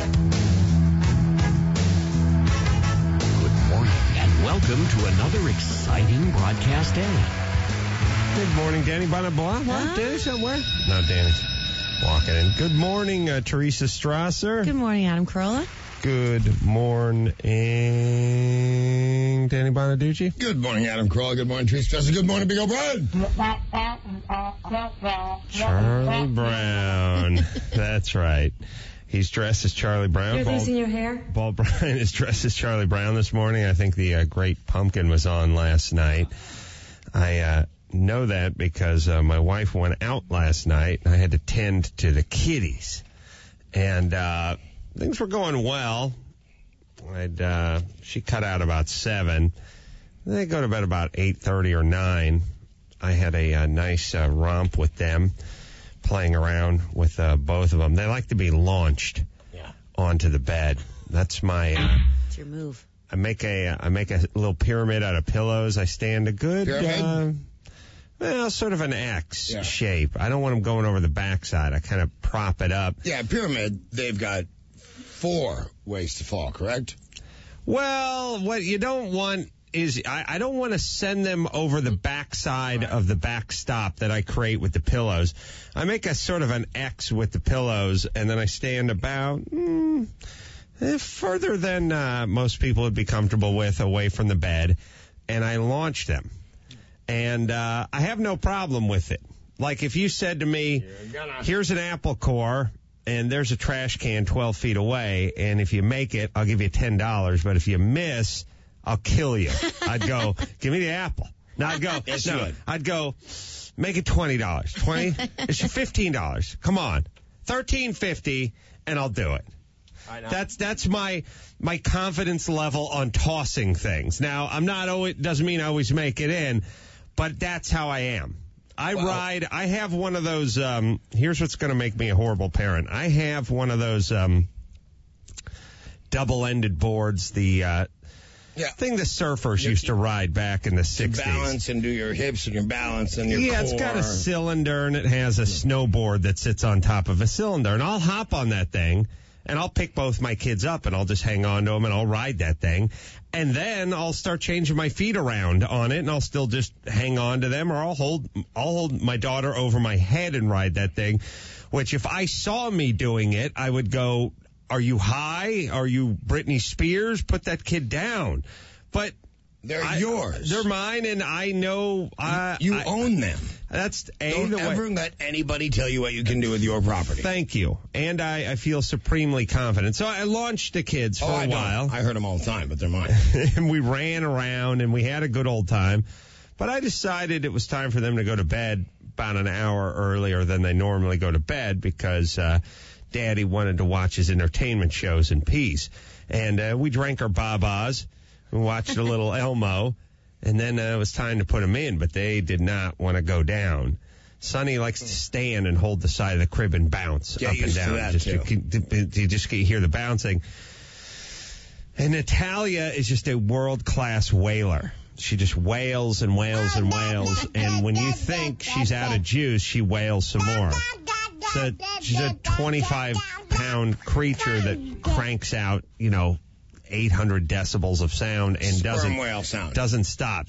Welcome to another exciting broadcast day. Good morning, Danny Bonabla. What? Danny somewhere? No, Danny's walking in. Good morning, Teresa Strasser. Good morning, Adam Carolla. Good morning, Danny Bonaducci. Good morning, Adam Carolla. Good morning, Teresa Strasser. Good morning, Big O'Brien. Charlie Brown. That's right. He's dressed as Charlie Brown. You're losing your hair? Paul Bryan is dressed as Charlie Brown this morning. I think the Great Pumpkin was on last night. I know that because my wife went out last night. I had to tend to the kiddies. And things were going well. She cut out about 7. They go to bed about 8:30 or 9. I had a nice romp with them, playing around with both of them. They like to be launched onto the bed. That's my... It's your move. I make a little pyramid out of pillows. I stand a good... sort of an X shape. I don't want them going over the backside. I kind of prop it up. Yeah, pyramid, they've got 4 ways to fall, correct? Well, what you don't want is I don't want to send them over the backside of the backstop that I create with the pillows. I make a sort of an X with the pillows, and then I stand about further than most people would be comfortable with away from the bed, and I launch them. And I have no problem with it. Like if you said to me, here's an apple core, and there's a trash can 12 feet away, and if you make it, I'll give you $10, but if you miss, I'll kill you. I'd go, give me the apple. No, I'd go, I'd go, make it $20. 20? It's $15. Come on. $13.50, and I'll do it. That's my confidence level on tossing things. Now, I'm not always, doesn't mean I always make it in, but that's how I am. I have one of those, here's what's going to make me a horrible parent. I have one of those double-ended boards, the thing the surfers used to ride back in the 60s. Balance and do your hips and your balance and your core. Yeah, it's got a cylinder, and it has a snowboard that sits on top of a cylinder. And I'll hop on that thing, and I'll pick both my kids up, and I'll just hang on to them, and I'll ride that thing. And then I'll start changing my feet around on it, and I'll still just hang on to them, or I'll hold my daughter over my head and ride that thing, which if I saw me doing it, I would go, are you high? Are you Britney Spears? Put that kid down. But they're yours. They're mine, and I know... you own them. That's Don't ever let anybody tell you what you can do with your property. Thank you. And I feel supremely confident. So I launched the kids for a while. I heard them all the time, but they're mine. And we ran around, and we had a good old time. But I decided it was time for them to go to bed about an hour earlier than they normally go to bed because Daddy wanted to watch his entertainment shows in peace. And we drank our babas. We watched a little Elmo. And then it was time to put them in, but they did not want to go down. Sonny likes to stand and hold the side of the crib and bounce up and down. You just hear the bouncing. And Natalia is just a world-class wailer. She just wails and wails and wails. And when you think she's out of juice, she wails some more. She's a 25-pound creature that cranks out, 800 decibels of sound and doesn't stop.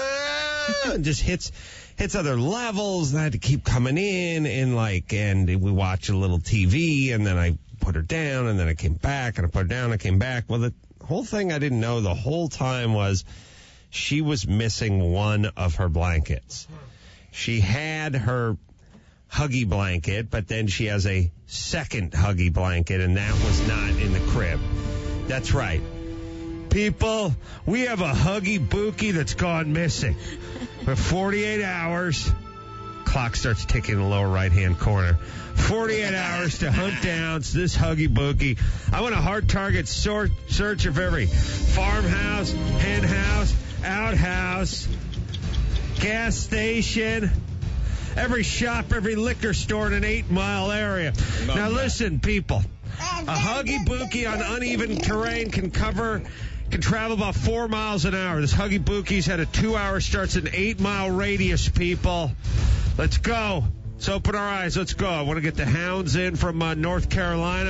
Just hits other levels, and I had to keep coming in and we watch a little TV, and then I put her down, and then I came back, and I put her down, and I came back. Well, the whole thing I didn't know the whole time was she was missing one of her blankets. She had her Huggy blanket, but then she has a second Huggy blanket, and that was not in the crib. That's right. People, we have a Huggy Bookie that's gone missing. For 48 hours, clock starts ticking in the lower right-hand corner. 48 hours to hunt down this Huggy Bookie. I want a hard target search of every farmhouse, hen house, outhouse, gas station, every shop, every liquor store in an 8-mile area. Now listen, people. A Huggy Bookie on uneven terrain can travel about 4 miles an hour. This Huggy Bookie's had a 2-hour starts an 8-mile radius, people. Let's go. Let's open our eyes. Let's go. I want to get the hounds in from North Carolina.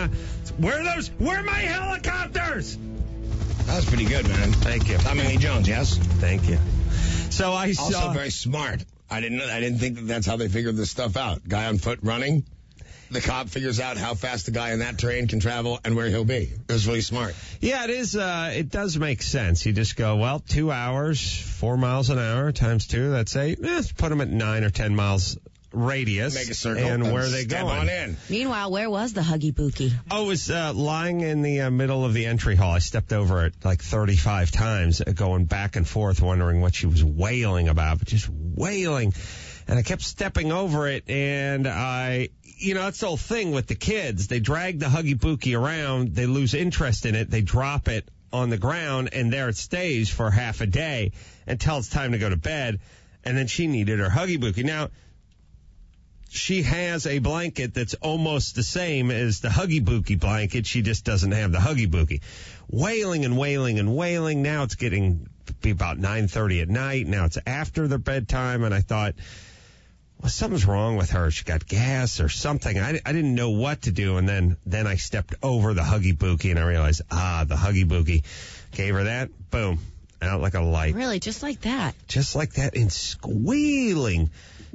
Where are my helicopters? That was pretty good, man. Thank you. Tommy Lee Jones, yes? Thank you. So I saw... Also very smart. I didn't think that's how they figured this stuff out. Guy on foot running. The cop figures out how fast the guy in that terrain can travel and where he'll be. It was really smart. Yeah, it is. It does make sense. You just go, well, 2 hours, 4 miles an hour times 2, that's 8. Let's put them at 9 or 10 miles radius. Make a circle. And where are they step going? on in. Meanwhile, where was the Huggy Bookie? Oh, it was lying in the middle of the entry hall. I stepped over it like 35 times, going back and forth, wondering what she was wailing about, but just wailing. And I kept stepping over it, and that's the whole thing with the kids. They drag the Huggy Bookie around, they lose interest in it, they drop it on the ground, and there it stays for half a day until it's time to go to bed, and then she needed her Huggy Bookie. Now, she has a blanket that's almost the same as the Huggy Bookie blanket. She just doesn't have the Huggy Bookie. Wailing and wailing and wailing. Now it's getting to be about 9:30 at night. Now it's after their bedtime, and I thought, well, something's wrong with her. She got gas or something. I didn't know what to do, and then I stepped over the Huggy Bookie, and I realized, the Huggy Bookie. Gave her that, boom, out like a light. Really, just like that? Just like that, and squealing.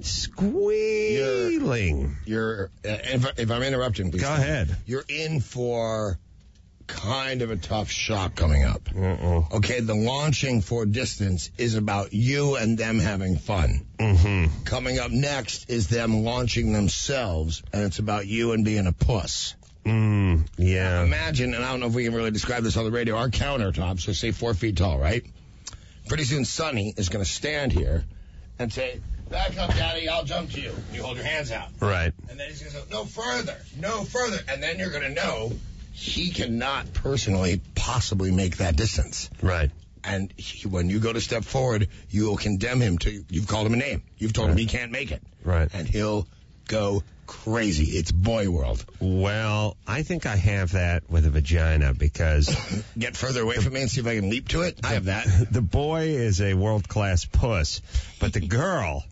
You're if I'm interrupting, please. Go ahead. You're in for kind of a tough shock coming up. Okay, the launching for distance is about you and them having fun. Mm-hmm. Coming up next is them launching themselves, and it's about you and being a puss. Yeah. Imagine, and I don't know if we can really describe this on the radio, our countertops are, say, 4 feet tall, right? Pretty soon Sonny is going to stand here and say, "Back up, Daddy, I'll jump to you." You hold your hands out. Right. And then he's going to say, "No further, no further." And then you're going to know he cannot personally possibly make that distance. Right. And when you go to step forward, you will condemn him to, you've called him a name. You've told him he can't make it. Right. And he'll go crazy. It's boy world. Well, I think I have that with a vagina because... Get further away from me and see if I can leap to it. I have that. The boy is a world-class puss, but the girl,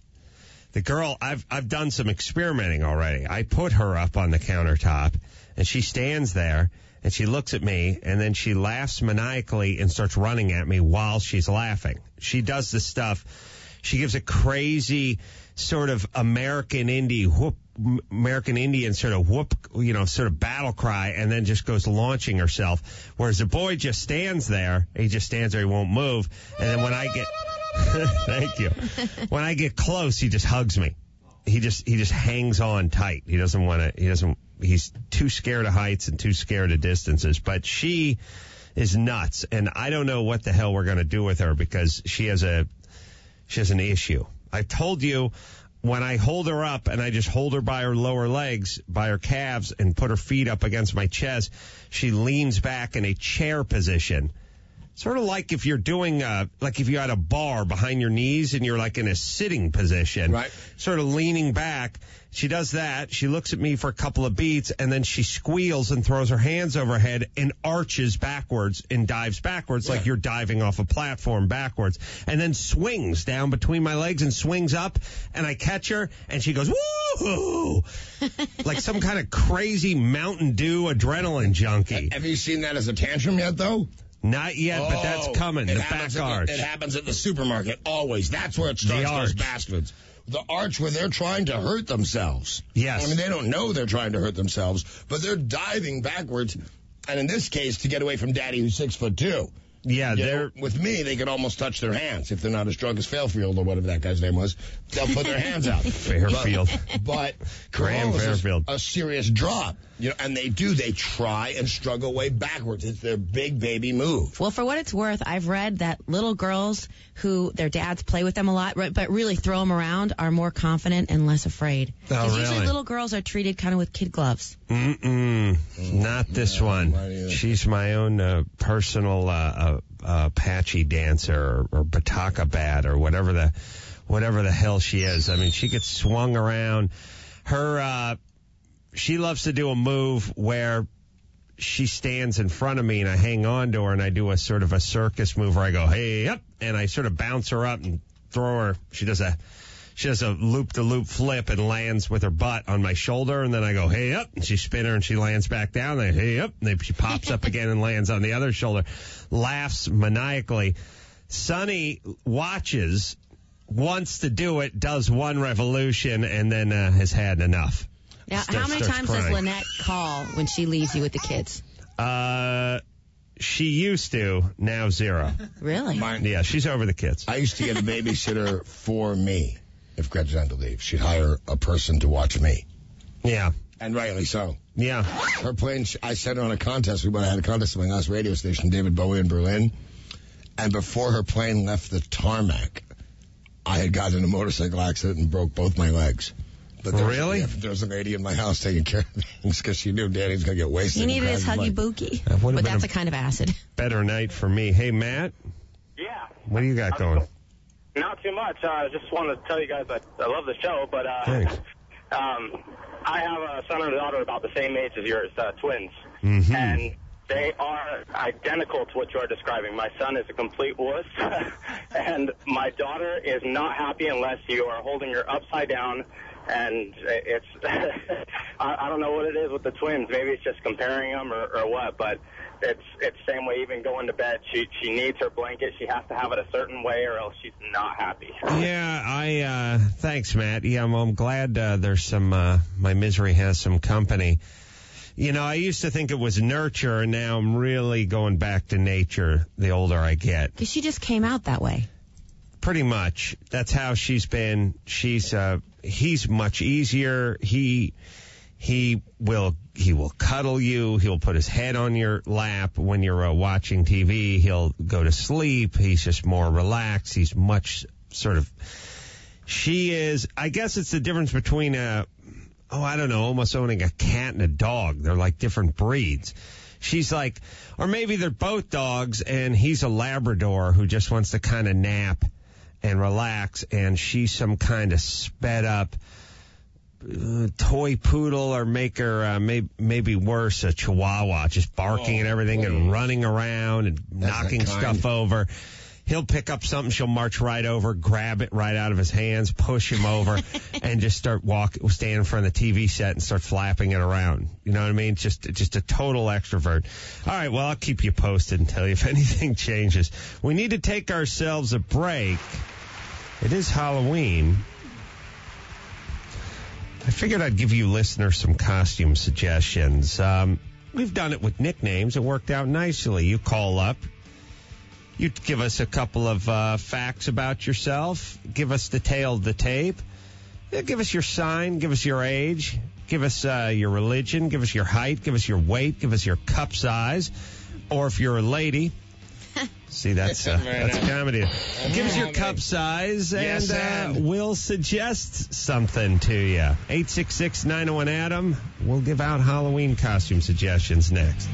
I've done some experimenting already. I put her up on the countertop, and she stands there, and she looks at me, and then she laughs maniacally and starts running at me while she's laughing. She does this stuff. She gives a crazy sort of American Indian sort of whoop, sort of battle cry, and then just goes launching herself. Whereas the boy just stands there. He just stands there. He won't move. And then when I get, thank you. When I get close, he just hugs me. He just hangs on tight. He's too scared of heights and too scared of distances. But she is nuts. And I don't know what the hell we're going to do with her because she has an issue. I told you, when I hold her up and I just hold her by her lower legs, by her calves, and put her feet up against my chest, she leans back in a chair position. Sort of like if you're doing, like if you had a bar behind your knees and you're like in a sitting position. Right. Sort of leaning back. She does that. She looks at me for a couple of beats, and then she squeals and throws her hands over her head and arches backwards and dives backwards like you're diving off a platform backwards, and then swings down between my legs and swings up, and I catch her, and she goes, woo-hoo! Like some kind of crazy Mountain Dew adrenaline junkie. Have you seen that as a tantrum yet, though? Not yet, but that's coming. The back arch. It happens at the supermarket, always. That's where it starts, those bastards. The arch where they're trying to hurt themselves. Yes. I mean, they don't know they're trying to hurt themselves, but they're diving backwards, and in this case, to get away from Daddy, who's 6'2". Yeah, with me, they can almost touch their hands. If they're not as drunk as Fairfield or whatever that guy's name was, they'll put their hands out. Fairfield. But Graham Fairfield. A serious drop. And they try and struggle away backwards. It's their big baby move. Well, for what it's worth, I've read that little girls who their dads play with them a lot, but really throw them around, are more confident and less afraid. Because usually little girls are treated kind of with kid gloves. Not this one. She's my own personal Apache dancer or Bataka bat or whatever the hell she is. I mean, she gets swung around. She loves to do a move where she stands in front of me and I hang on to her and I do a sort of a circus move where I go, hey, up, and I sort of bounce her up and throw her. She does She does a loop-to-loop flip and lands with her butt on my shoulder, and then I go, hey, up, and she spin her, and she lands back down, and hey, up, and then she pops up again and lands on the other shoulder, laughs maniacally. Sonny watches, wants to do it, does one revolution, and then has had enough. Now, how many times does Lynette call when she leaves you with the kids? She used to, now 0. Really? Yeah, she's over the kids. I used to get a babysitter for me if Gretchen had to leave. She'd hire a person to watch me. Yeah. And rightly so. Yeah. Her plane, I sent her on a contest. We had a contest at my last radio station, David Bowie in Berlin. And before her plane left the tarmac, I had gotten in a motorcycle accident and broke both my legs. But really? There was a lady in my house taking care of things because she knew Daddy's going to get wasted. He needed his Huggy Boogie. But that's a kind of acid. Better night for me. Hey, Matt? Yeah. What do you got going? Not too much. I just wanted to tell you guys I love the show, but thanks. I have a son and a daughter about the same age as yours, twins. Mm-hmm. And they are identical to what you are describing. My son is a complete wuss, and my daughter is not happy unless you are holding her upside down. And it's, I don't know what it is with the twins. Maybe it's just comparing them or what, but it's the same way even going to bed. She needs her blanket. She has to have it a certain way or else she's not happy. Yeah, thanks, Matt. Yeah, I'm glad there's some, my misery has some company. You know, I used to think it was nurture, and now I'm really going back to nature the older I get. Because she just came out that way. Pretty much. That's how she's been. He's much easier. He will cuddle you. He'll put his head on your lap when you're watching TV. He'll go to sleep. He's just more relaxed. He's much sort of, she is, I guess it's the difference between almost owning a cat and a dog. They're like different breeds. She's like, or maybe they're both dogs and he's a Labrador who just wants to kind of nap and relax, and she's some kind of sped up toy poodle, or make her maybe worse, a Chihuahua, just barking at everything and running around and knocking stuff over. He'll pick up something, she'll march right over, grab it right out of his hands, push him over, and just start stand in front of the TV set and start flapping it around. You know what I mean? Just a total extrovert. All right, well, I'll keep you posted and tell you if anything changes. We need to take ourselves a break. It is Halloween. I figured I'd give you listeners some costume suggestions. We've done it with nicknames. It worked out nicely. You call up. You give us a couple of facts about yourself. Give us the tale of the tape. Give us your sign. Give us your age. Give us your religion. Give us your height. Give us your weight. Give us your cup size. Or if you're a lady, see, that's comedy. Give us your cup size, and we'll suggest something to you. 866-901-ADAM. We'll give out Halloween costume suggestions next.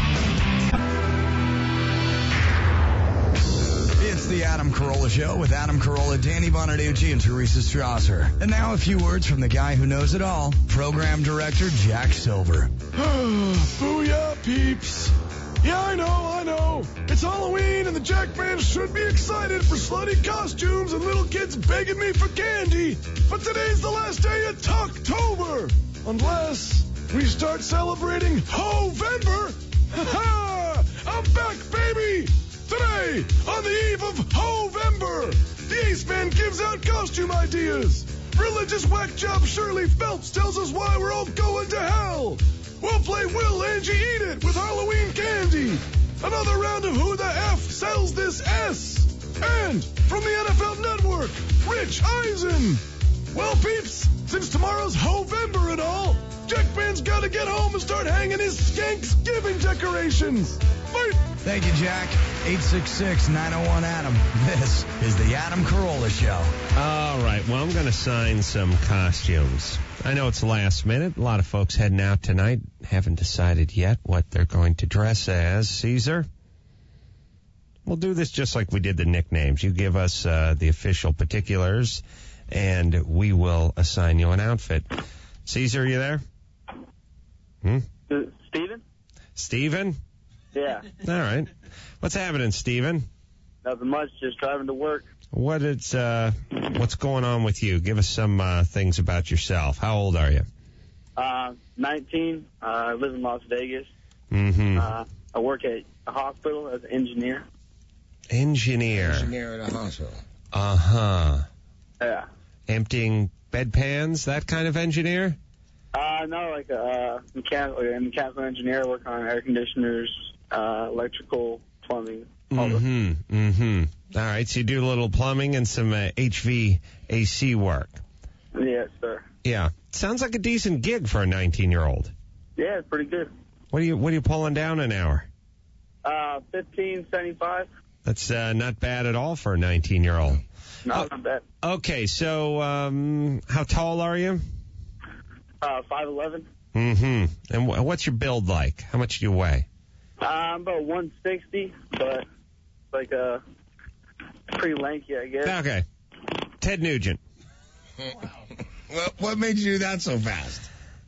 It's the Adam Carolla Show with Adam Carolla, Danny Bonaducci, and Teresa Strasser. And now a few words from the guy who knows it all, Program Director Jack Silver. Booyah, peeps. Yeah, I know. It's Halloween, and the Jack Band should be excited for slutty costumes and little kids begging me for candy. But today's the last day of Talktober. Unless we start celebrating Ho-Vember. Ha-ha! I'm back, baby! Today, on the eve of Ho-Vember, the Ace Band gives out costume ideas. Religious whack job Shirley Phelps tells us why we're all going to hell. We'll play Will Angie Eat It with Halloween candy. Another round of Who the F Sells This S. And from the NFL Network, Rich Eisen. Well, peeps, since tomorrow's Ho-Vember and all, Jack Band's got to get home and start hanging his Skanksgiving decorations. Bye. Thank you, Jack. 866-901-ADAM. This is the Adam Carolla Show. All right, well, I'm going to sign some costumes. I know it's last minute. A lot of folks heading out tonight haven't decided yet what they're going to dress as. Caesar? We'll do this just like we did the nicknames. You give us the official particulars, and we will assign you an outfit. Caesar, are you there? Steven? Steven? Yeah. All right. What's happening, Steven? Nothing much, just driving to work. what's going on with you? Give us some things about yourself. How old are you? 19. I live in Las Vegas. Mm-hmm. I work at a hospital as an engineer. Engineer at a hospital. Uh-huh. Yeah. Emptying bedpans, that kind of engineer? No, like a mechanical engineer. I work on air conditioners, electrical, plumbing. Mm-hmm. All right, so you do a little plumbing and some HVAC work. Yes, sir. Yeah. Sounds like a decent gig for a 19-year-old. Yeah, it's pretty good. What are you pulling down an hour? $15.75. That's not bad at all for a 19-year-old. No, not bad. Okay, so how tall are you? 5'11". Mm-hmm. And what's your build like? How much do you weigh? I'm about 160, but like pretty lanky, I guess. Okay. Ted Nugent. What made you do that so fast?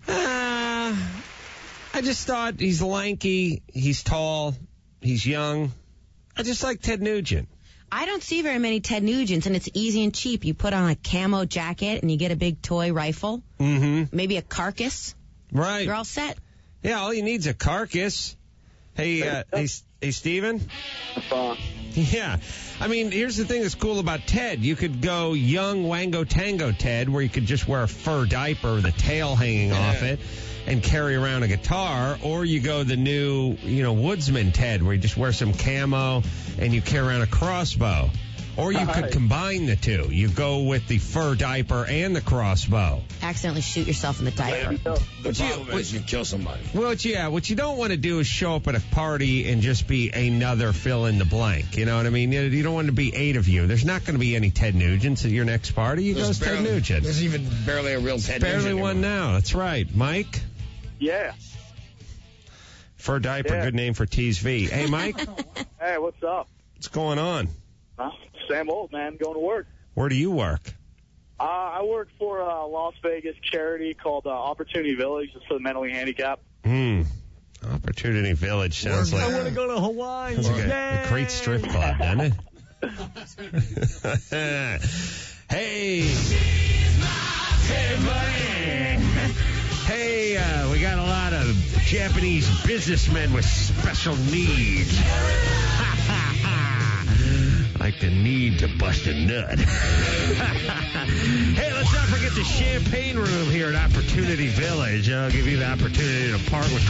I just thought he's lanky, he's tall, he's young. I just like Ted Nugent. I don't see very many Ted Nugents, and it's easy and cheap. You put on a camo jacket, and you get a big toy rifle. Mm-hmm. Maybe a carcass. Right. You're all set. Yeah, all you need's a carcass. Hey, Steven? Yeah. I mean, here's the thing that's cool about Ted. You could go young Wango Tango Ted, where you could just wear a fur diaper with a tail hanging off it and carry around a guitar, or you go the new, Woodsman Ted, where you just wear some camo and you carry around a crossbow. Or you could combine the two. You go with the fur diaper and the crossbow. Accidentally shoot yourself in the diaper. The problem is you kill somebody. Well, what you don't want to do is show up at a party and just be another fill in the blank. You know what I mean? You don't want to be 8 of you. There's not going to be any Ted Nugents at your next party. You go Ted Nugent. There's even barely a real Ted Nugent. Barely one now. That's right. Mike? Yeah. Fur diaper, good name for Tees V. Hey, Mike? Hey, what's up? What's going on? Same old, man. Going to work. Where do you work? I work for a Las Vegas charity called Opportunity Village. It's for the mentally handicapped. Opportunity Village sounds like... I want to go to Hawaii. Sounds like a great strip club, doesn't it? Hey! Hey, we got a lot of Japanese businessmen with special needs. Like the need to bust a nut. Hey, let's not forget the champagne room here at Opportunity Village. I'll give you the opportunity to park with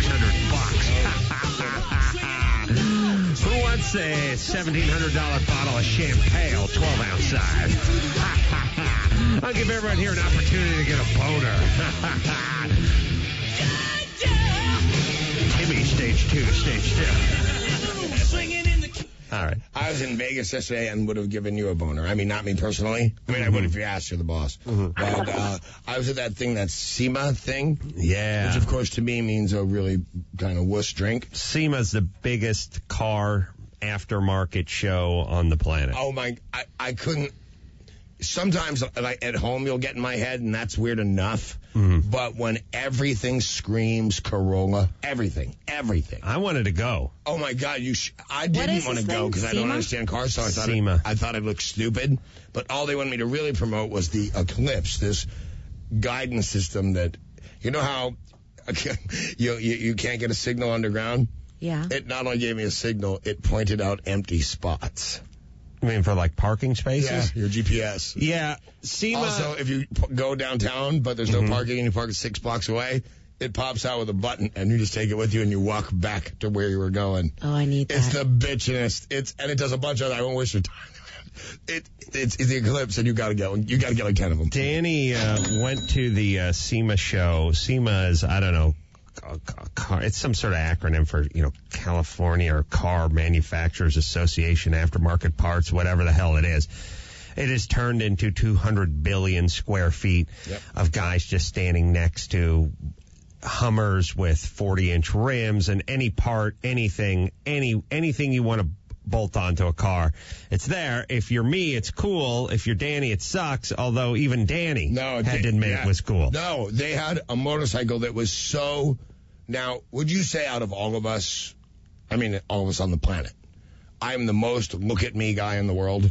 $2,600. Who wants a $1,700 bottle of champagne, 12-ounce size? I'll give everyone here an opportunity to get a boner. Timmy, stage 2. All right. I was in Vegas yesterday and would have given you a boner. I mean, not me personally. I mean, I would if you asked. You're the boss. But I was at that thing, that SEMA thing. Yeah. Which, of course, to me means a really kind of wuss drink. SEMA's the biggest car aftermarket show on the planet. Oh, my. I couldn't. Sometimes at home you'll get in my head, and that's weird enough. But when everything screams Corolla, everything. I wanted to go. Oh, my God. I didn't want to go because I don't understand cars, so I thought I'd look stupid. But all they wanted me to really promote was the Eclipse, this guidance system that, you know how you can't get a signal underground? Yeah. It not only gave me a signal, it pointed out empty spots. I mean, for like parking spaces? Yeah, your GPS. Yeah. SEMA. Also, if you go downtown, but there's no parking and you park 6 blocks away, it pops out with a button and you just take it with you and you walk back to where you were going. Oh, I need that. It's the bitchinest. And it does a bunch of other, I won't waste your time. It's the Eclipse and you gotta get like 10 of them. Danny went to the SEMA show. SEMA is, I don't know, it's some sort of acronym for, California or Car Manufacturers Association, aftermarket parts, whatever the hell it is. It has turned into 200 billion square feet of guys just standing next to Hummers with 40-inch rims and any part, anything you want to bolt onto a car. It's there. If you're me, it's cool. If you're Danny, it sucks. Although even Danny had to admit it was cool. No, they had a motorcycle that was so... Now, would you say out of all of us, I mean all of us on the planet, I'm the most look-at-me guy in the world?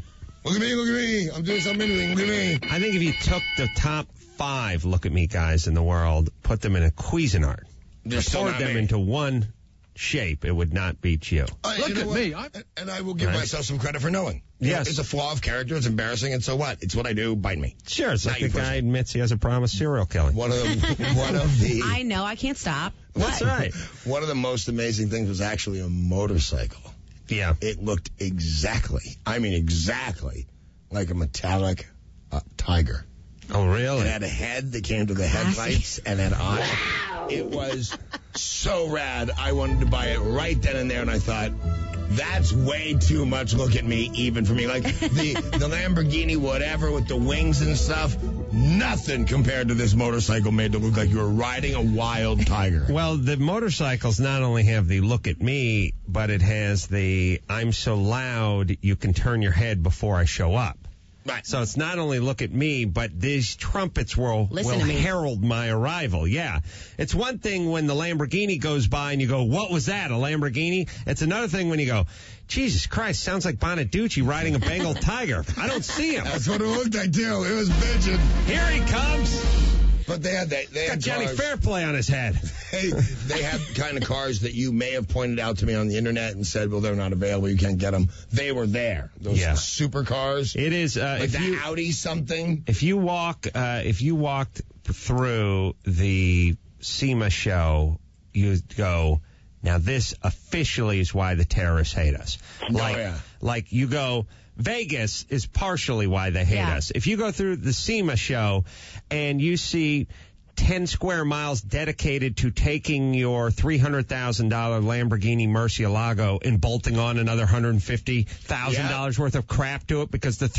Look at me. I'm doing something interesting. Look at me. I think if you took the top 5 look at me guys in the world, put them in a Cuisinart, poured them into one shape, it would not beat you. Look at me. And I will give myself some credit for knowing. Yes. It's a flaw of character. It's embarrassing. And so what? It's what I do. Bite me. Sure. It's like the guy admits he has a problem with serial killing. One of the. I know. I can't stop. That's right. One of the most amazing things was actually a motorcycle. Yeah. It looked exactly like a metallic tiger. Oh, really? It had a head that came to the headlights and an eye. Wow. It was so rad. I wanted to buy it right then and there, and I thought, that's way too much look at me, even for me. Like the Lamborghini whatever with the wings and stuff, nothing compared to this motorcycle made to look like you were riding a wild tiger. Well, the motorcycles not only have the look at me, but it has the I'm so loud you can turn your head before I show up. Right. So it's not only look at me, but these trumpets will Listen herald my arrival. Yeah. It's one thing when the Lamborghini goes by and you go, what was that, a Lamborghini? It's another thing when you go, Jesus Christ, sounds like Bonaducci riding a Bengal tiger. I don't see him. That's what it looked like, too. It was bitching. Here he comes. But they had got Johnny Fairplay on his head. They had kind of cars that you may have pointed out to me on the internet and said, well, they're not available. You can't get them. They were there. Those super cars. It is. Like the Audi something. If you walked through the SEMA show, you go, now this officially is why the terrorists hate us. Like you go, Vegas is partially why they hate us. If you go through the SEMA show and you see 10 square miles dedicated to taking your $300,000 Lamborghini Murcielago and bolting on another $150,000 worth of crap to it because the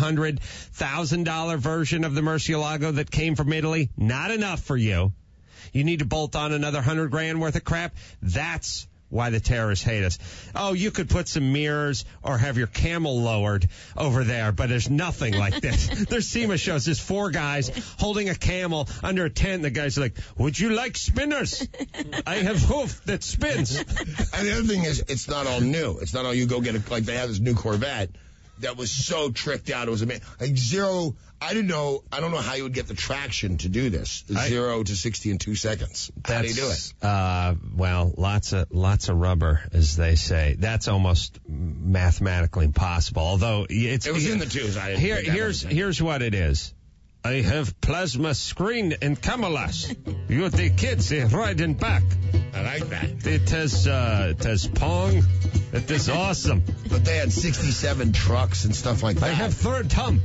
$300,000 version of the Murcielago that came from Italy, not enough for you. You need to bolt on another $100,000 worth of crap. That's why the terrorists hate us. Oh, you could put some mirrors or have your camel lowered over there, but there's nothing like this. There's SEMA shows. There's 4 guys holding a camel under a tent. The guys are like, would you like spinners? I have hoof that spins. And the other thing is, it's not all new. It's not all you go get like they have this new Corvette that was so tricked out. It was amazing. Like I don't know how you would get the traction to do this. 0 to 60 in 2 seconds. How do you do it? Well, lots of rubber, as they say. That's almost mathematically impossible. Although it was in the twos. Here's what it is. I have plasma screen and cameras. You the kids riding back. I like that. It has Pong. It is awesome. But they had 67 trucks and stuff like that. I have third hump.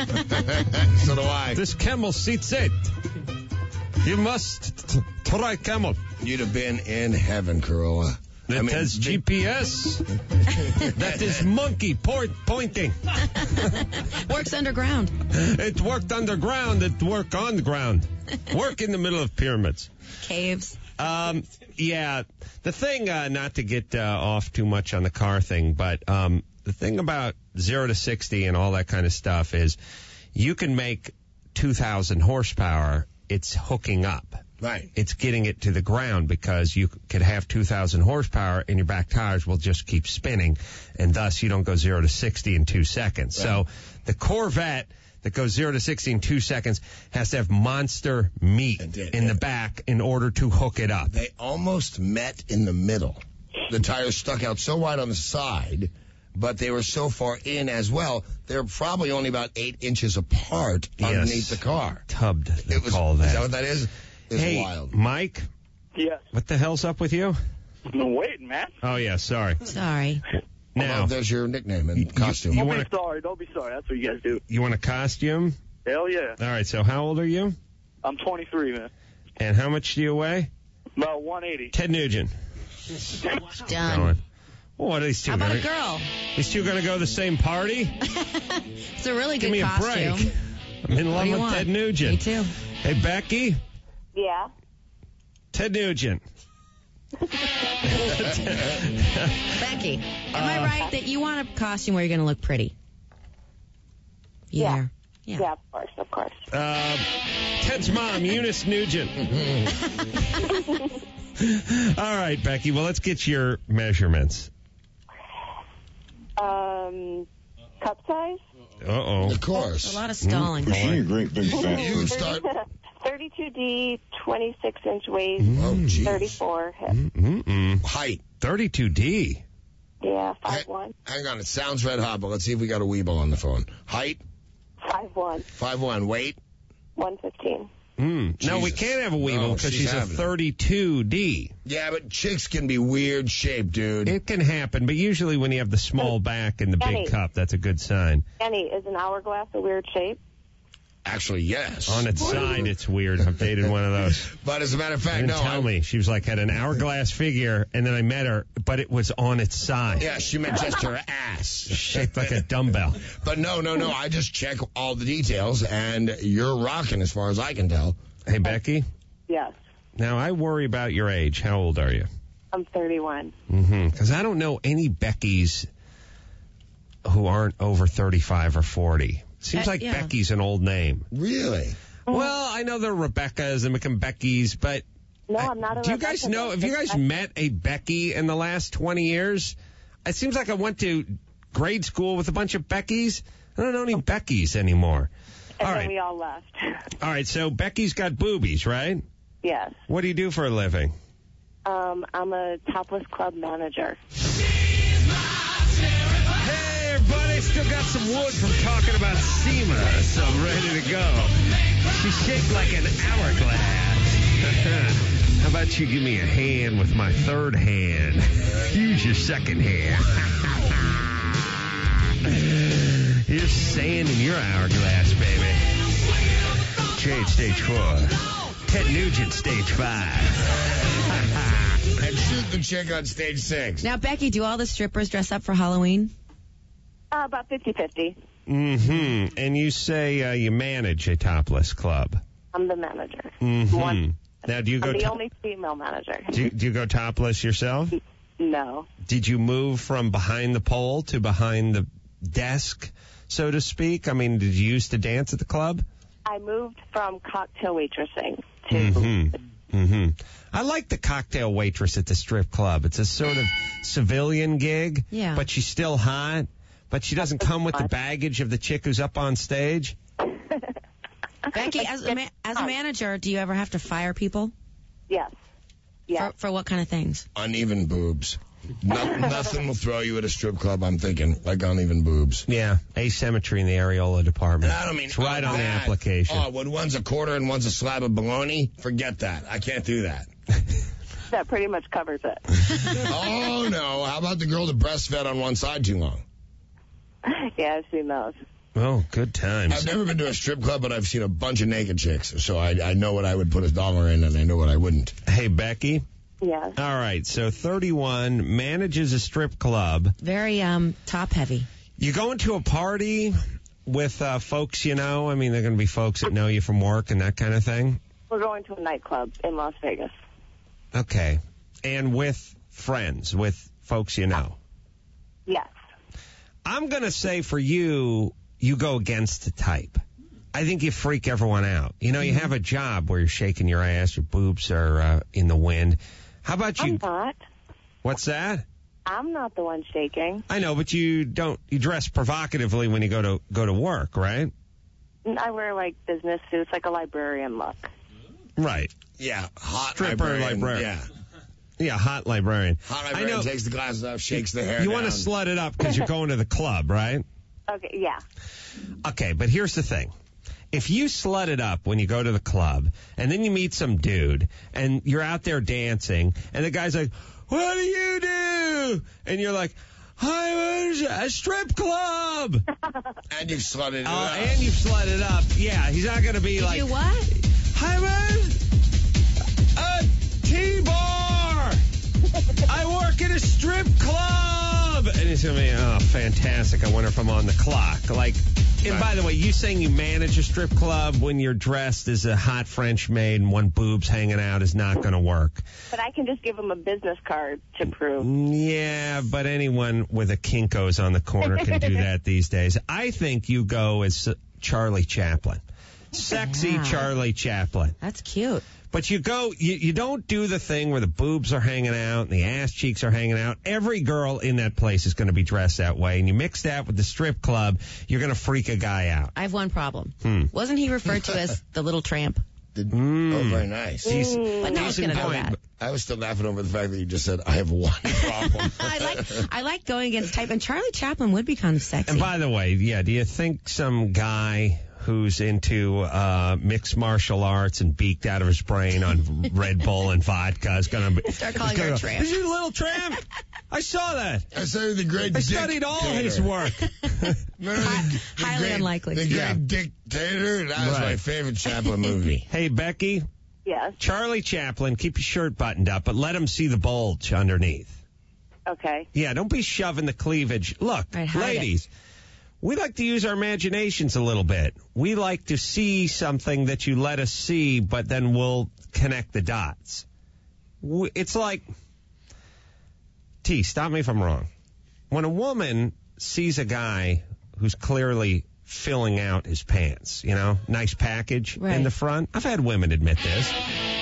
So do I. This camel seats 8. You must try camel. You'd have been in heaven, Corolla. It has GPS. That is monkey pointing. Works underground. It worked underground. It worked on the ground. Work in the middle of pyramids. Caves. Yeah. The thing, not to get off too much on the car thing, but the thing about 0 to 60 and all that kind of stuff is you can make 2,000 horsepower. It's hooking up. Right. It's getting it to the ground because you could have 2,000 horsepower and your back tires will just keep spinning, and thus you don't go 0 to 60 in 2 seconds. Right. So the Corvette that goes 0 to 60 in 2 seconds has to have monster meat in the back in order to hook it up. They almost met in the middle. The tires stuck out so wide on the side, but they were so far in as well, they're probably only about 8 inches apart underneath the car. Tubbed, they call that. Is that what that is? Hey, wild. Mike? Yes. What the hell's up with you? I'm waiting, man. Oh, yeah, sorry. Sorry. Now, there's your nickname and costume. Don't be sorry. Don't be sorry. That's what you guys do. You want a costume? Hell yeah. All right, so how old are you? I'm 23, man. And how much do you weigh? About 180. Ted Nugent. Done. Well, what are these two? How about a girl? These two going to go to the same party? It's a really good costume. Give me a break. I'm in love with Ted Nugent. Me too. Hey, Becky? Yeah? Ted Nugent. Becky, am I right that you want a costume where you're going to look pretty? Yeah. Yeah, of course. Ted's mom, Eunice Nugent. All right, Becky, well, let's get your measurements. Cup size? Uh-oh. Of course. A lot of stalling. a great big fan. You start. 32D, 26-inch waist, Oh, jeez. 34 hip. Height. 32D. Yeah, 5'1". Hang on, it sounds red hot, but let's see if we got a Weeble on the phone. Height? 5'1", 5'1". Weight? 115. No, we Jesus. can't have a Weeble No, because she's she's a having it. 32D. Yeah, but chicks can be weird shaped, dude. It can happen, but usually when you have the small back and the Kenny. big cup, that's a good sign. Kenny, is an hourglass a weird shape? Actually, yes. On its side, it's weird. I've dated one of those. But as a matter of She fact, didn't no. tell me. She was like, had an hourglass figure, and then I met her, but it was on its side. Yeah, she meant just her ass. Shaped like a dumbbell. But no. I just check all the details, and you're rocking as far as I can tell. Hey, Becky. Yes. Now, I worry about your age. How old are you? I'm 31. Because I don't know any Beckys who aren't over 35 or 40. Seems like yeah. Becky's an old name. Really? Well, I know there are Rebeccas and McBeckys, but No, I'm not a do you guys Rebecca, know, though. have you guys met a Becky in the last 20 years? It seems like I went to grade school with a bunch of Beckys. I don't know any Beckys anymore. And All then right. we all left. All right, so Becky's got boobies, right? Yes. What do you do for a living? I'm a topless club manager. Hey, everybody, still got some wood from talking about SEMA, so I'm ready to go. She's shaped like an hourglass. How about you give me a hand with my third hand? Use your second hand. Here's sand in your hourglass, baby. Jade, stage 4. Ted Nugent, stage 5. And shoot the chick on stage 6. Now, Becky, do all the strippers dress up for Halloween? About 50-50. And you say you manage a topless club. I'm the manager. Now, do you go? I'm the only female manager. Do you go topless yourself? No. Did you move from behind the pole to behind the desk, so to speak? I mean, did you used to dance at the club? I moved from cocktail waitressing to... I like the cocktail waitress at the strip club. It's a sort of civilian gig, Yeah. but she's still hot, but she doesn't come with the baggage of the chick who's up on stage. Becky, as a manager, do you ever have to fire people? Yes. Yes. For what kind of things? Uneven boobs. Nothing will throw you at a strip club, I'm thinking, like uneven boobs. Yeah, asymmetry in the areola department. I don't mean it's right on the that. application. Oh, when one's a quarter and one's a slab of bologna, forget that. I can't do that. That pretty much covers it. Oh, no. How about the girl that breastfed on one side too long? Yeah, I've seen those. Oh, good times. I've never been to a strip club, but I've seen a bunch of naked chicks, so I know what I would put $1 in, and I know what I wouldn't. Hey, Becky. Yes. All right, so 31, manages a strip club. Very top heavy. You go into a party with folks you know? I mean, they're going to be folks that know you from work and that kind of thing? We're going to a nightclub in Las Vegas. Okay. And with friends, with folks you know? Yes. I'm going to say for you, you go against the type. I think you freak everyone out. You know, you have a job where you're shaking your ass, your boobs are in the wind. How about you? I'm not. What's that? I'm not the one shaking. I know, but you dress provocatively when you go to work, right? I wear, like, business suits, like a librarian look. Right. Yeah, hot Stripper librarian. Yeah. Yeah, hot librarian. Hot librarian takes the glasses off, shakes the hair You down. want to slut it up because you're going to the club, right? Okay, yeah. Okay, but here's the thing. If you slut it up when you go to the club, and then you meet some dude, and you're out there dancing, and the guy's like, what do you do? And you're like, I'm a strip club. And you've slutted it up. And you've slutted it up. Yeah, he's not going to be like, You what? I'm a T-bar. I work at a strip club. And he's going to be, oh, fantastic. I wonder if I'm on the clock. Like, and by the way, you saying you manage a strip club when you're dressed as a hot French maid and one boob's hanging out is not going to work. But I can just give him a business card to prove. Yeah, but anyone with a Kinko's on the corner can do that these days. I think you go as Charlie Chaplin. Sexy Wow. Charlie Chaplin. That's cute. But you don't do the thing where the boobs are hanging out and the ass cheeks are hanging out. Every girl in that place is going to be dressed that way. And you mix that with the strip club, you're going to freak a guy out. I have one problem. Wasn't he referred to as the little tramp? Oh, very nice. But no one's going to know that. I was still laughing over the fact that you just said, I have one problem. I like going against type, and Charlie Chaplin would be kind of sexy. And by the way, do you think some guy who's into mixed martial arts and beaked out of his brain on Red Bull and vodka is going to start calling her a tramp? Is you a little tramp? I saw that. I saw the great I studied all his work. Highly unlikely. The Great Dictator. That was my favorite Chaplin movie. Hey, Becky. Yes. Charlie Chaplin, keep your shirt buttoned up, but let him see the bulge underneath. Okay. Yeah, don't be shoving the cleavage. Look, ladies, we like to use our imaginations a little bit. We like to see something that you let us see, but then we'll connect the dots. It's like, T, stop me if I'm wrong. When a woman sees a guy who's clearly filling out his pants, nice package in the front. I've had women admit this.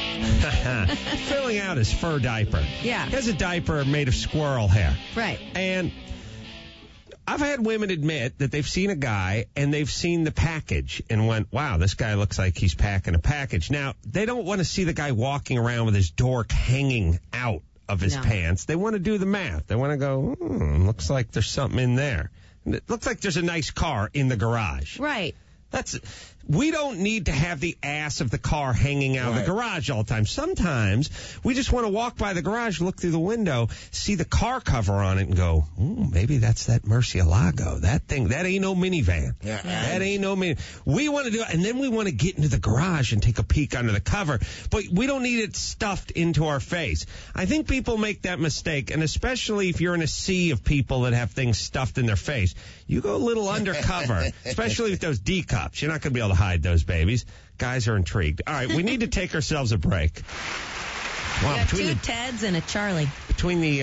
Filling out his fur diaper. Yeah. He has a diaper made of squirrel hair. Right. And I've had women admit that they've seen a guy and they've seen the package and went, wow, this guy looks like he's packing a package. Now, they don't want to see the guy walking around with his dork hanging out of his pants. They want to do the math. They want to go, looks like there's something in there. It looks like there's a nice car in the garage. Right. We don't need to have the ass of the car hanging out of the garage all the time. Sometimes we just want to walk by the garage, look through the window, see the car cover on it and go, maybe that's that Murcielago. That thing, that ain't no minivan. Yeah. That ain't no minivan. We want to do it, and then we want to get into the garage and take a peek under the cover, but we don't need it stuffed into our face. I think people make that mistake, and especially if you're in a sea of people that have things stuffed in their face, you go a little undercover, especially with those D cups. You're not going to be able to hide those babies. Guys are intrigued. All right, we need to take ourselves a break. Wow, we got two Teds and a Charlie. Between the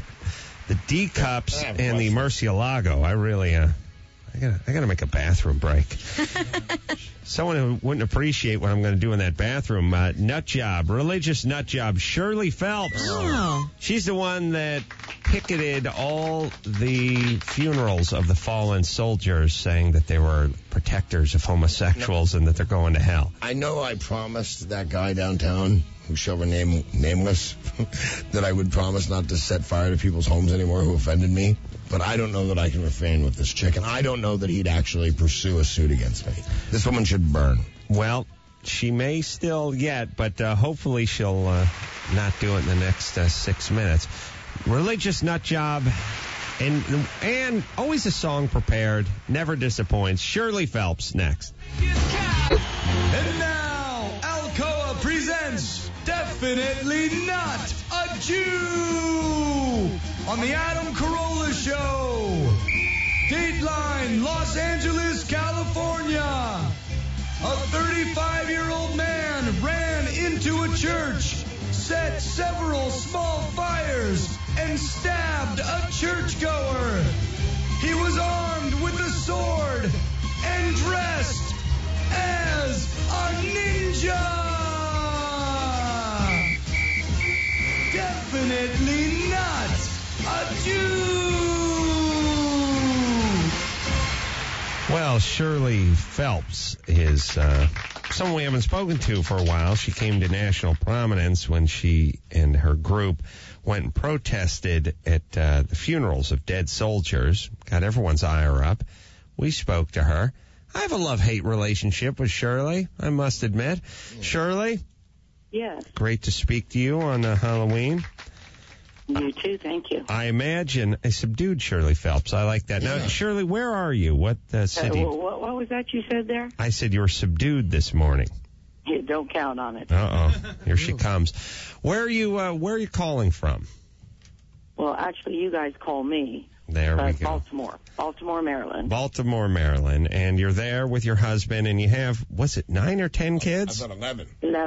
D cups and the Murcielago, I really I gotta make a bathroom break. Someone who wouldn't appreciate what I'm going to do in that bathroom. Nut job, religious nut job, Shirley Phelps. Oh. She's the one that picketed all the funerals of the fallen soldiers, saying that they were protectors of homosexuals and that they're going to hell. I know I promised that guy downtown, who shall remain nameless, that I would promise not to set fire to people's homes anymore who offended me. But I don't know that I can refrain with this chick, and I don't know that he'd actually pursue a suit against me. This woman should burn. Well, she may still yet, but hopefully she'll not do it in the next 6 minutes. Religious nut job, and always a song prepared, never disappoints. Shirley Phelps next. And now, Alcoa presents Definitely Not a Jew on the Adam Carolla Show. Dateline, Los Angeles, California. A 35-year-old man ran into a church, set several small fires, and stabbed a churchgoer. He was armed with a sword and dressed as a ninja. Definitely not a Jew. Well, Shirley Phelps is someone we haven't spoken to for a while. She came to national prominence when she and her group went and protested at the funerals of dead soldiers, got everyone's ire up. We spoke to her. I have a love-hate relationship with Shirley, I must admit. Shirley? Yes. Great to speak to you on Halloween. You too, thank you. I imagine a subdued Shirley Phelps. I like that. Now, Shirley, where are you? What city? What was that you said there? I said you were subdued this morning. Yeah, don't count on it. Uh-oh. Here she comes. Where are you calling from? Well, actually, you guys call me. There we go. Baltimore, Maryland. Baltimore, Maryland. And you're there with your husband, and you have, was it 9 or 10 kids? I've got 11. 11.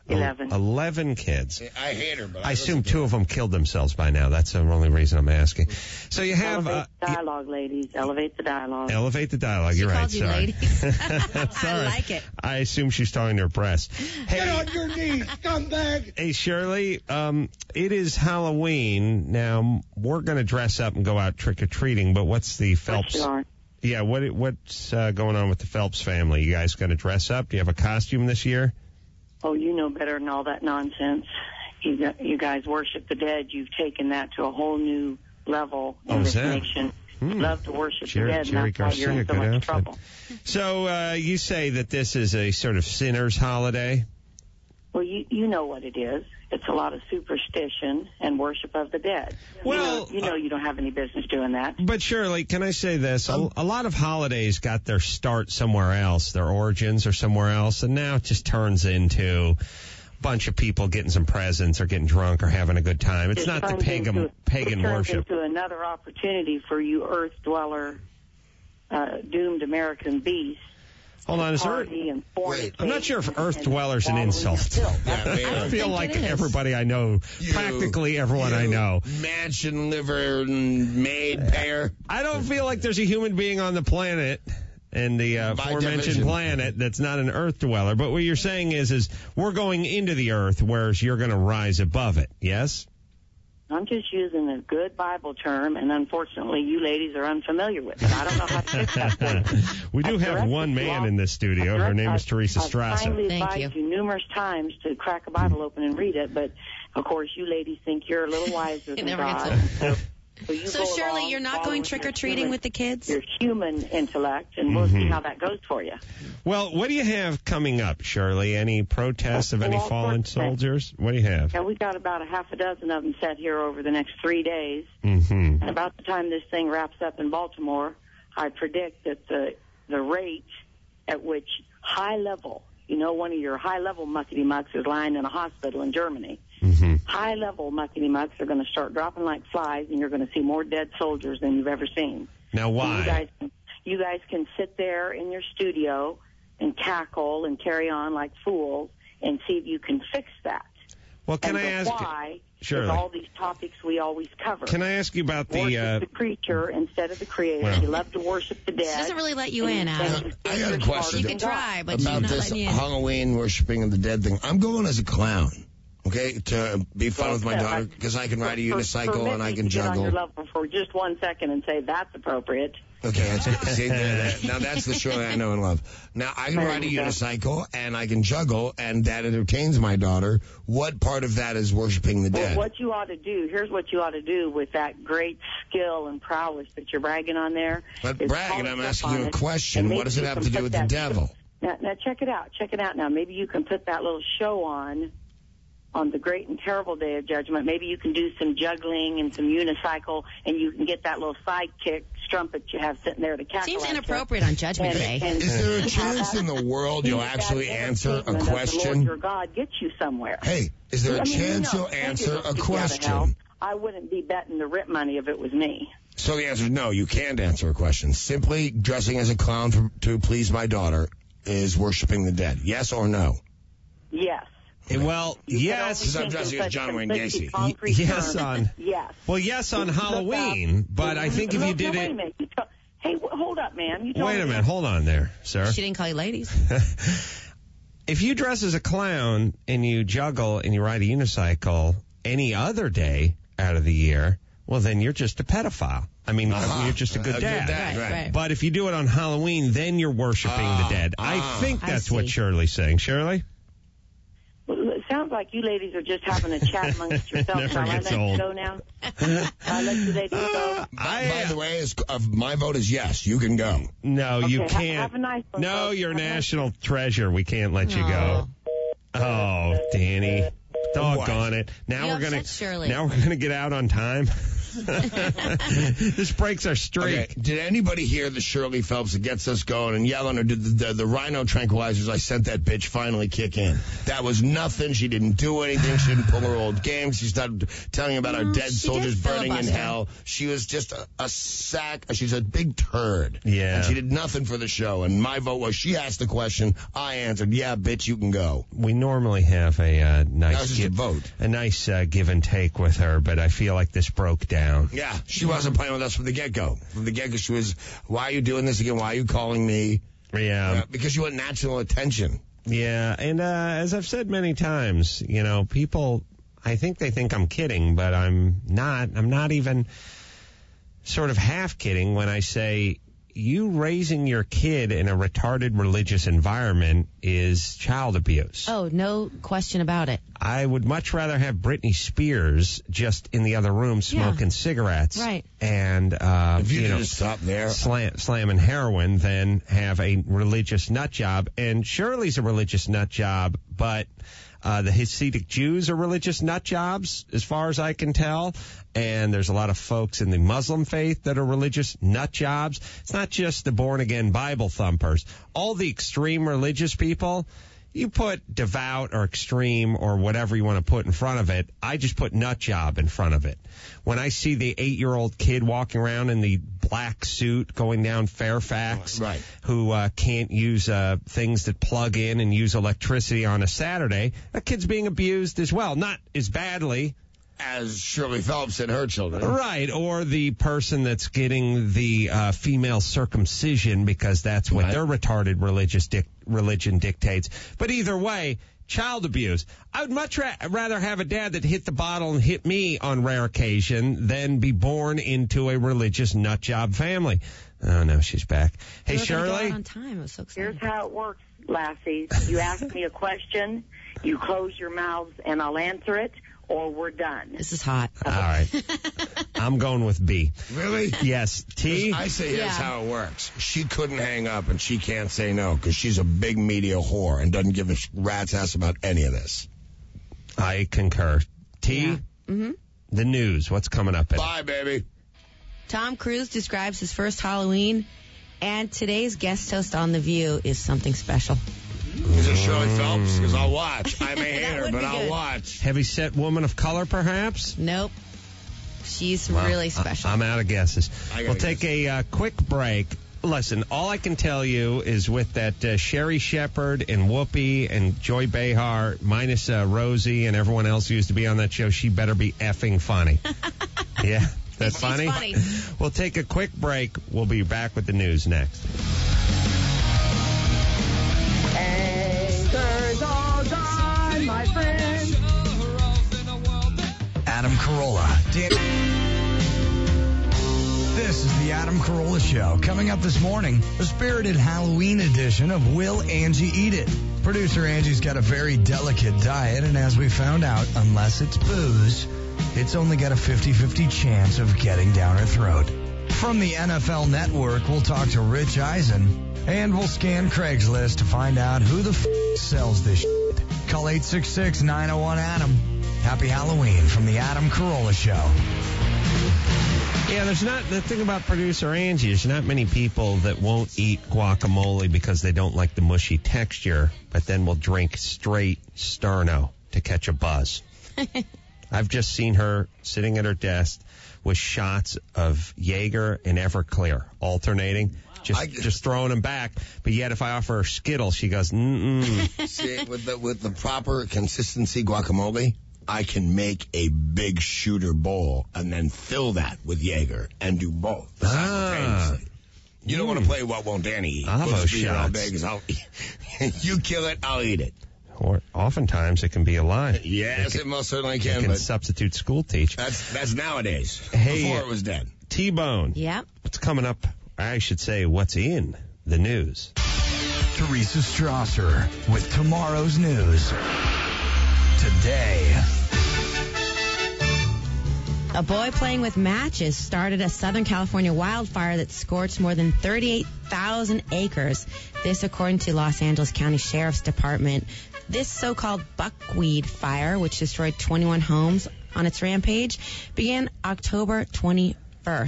11. 11 kids. I hate her, but I assume 2 of them killed themselves by now. That's the only reason I'm asking. So you have... Elevate the dialogue, ladies. Elevate the dialogue. Elevate the dialogue. You're right. She Sorry. called you ladies. Sorry. I like it. I assume she's talking to her breast. Hey, Get on your knees, scumbag! Hey, Shirley, it is Halloween. Now, we're going to dress up and go out trick-or-treating, but what's the Phelps... Yeah, what's going on with the Phelps family? You guys going to dress up? Do you have a costume this year? Oh, you know better than all that nonsense. You guys worship the dead. You've taken that to a whole new level in this nation. You love to worship the dead, and that's why you're in so much trouble. So you say that this is a sort of sinner's holiday? Well, you know what it is. It's a lot of superstition and worship of the dead. Well, you know you don't have any business doing that. But Shirley, can I say this? A lot of holidays got their start somewhere else. Their origins are somewhere else, and now it just turns into a bunch of people getting some presents or getting drunk or having a good time. It's not the pagan worship. It turns into another opportunity for you earth dweller, doomed American beasts. Hold on, is Earth? I'm not sure if Earth Dweller's an insult. I feel like everybody I know, practically everyone I know. Mansion, liver, maid, pair. I don't feel like there's a human being on the planet, and the aforementioned planet, that's not an Earth Dweller. But what you're saying is we're going into the Earth, whereas you're going to rise above it, yes? I'm just using a good Bible term, and unfortunately, you ladies are unfamiliar with it. I don't know how to fix that for you. We do have one man in this studio. Her name is Teresa Strasser. I've kindly advised you numerous times to crack a Bible open and read it, but, of course, you ladies think you're a little wiser than God. So Shirley, you're not going trick-or-treating with the kids? Your human intellect, and we'll see how that goes for you. Well, what do you have coming up, Shirley? Any protests of any fallen soldiers? What do you have? Yeah, we've got about a half a dozen of them set here over the next 3 days. Mm-hmm. And about the time this thing wraps up in Baltimore, I predict that the rate at which high-level, one of your high-level muckety-mucks is lying in a hospital in Germany. Mm-hmm. High-level muckety-mucks are going to start dropping like flies, and you're going to see more dead soldiers than you've ever seen. Now, why? So you guys can sit there in your studio and cackle and carry on like fools and see if you can fix that. Well, can I ask? Why? Sure. All these topics we always cover. Can I ask you about worship the creature instead of the creator? Well, you love to worship the dead. She doesn't really let you in, Adam. I got a question. You can try, but she's about not this letting you in. Halloween worshiping of the dead thing. I'm going as a clown. Okay, to be fun with my daughter, because I can ride a unicycle and I can juggle. Get on your level for just 1 second and say that's appropriate. Okay, that's good. See, now that's the Shirley I know and love. Now I can ride a unicycle and I can juggle, and that entertains my daughter. What part of that is worshiping the dead? Well, what you ought to do, here's what you ought to do with that great skill and prowess that you're bragging on there. But bragging, I'm asking you a question. What does it have to do with the devil? Now check it out. Check it out now. Maybe you can put that little show on the great and terrible day of judgment. Maybe you can do some juggling and some unicycle, and you can get that little sidekick strumpet you have sitting there to cackle. Seems inappropriate on Judgment Day. Is there a chance in the world you'll actually answer a question? The Lord your God gets you somewhere. Hey, is there a chance you'll answer a question? I wouldn't be betting the rip money if it was me. So the answer is no, you can't answer a question. Simply dressing as a clown to please my daughter is worshiping the dead. Yes or no? Yes. Well, yes. Because I'm dressing as John Wayne Gacy. Yes on. Yes. Well, yes on Halloween, but I think if you did it. Hey, hold up, man. Wait a minute. Hold on there, sir. She didn't call you ladies. If you dress as a clown and you juggle and you ride a unicycle any other day out of the year, well, then you're just a pedophile. I mean, you're just a good dad. Right. But if you do it on Halloween, then you're worshiping the dead. I think that's what Shirley's saying. Shirley? Well, it sounds like you ladies are just having a chat amongst yourselves. Never gets old. Go now. I'll let you ladies go. By the way, my vote is yes. You can go. No, okay, you can't. Have a nice one. No, you're a national treasure. We can't let you go. Oh, Danny. Doggone it. Now we're gonna get out on time. This breaks our streak. Okay. Did anybody hear the Shirley Phelps that gets us going and yelling, or did the rhino tranquilizers I sent that bitch finally kick in? That was nothing. She didn't do anything. She didn't pull her old games. She started telling about our dead soldiers burning in hell. She was just a sack. She's a big turd. Yeah. And she did nothing for the show. And my vote was she asked the question. I answered, yeah, bitch, you can go. We normally have a nice give and take with her, but I feel like this broke down. Yeah, she wasn't playing with us from the get-go. From the get-go, she was, why are you doing this again? Why are you calling me? Yeah. Because you want national attention. Yeah, and as I've said many times, people, I think they think I'm kidding, but I'm not. I'm not even sort of half kidding when I say you raising your kid in a retarded religious environment is child abuse. Oh, no question about it. I would much rather have Britney Spears just in the other room smoking cigarettes. Right. And, if you just stop there. Slamming heroin than have a religious nut job. And Shirley's a religious nut job, but the Hasidic Jews are religious nut jobs, as far as I can tell. And there's a lot of folks in the Muslim faith that are religious nut jobs. It's not just the born-again Bible thumpers. All the extreme religious people, you put devout or extreme or whatever you want to put in front of it. I just put nut job in front of it. When I see the 8-year-old kid walking around in the black suit going down Fairfax, right, who can't use things that plug in and use electricity on a Saturday, that kid's being abused as well. Not as badly as Shirley Phelps and her children. Right, or the person that's getting the female circumcision because that's what their retarded religion dictates. But either way, child abuse. I would much rather have a dad that hit the bottle and hit me on rare occasion than be born into a religious nutjob family. Oh, no, she's back. Hey, Shirley. On time. It was so exciting. Here's how it works, Lassie. You ask me a question, you close your mouths, and I'll answer it, or we're done. This is hot. All right. I'm going with B. Really? Yes. T? I say here's how it works. She couldn't hang up, and she can't say no because she's a big media whore and doesn't give a rat's ass about any of this. I concur. T? Yeah. Mm-hmm. The news. What's coming up? Bye, baby. Tom Cruise describes his first Halloween, and today's guest host on The View is something special. Is it Shirley Phelps? Because I'll watch. I may hate her, but I'll watch. Heavy-set woman of color, perhaps? Nope. She's really special. I'm out of guesses. We'll take a quick break. Listen, all I can tell you is with that Sherry Shepherd and Whoopi and Joy Behar, minus Rosie and everyone else who used to be on that show, she better be effing funny. Yeah? That's funny? We'll take a quick break. We'll be back with the news next. Anchors all gone, my friend. Adam Carolla. This is the Adam Carolla Show. Coming up this morning, a spirited Halloween edition of Will Angie Eat It? Producer Angie's got a very delicate diet, and as we found out, unless it's booze, it's only got a 50-50 chance of getting down her throat. From the NFL Network, we'll talk to Rich Eisen, and we'll scan Craigslist to find out who the sells this shit. Call 866-901-ADAM. Happy Halloween from the Adam Carolla Show. Yeah, there's not, the thing about producer Angie, there's not many people that won't eat guacamole because they don't like the mushy texture, but then will drink straight Sterno to catch a buzz. I've just seen her sitting at her desk with shots of Jaeger and Everclear alternating, just throwing them back. But yet, if I offer her Skittles, she goes, mm-mm. See, with the proper consistency guacamole, I can make a big shooter bowl and then fill that with Jaeger and do both simultaneously. You don't want to play what won't Danny eat. I'll have those shots. You kill it, I'll eat it. Or oftentimes it can be a lie. Yes, it most certainly can. It can substitute school teach. That's nowadays. Hey, before it was dead. T-Bone. Yeah. What's coming up? I should say, what's in the news? Teresa Strasser with tomorrow's news. Today. A boy playing with matches started a Southern California wildfire that scorched more than 38,000 acres. This according to Los Angeles County Sheriff's Department. This so-called buckwheat fire, which destroyed 21 homes on its rampage began October 21st.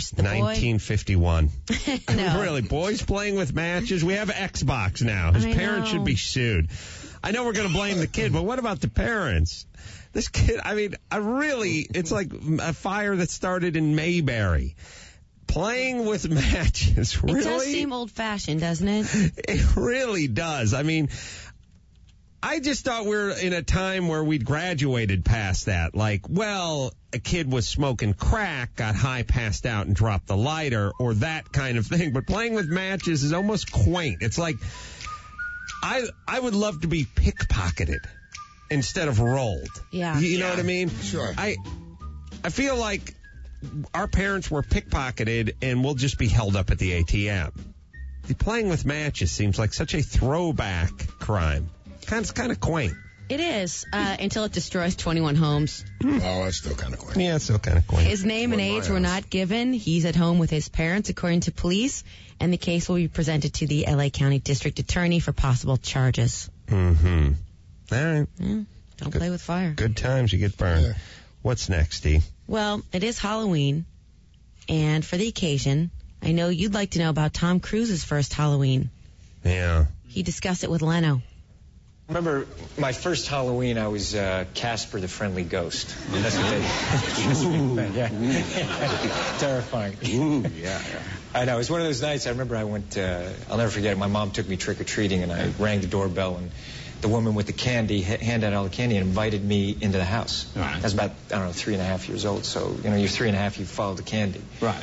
1951. No. Really, boys playing with matches? We have Xbox now. His parents should be sued. I know we're going to blame the kid, but what about the parents? This kid, it's like a fire that started in Mayberry. Playing with matches, really? It does seem old-fashioned, doesn't it? It really does. I mean, I just thought we were in a time where we'd graduated past that. Like, well, a kid was smoking crack, got high, passed out, and dropped the lighter, or that kind of thing. But playing with matches is almost quaint. It's like, I would love to be pickpocketed instead of rolled. Yeah. You know what I mean? Sure. I feel like our parents were pickpocketed and we'll just be held up at the ATM. The playing with matches seems like such a throwback crime. It's kind of quaint. It is, until it destroys 21 homes. Oh, that's still kind of quaint. Yeah, it's still kind of quaint. His name and age were not given. He's at home with his parents, according to police, and the case will be presented to the L.A. County District Attorney for possible charges. Mm-hmm. All right. Yeah, don't play with fire. Good times, you get burned. Yeah. What's next, Dee? Well, it is Halloween, and for the occasion, I know you'd like to know about Tom Cruise's first Halloween. Yeah. He discussed it with Leno. I remember my first Halloween, I was Casper the Friendly Ghost. That's what they yeah. Terrifying. Yeah. I know. It was one of those nights, I remember I went, I'll never forget it, my mom took me trick-or-treating, and I rang the doorbell, and the woman with the candy handed out all the candy and invited me into the house. Right. I was about, 3.5 years old, so, you're 3.5, you follow the candy. Right.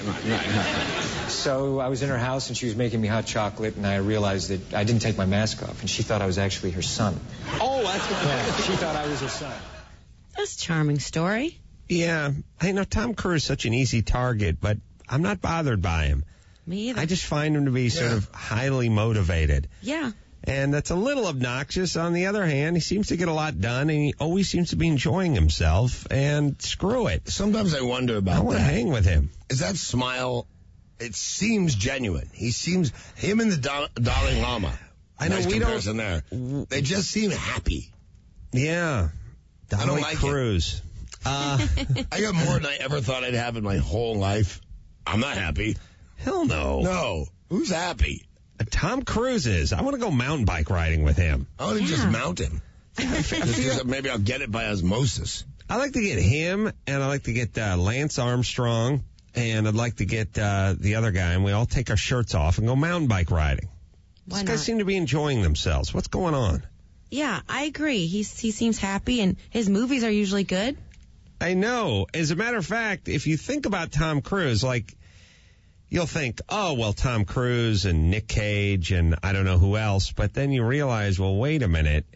So I was in her house, and she was making me hot chocolate, and I realized that I didn't take my mask off, and she thought I was actually her son. Oh, that's good. Yeah, she thought I was her son. That's a charming story. Yeah. Tom Cruise is such an easy target, but I'm not bothered by him. Me either. I just find him to be sort of highly motivated. Yeah. And that's a little obnoxious. On the other hand, he seems to get a lot done, and he always seems to be enjoying himself, and screw it. Sometimes I wonder about that. I want to hang with him. Is that smile, it seems genuine. He seems, him and the Dalai Lama. I know, nice we comparison there. They just seem happy. Yeah. I don't like Cruise. I got more than I ever thought I'd have in my whole life. I'm not happy. Hell no. No. Who's happy? Tom Cruise is. I want to go mountain bike riding with him. I want to just mount him. Maybe I'll get it by osmosis. I like to get him, and I like to get Lance Armstrong, and I'd like to get the other guy, and we all take our shirts off and go mountain bike riding. These guys seem to be enjoying themselves. What's going on? Yeah, I agree. He seems happy, and his movies are usually good. I know. As a matter of fact, if you think about Tom Cruise, you'll think, oh, well, Tom Cruise and Nick Cage and I don't know who else. But then you realize, well, wait a minute.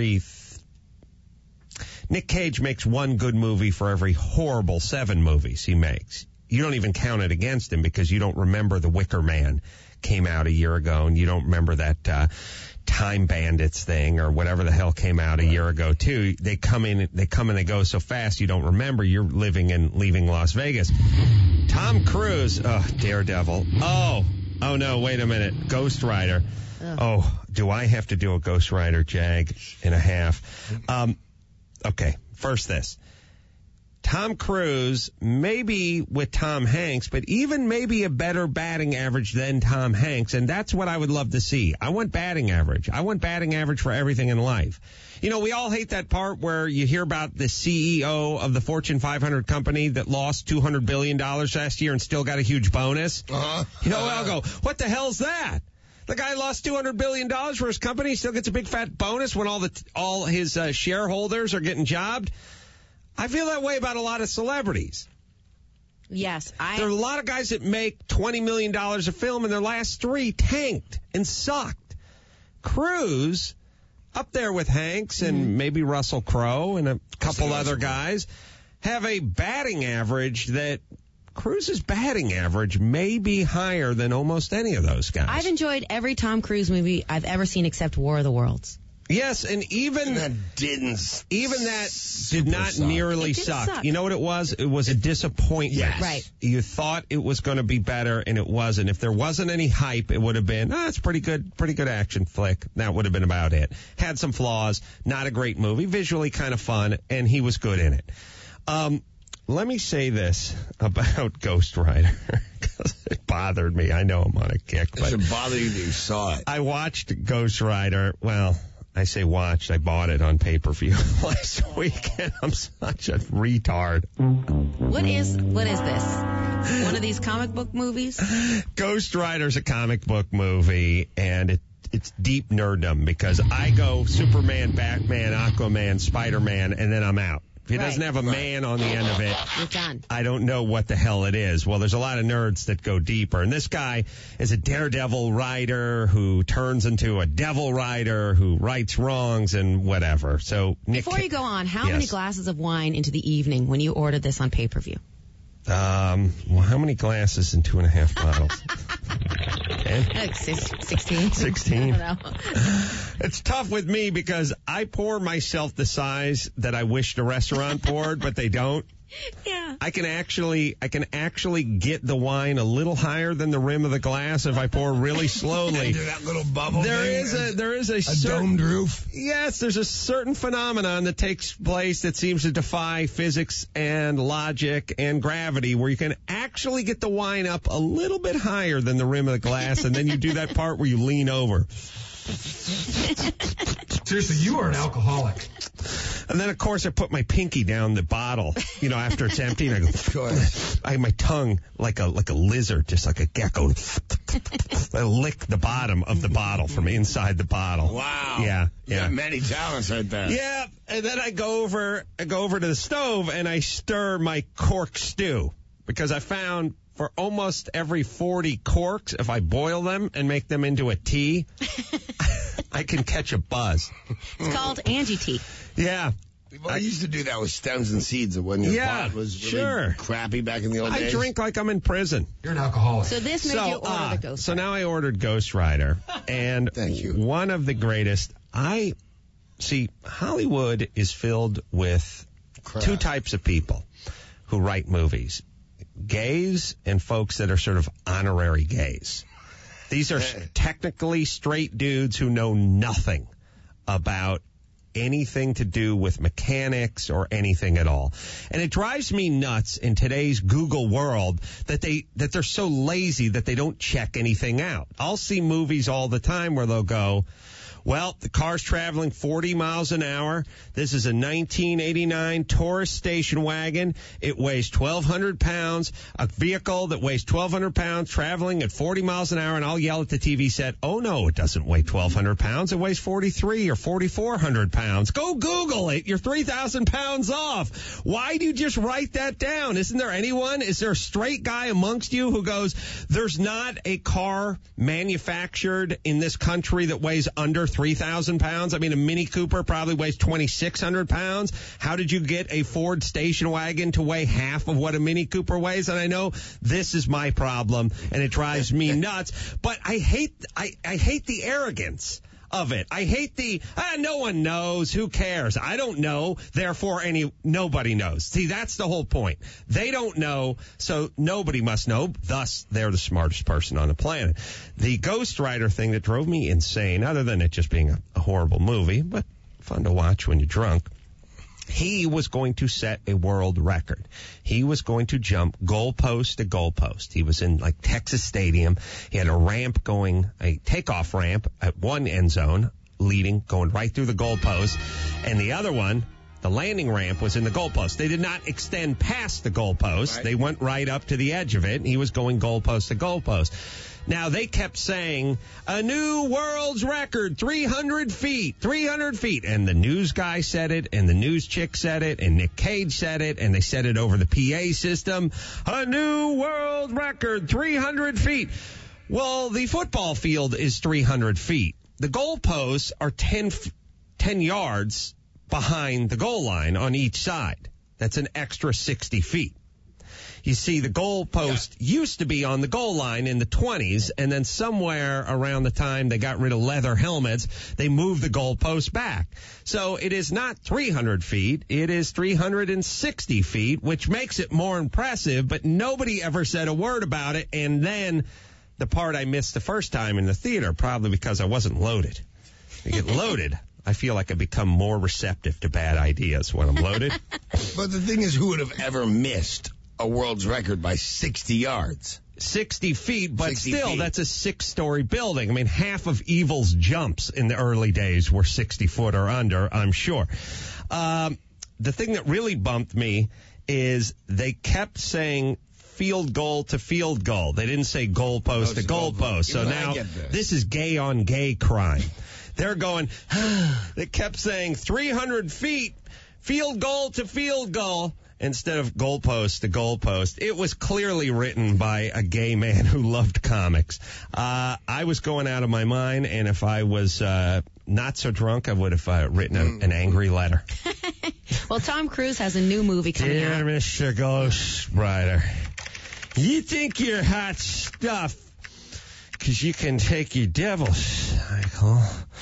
Nick Cage makes one good movie for every horrible 7 movies he makes. You don't even count it against him because you don't remember The Wicker Man came out a year ago, and you don't remember that Time Bandits thing or whatever the hell came out a year ago too. They come and they go so fast you don't remember. You're living and leaving Las Vegas. Tom Cruise, Daredevil. Oh no, wait a minute. Ghost Rider. Oh, do I have to do a Ghost Rider jag and a half? Okay, first this. Tom Cruise, maybe with Tom Hanks, but even maybe a better batting average than Tom Hanks, and that's what I would love to see. I want batting average. I want batting average for everything in life. We all hate that part where you hear about the CEO of the Fortune 500 company that lost $200 billion last year and still got a huge bonus. I'll go, what the hell's that? The guy lost $200 billion for his company, still gets a big fat bonus when all his shareholders are getting jobbed. I feel that way about a lot of celebrities. Yes. There are a lot of guys that make $20 million a film, and their last 3 tanked and sucked. Cruise, up there with Hanks and maybe Russell Crowe and a couple other guys, have a batting average that Cruise's batting average may be higher than almost any of those guys. I've enjoyed every Tom Cruise movie I've ever seen except War of the Worlds. Yes, and even that did not nearly suck. You know what it was? It was a disappointment. Yes. Right. You thought it was going to be better, and it wasn't. If there wasn't any hype, it would have been, it's pretty good action flick. That would have been about it. Had some flaws, not a great movie, visually kind of fun, and he was good in it. let me say this about Ghost Rider, because it bothered me. I know I'm on a kick. It should bother you that you saw it. I watched Ghost Rider. Well, I say watched. I bought it on pay-per-view last weekend. I'm such a retard. What is this? One of these comic book movies? Ghost Rider's a comic book movie, and it's deep nerddom because I go Superman, Batman, Aquaman, Spider-Man, and then I'm out. If he doesn't have a man on the end of it, you're done. I don't know what the hell it is. Well, there's a lot of nerds that go deeper. And this guy is a daredevil writer who turns into a devil writer who rights wrongs and whatever. So, Nick, before you go on, how many glasses of wine into the evening when you ordered this on pay-per-view? Well, how many glasses in 2.5 bottles? 16. 16. I don't know. It's tough with me because I pour myself the size that I wish the restaurant poured, but they don't. Yeah. I can actually get the wine a little higher than the rim of the glass if I pour really slowly. That little bubble. There is a domed roof. Yes, there's a certain phenomenon that takes place that seems to defy physics and logic and gravity, where you can actually get the wine up a little bit higher than the rim of the glass, and then you do that part where you lean over. Seriously, you are an alcoholic. And then, of course, I put my pinky down the bottle, after it's empty, and I go, I have my tongue like a lizard, just like a gecko. I lick the bottom of the bottle from inside the bottle. Wow. Yeah. You got many talents right there. Yeah, and then I go over to the stove and I stir my cork stew, because I found for almost every 40 corks, if I boil them and make them into a tea, I can catch a buzz. It's called Angie tea. Yeah. Well, I used to do that with stems and seeds when your pot was really crappy back in the old days. I drink like I'm in prison. You're an alcoholic. So this made you order the Ghost Rider. So now I ordered Ghost Rider. And thank you. One of the greatest. Hollywood is filled with two types of people who write movies. Gays and folks that are sort of honorary gays. These are technically straight dudes who know nothing about anything to do with mechanics or anything at all. And it drives me nuts in today's Google world that they're so lazy that they don't check anything out. I'll see movies all the time where they'll go, well, the car's traveling 40 miles an hour. This is a 1989 Taurus station wagon. It weighs 1,200 pounds. A vehicle that weighs 1,200 pounds traveling at 40 miles an hour. And I'll yell at the TV set, oh, no, it doesn't weigh 1,200 pounds. It weighs 43 or 4,400 pounds. Go Google it. You're 3,000 pounds off. Why do you just write that down? Isn't there anyone? Is there a straight guy amongst you who goes, there's not a car manufactured in this country that weighs under 3,000 pounds. I mean, a Mini Cooper probably weighs 2,600 pounds. How did you get a Ford station wagon to weigh half of what a Mini Cooper weighs? And I know this is my problem, and it drives me nuts. But I hate the arrogance of it. I hate no one knows. Who cares? I don't know. Therefore, nobody knows. See, that's the whole point. They don't know, so nobody must know. Thus, they're the smartest person on the planet. The Ghost Rider thing that drove me insane, other than it just being a horrible movie, but fun to watch when you're drunk, he was going to set a world record. He was going to jump goalpost to goalpost. He was in Texas Stadium. He had a takeoff ramp at one end zone going right through the goalpost. And the other one, the landing ramp, was in the goalpost. They did not extend past the goalpost. Right. They went right up to the edge of it, and he was going goalpost to goalpost. Now, they kept saying, a new world's record, 300 feet. And the news guy said it, and the news chick said it, and Nick Cage said it, and they said it over the PA system. A new world record, 300 feet. Well, the football field is 300 feet. The goalposts are 10 yards behind the goal line on each side. That's an extra 60 feet. You see, the goalpost used to be on the goal line in the 20s, and then somewhere around the time they got rid of leather helmets, they moved the goalpost back. So it is not 300 feet, it is 360 feet, which makes it more impressive, but nobody ever said a word about it. And then the part I missed the first time in the theater, probably because I wasn't loaded. You get loaded I feel like I become more receptive to bad ideas when I'm loaded. But the thing is, who would have ever missed a world's record by 60 yards? 60 feet, but 60 still, feet. that's a 6-story building. I mean, half of Evil's jumps in the early days were 60 foot or under, I'm sure. The thing that really bumped me is they kept saying field goal to field goal. They didn't say goalpost to goalpost. So now this is gay on gay crime. They're going, they kept saying 300 feet, field goal to field goal, instead of goalpost to goalpost. It was clearly written by a gay man who loved comics. I was going out of my mind, and if I was not so drunk, I would have written an angry letter. Well, Tom Cruise has a new movie coming Dear out. Mr. Ghost Rider, you think you're hot stuff because you can take your devil cycle.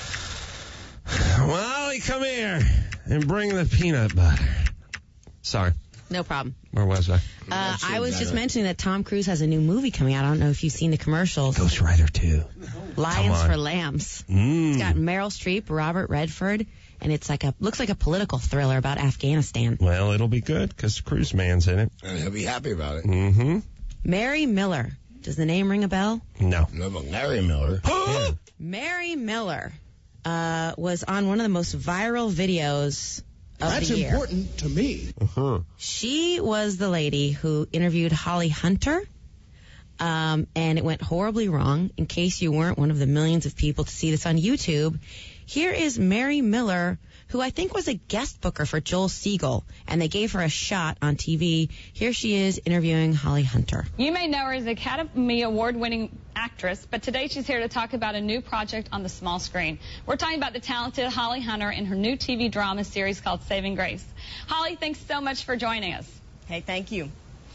Wally, come here and bring the peanut butter. Sorry. No problem. Where was I? I was just mentioning that Tom Cruise has a new movie coming out. I don't know if you've seen the commercials. Ghost Rider 2. Lions for Lambs. It's got Meryl Streep, Robert Redford, and it's looks like a political thriller about Afghanistan. Well, it'll be good because Cruise Man's in it. And he'll be happy about it. Mm-hmm. Mary Miller. Does the name ring a bell? No. No, but Mary Miller. Yeah. Mary Miller was on one of the most viral videos of the year. That's important to me. She was the lady who interviewed Holly Hunter, and it went horribly wrong. In case you weren't one of the millions of people to see this on YouTube, here is Mary Miller, who I think was a guest booker for Joel Siegel, and they gave her a shot on TV. Here she is interviewing Holly Hunter. You may know her as Academy Award-winning actress, but today she's here to talk about a new project on the small screen. We're talking about the talented Holly Hunter and her new TV drama series called Saving Grace. Holly, thanks so much for joining us. Hey, thank you.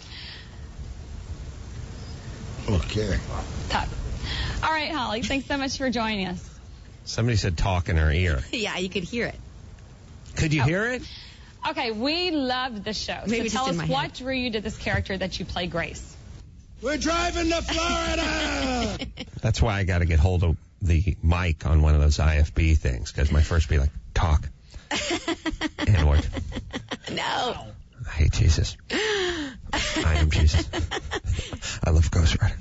Okay. Talk. All right, Holly, thanks so much for joining us. Somebody said talk in her ear. Yeah, you could hear it. Could you hear it? Okay, we loved the show. Maybe so tell just in us my what head. drew you to this character that you play, Grace. We're driving to Florida! That's why I got to get hold of the mic on one of those IFB things, because my first be like, talk. N-word. No. I hate Jesus. I am Jesus. I love Ghost Rider.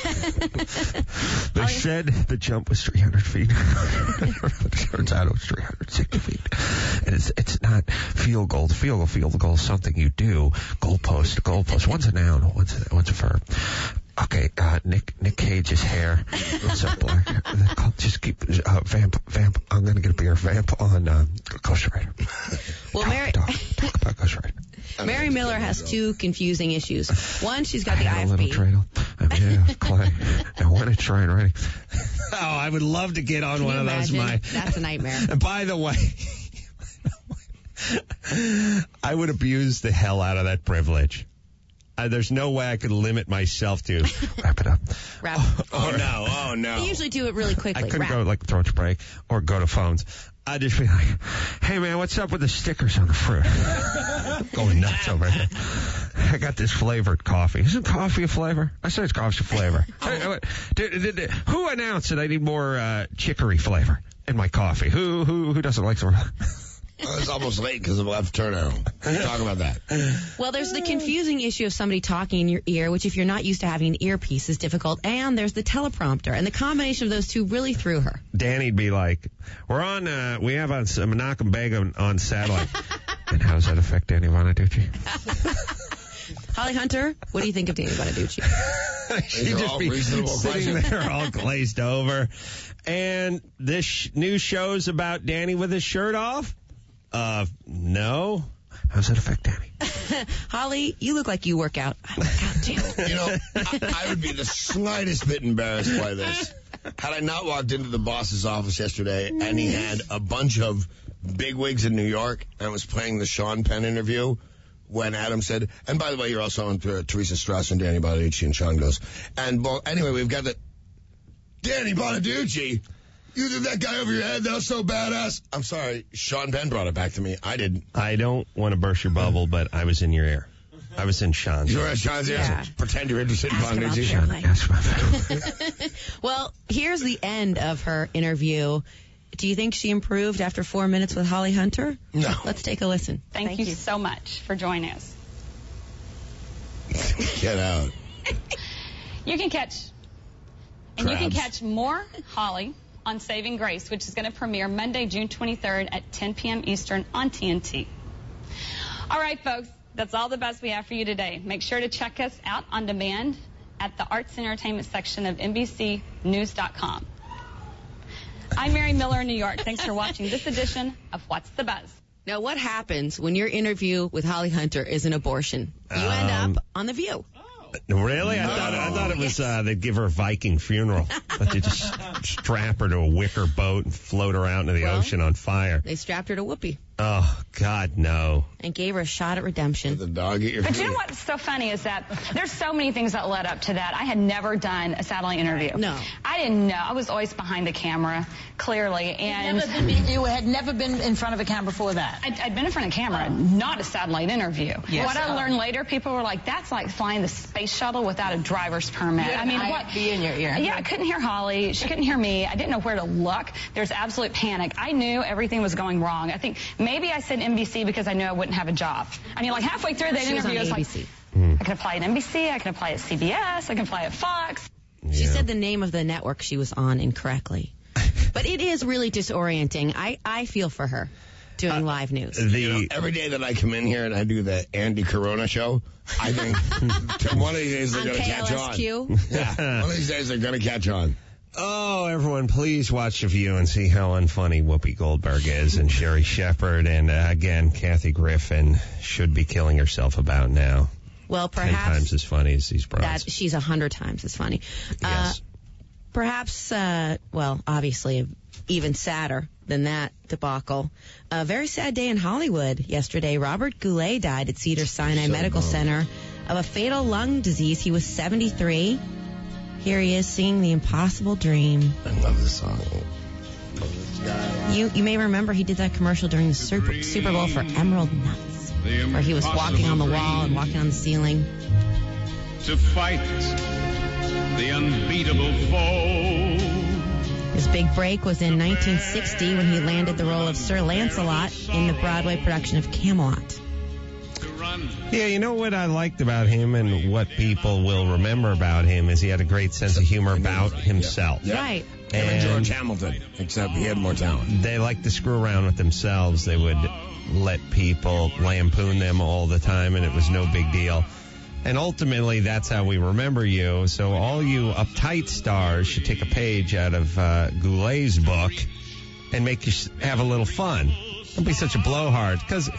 They said the jump was 300 feet. It turns out it was 360 feet. And it's not field goal. Field goal is something you do. Goalpost to goalpost. One's a noun, one's a verb. Okay, Nick Cage's hair. What's up, Black? Just keep vamp. I'm gonna get a beer. Vamp on Ghost Rider. Well, Talk about Ghost Rider. Mary Miller has two confusing issues. One, she's got the I had a IFB. little dreidel. Clay. Now when it's right ready. Oh, I would love to get on Can one you of those. imagine? That's a nightmare. And by the way, I would abuse the hell out of that privilege. There's no way I could limit myself to wrap it up. Wrap. Oh no. They usually do it really quickly. I couldn't Wrap. go throat spray or go to phones. I'd just be like, hey man, what's up with the stickers on the fruit? Going nuts over here. I got this flavored coffee. Isn't coffee a flavor? I said it's coffee flavor. Who announced that I need more chicory flavor in my coffee? Who doesn't like the... It's almost late because of left turn arrow. Let's talk about that. Well, there's the confusing issue of somebody talking in your ear, which if you're not used to having an earpiece is difficult, and there's the teleprompter, and the combination of those two really threw her. Danny'd be like, we have a Menachem Begum on satellite. And how does that affect Danny Bonaducci? Holly Hunter, what do you think of Danny Bonaducci? She'd just be sitting there all glazed over. And this new show's about Danny with his shirt off? No. How does that affect Danny? Holly, you look like you work out. I work out too. I would be the slightest bit embarrassed by this. Had I not walked into the boss's office yesterday and he had a bunch of bigwigs in New York and was playing the Sean Penn interview when Adam said, and by the way, you're also on Teresa Strauss and Danny Bonaducci, and Sean goes, and anyway, we've got the Danny Bonaducci. You did that guy over your head. That was so badass. I'm sorry. Sean Penn brought it back to me. I didn't. I don't want to burst your bubble, but I was in your ear. I was in Sean's ear. You were at Sean's ear? Yeah. Pretend you're interested in Bonaducci. Sean, Well, here's the end of her interview. Do you think she improved after 4 minutes with Holly Hunter? No. Let's take a listen. Thank you so much for joining us. Get out. You can catch more Holly on Saving Grace, which is going to premiere Monday, June 23rd at 10 p.m. Eastern on TNT. All right, folks, that's all the best we have for you today. Make sure to check us out on demand at the Arts and Entertainment section of NBCNews.com. I'm Mary Miller in New York. Thanks for watching this edition of What's the Buzz. Now, what happens when your interview with Holly Hunter is an abortion? You end up on The View. Really? I thought it was they'd give her a Viking funeral. But they just strap her to a wicker boat and float her out into the ocean on fire. They strapped her to Whoopi. Oh, God, no. And gave her a shot at redemption. The dog at your But feet. you know what's so funny is that there's so many things that led up to that. I had never done a satellite interview. No. I didn't know. I was always behind the camera, clearly. And You had never been in front of a camera before that? I'd been in front of camera, not a satellite interview. Yes. What I learned later, people were like, that's like flying the space shuttle without a driver's permit. You had an IFB in your ear. Yeah, I couldn't hear Holly. She couldn't hear me. I didn't know where to look. There's absolute panic. I knew everything was going wrong. I think maybe I said NBC because I knew I wouldn't have a job. I mean, like halfway through that She was interview, I on was ABC. like, I can apply at NBC, I can apply at CBS, I can apply at Fox. She said the name of the network she was on incorrectly. But it is really disorienting. I feel for her doing live news. Every day that I come in here and I do the Andy Corona show, I think one of these days they're going to catch on. KLSQ? Yeah, one of these days they're going to catch on. Oh, everyone, please watch The View and see how unfunny Whoopi Goldberg is and Sherry Shepherd. And, again, Kathy Griffin should be killing herself about now. Well, perhaps 10 times as funny as these broads. that she's 100 times as funny. Yes. Perhaps, obviously, even sadder than that debacle. A very sad day in Hollywood yesterday. Robert Goulet died at Cedars-Sinai Medical Center of a fatal lung disease. He was 73. Here he is singing The Impossible Dream. I love this song. You may remember he did that commercial during the Super Bowl for Emerald Nuts, where he was walking on the wall and walking on the ceiling. To fight the unbeatable foe. His big break was in 1960 when he landed the role of Sir Lancelot in the Broadway production of Camelot. Yeah, you know what I liked about him and what people will remember about him is he had a great sense of humor about himself. Yeah. Right. And George Hamilton, except he had more talent. They like to screw around with themselves. They would let people lampoon them all the time, and it was no big deal. And ultimately, that's how we remember you. So all you uptight stars should take a page out of Goulet's book and make you have a little fun. Don't be such a blowhard, because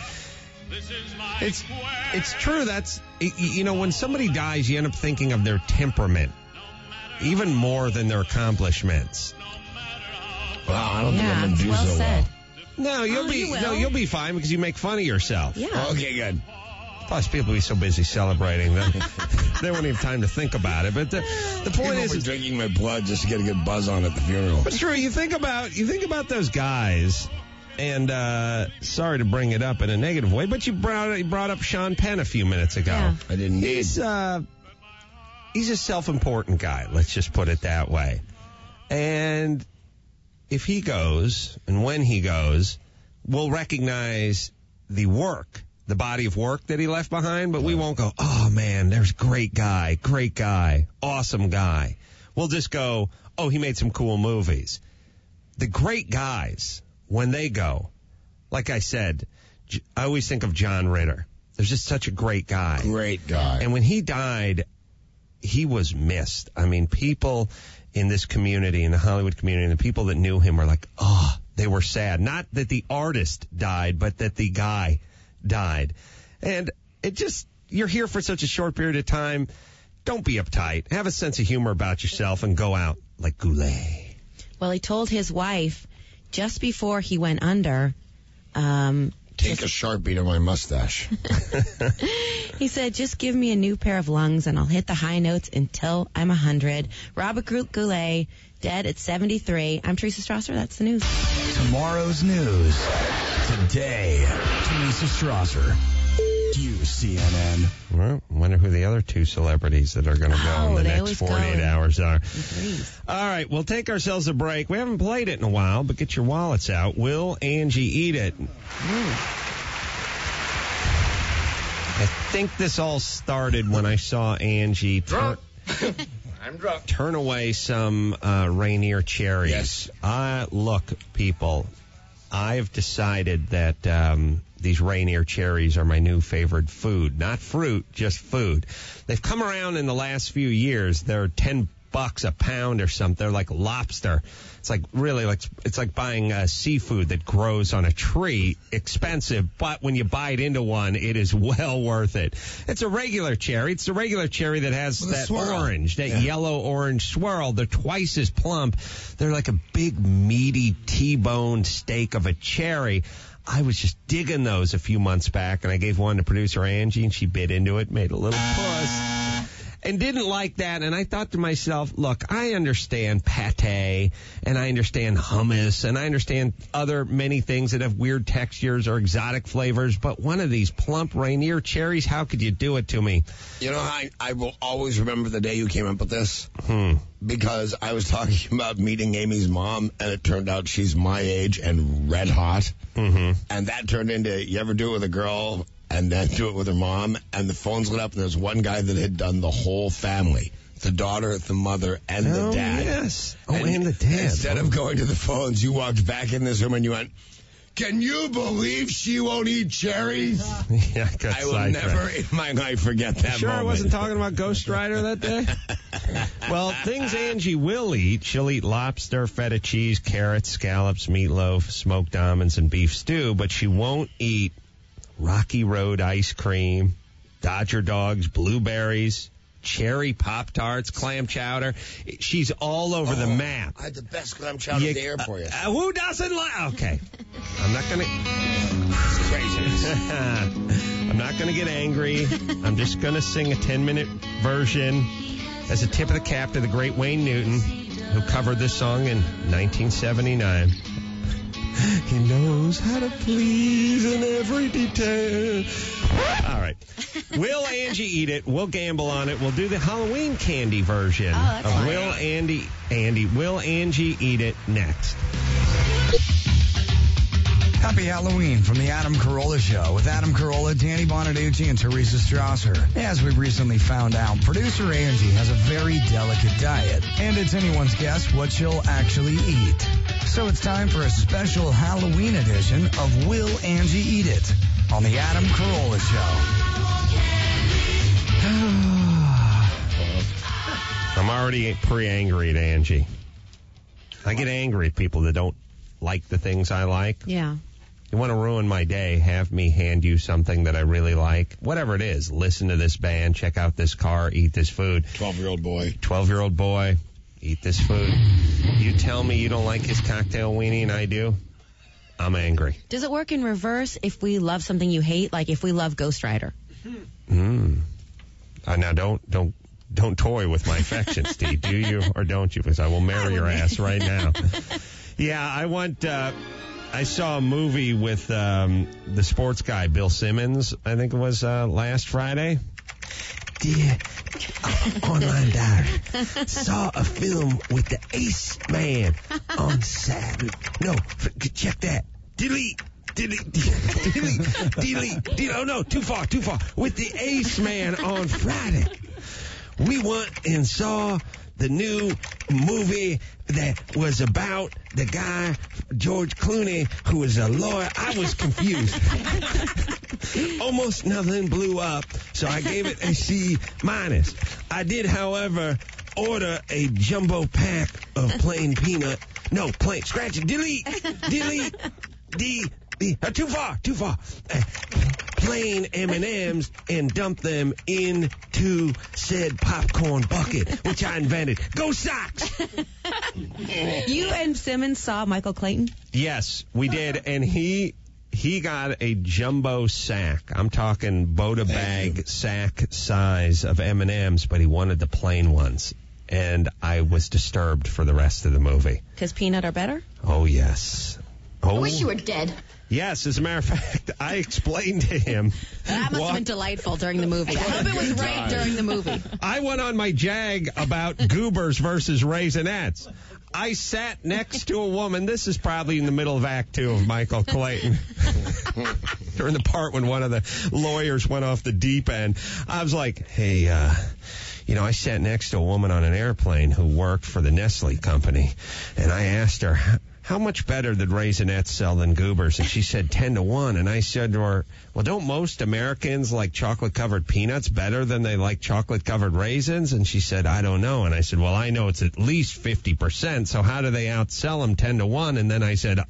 it's true. That's, when somebody dies, you end up thinking of their temperament even more than their accomplishments. Wow, I don't think I'm going to do well so said. No, you'll be fine because you make fun of yourself. Yeah. Okay, good. Plus, people will be so busy celebrating that they won't have time to think about it. But the point People were is, drinking my blood just to get a good buzz on at the funeral. it's true. You think about those guys. And sorry to bring it up in a negative way, but you brought up Sean Penn a few minutes ago. Yeah. I didn't need. He's a self-important guy. Let's just put it that way. And if he goes, and when he goes, we'll recognize the body of work that he left behind, but we won't go, oh man, there's great guy, awesome guy. We'll just go, oh, he made some cool movies. The great guys, when they go, like I said, I always think of John Ritter. There's just such a great guy. Great guy. And when he died, he was missed. I mean, people in this community, in the Hollywood community, and the people that knew him were like, oh, they were sad. Not that the artist died, but that the guy died. And you're here for such a short period of time. Don't be uptight. Have a sense of humor about yourself and go out like Goulet. Well, he told his wife just before he went under, Take a Sharpie to my mustache. he said, just give me a new pair of lungs and I'll hit the high notes until I'm 100. Robert Goulet, dead at 73. I'm Teresa Strasser. That's the news. Tomorrow's news. Today, Teresa Strasser. you, CNN. Well, I wonder who the other two celebrities that are going to go in the next 48 hours are. All right, we'll take ourselves a break. We haven't played it in a while, but get your wallets out. Will Angie eat it? I think this all started when I saw Angie I'm drunk. turn away some Rainier cherries. Yes. Look, people, I've decided that these Rainier cherries are my new favorite food. Not fruit, just food. They've come around in the last few years. They're $10 a pound or something. They're like lobster. It's like really like it's like buying seafood that grows on a tree. Expensive, but when you bite into one, it is well worth it. It's a regular cherry. It's the regular cherry that has that swirl. orange, that yellow-orange swirl. They're twice as plump. They're like a big, meaty T-bone steak of a cherry. I was just digging those a few months back, and I gave one to producer Angie, and she bit into it, made a little puss. And didn't like that, and I thought to myself, look, I understand pate, and I understand hummus, and I understand other many things that have weird textures or exotic flavors, but one of these plump Rainier cherries, how could you do it to me? You know, I will always remember the day you came up with this. Because I was talking about meeting Amy's mom, and it turned out she's my age and red hot. And that turned into, you ever do it with a girl and then do it with her mom? And the phones lit up, and there's one guy that had done the whole family. The daughter, the mother, and the dad. Yes. And the dad. Instead of going to the phones, you walked back in this room and you went, can you believe she won't eat cherries? Yeah, I will never in my life forget that Sure moment. I wasn't talking about Ghost Rider that day? Well, things Angie will eat. She'll eat lobster, feta cheese, carrots, scallops, meatloaf, smoked almonds, and beef stew, but she won't eat Rocky Road ice cream, Dodger dogs, blueberries, cherry Pop-Tarts, clam chowder. She's all over the map. I had the best clam chowder in the air for you. Who doesn't like? Okay. I'm not going to... I'm not going to get angry. I'm just going to sing a 10-minute version as a tip of the cap to the great Wayne Newton, who covered this song in 1979. He knows how to please in every detail. All right. Will Angie eat it? We'll gamble on it. We'll do the Halloween candy version of Will Angie eat it next. Happy Halloween from the Adam Carolla Show with Adam Carolla, Danny Bonaducci, and Teresa Strasser. As we recently found out, producer Angie has a very delicate diet, and it's anyone's guess what she'll actually eat. So it's time for a special Halloween edition of Will Angie Eat It on the Adam Carolla Show. I'm already pre-angry at Angie. I get angry at people that don't like the things I like. Yeah. You want to ruin my day, have me hand you something that I really like. Whatever it is. Listen to this band, check out this car, eat this food. 12-year-old boy. 12-year-old boy, eat this food. You tell me you don't like his cocktail weenie and I do, I'm angry. Does it work in reverse if we love something you hate, like if we love Ghost Rider? Now don't toy with my affections, Steve. Do you or don't you? Because I will marry your ass right now. Yeah, I saw a movie with the sports guy, Bill Simmons, I think it was last Friday. Dear online diary, saw a film with the Ace Man on Saturday. No, check that. Delete. Oh, no, too far. With the Ace Man on Friday. We went and saw the new movie that was about the guy, George Clooney, who was a lawyer. I was confused. Almost nothing blew up, so I gave it a C-. I did, however, order a jumbo pack of plain peanut. No, plain, scratch it, delete, too far. Plain M&Ms and dump them into said popcorn bucket, which I invented. Go Sox! You and Simmons saw Michael Clayton? Yes, we did, and he got a jumbo sack. I'm talking Boda bag sack size of M&Ms, but he wanted the plain ones. And I was disturbed for the rest of the movie. Because peanut are better? Oh, yes. Oh. I wish you were dead. Yes, as a matter of fact, I explained to him. That must have been delightful during the movie. I hope it was right during the movie. I went on my jag about Goobers versus Raisinets. I sat next to a woman. This is probably in the middle of Act 2 of Michael Clayton. During the part when one of the lawyers went off the deep end. I was like, hey, I sat next to a woman on an airplane who worked for the Nestle company. And I asked her, how much better did Raisinets sell than Goobers? And she said 10-1. And I said to her, well, don't most Americans like chocolate-covered peanuts better than they like chocolate-covered raisins? And she said, I don't know. And I said, well, I know it's at least 50%. So how do they outsell them 10-1? And then I said,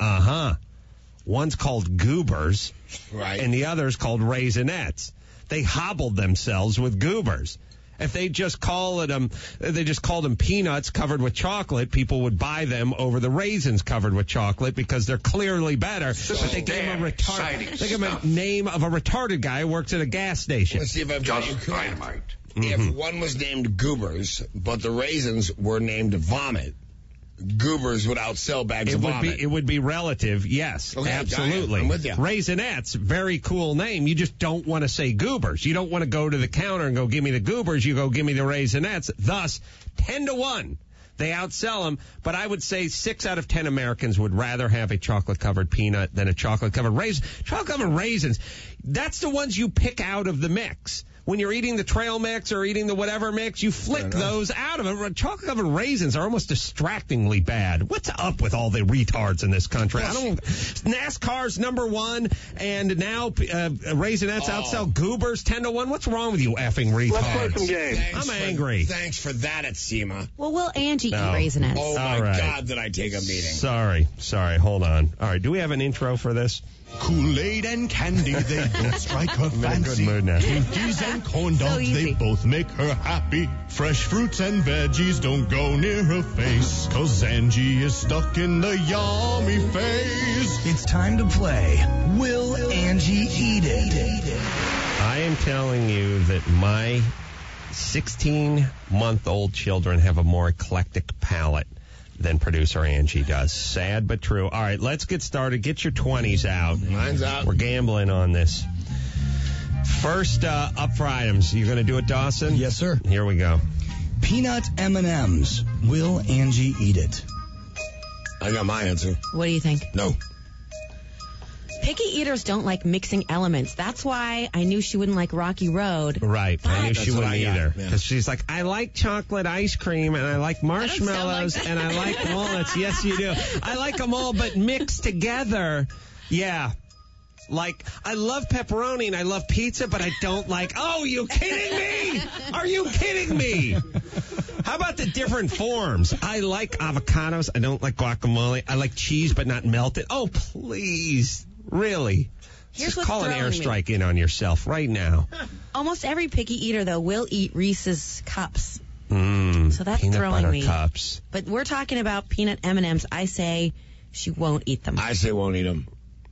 one's called Goobers, right, and the other's called Raisinets. They hobbled themselves with Goobers. If they just called them peanuts covered with chocolate, people would buy them over the raisins covered with chocolate because they're clearly better. But they gave him a name of a retarded guy who works at a gas station. Let's see if I've got you correct. If one was named Goobers, but the raisins were named Vomit, Goobers would outsell bags of vomit. It would be relative, yes, okay, absolutely. I'm with you. Raisinets, very cool name. You just don't want to say Goobers. You don't want to go to the counter and go, give me the Goobers. You go, give me the Raisinets. Thus, 10-1. They outsell them, but I would say 6 out of 10 Americans would rather have a chocolate-covered peanut than a chocolate-covered raisin. Chocolate-covered raisins, that's the ones you pick out of the mix. When you're eating the trail mix or eating the whatever mix, you flick those out of it. Chocolate-covered raisins are almost distractingly bad. What's up with all the retards in this country? NASCAR's number 1, and now Raisinets outsell Goobers 10-1. What's wrong with you effing retards? Let's play some games. I'm angry. Thanks for that, Atsima. Well, will Angie eat Raisinets? Oh, my God, did I take a beating. Sorry, hold on. All right, do we have an intro for this? Kool-Aid and candy, they both strike her fancy. I'm in a good mood now. Twinkies and corn dogs, they both make her happy. Fresh fruits and veggies don't go near her face, 'cause Angie is stuck in the yummy phase. It's time to play Will Angie Eat It? I am telling you that my 16-month-old children have a more eclectic palate than producer Angie does. Sad but true. All right, let's get started. Get your 20s out. Mine's out. We're gambling on this. First, up for items. You going to do it, Dawson? Yes, sir. Here we go. Peanut M&Ms. Will Angie eat it? I got my answer. What do you think? No. Picky eaters don't like mixing elements. That's why I knew she wouldn't like Rocky Road. Right. I knew she wouldn't either. Yeah. Because she's like, I like chocolate ice cream, and I like marshmallows, and I like walnuts. Yes, you do. I like them all, but mixed together. Yeah. Like, I love pepperoni, and I love pizza, but I don't like... Oh, you kidding me? Are you kidding me? How about the different forms? I like avocados. I don't like guacamole. I like cheese, but not melted. Oh, please. Really? Here's Just call an throwing airstrike in on yourself right now. Almost every picky eater, though, will eat Reese's Cups. So that's peanut throwing butter me. cups. But we're talking about peanut M&Ms. I say she won't eat them. I say won't eat them.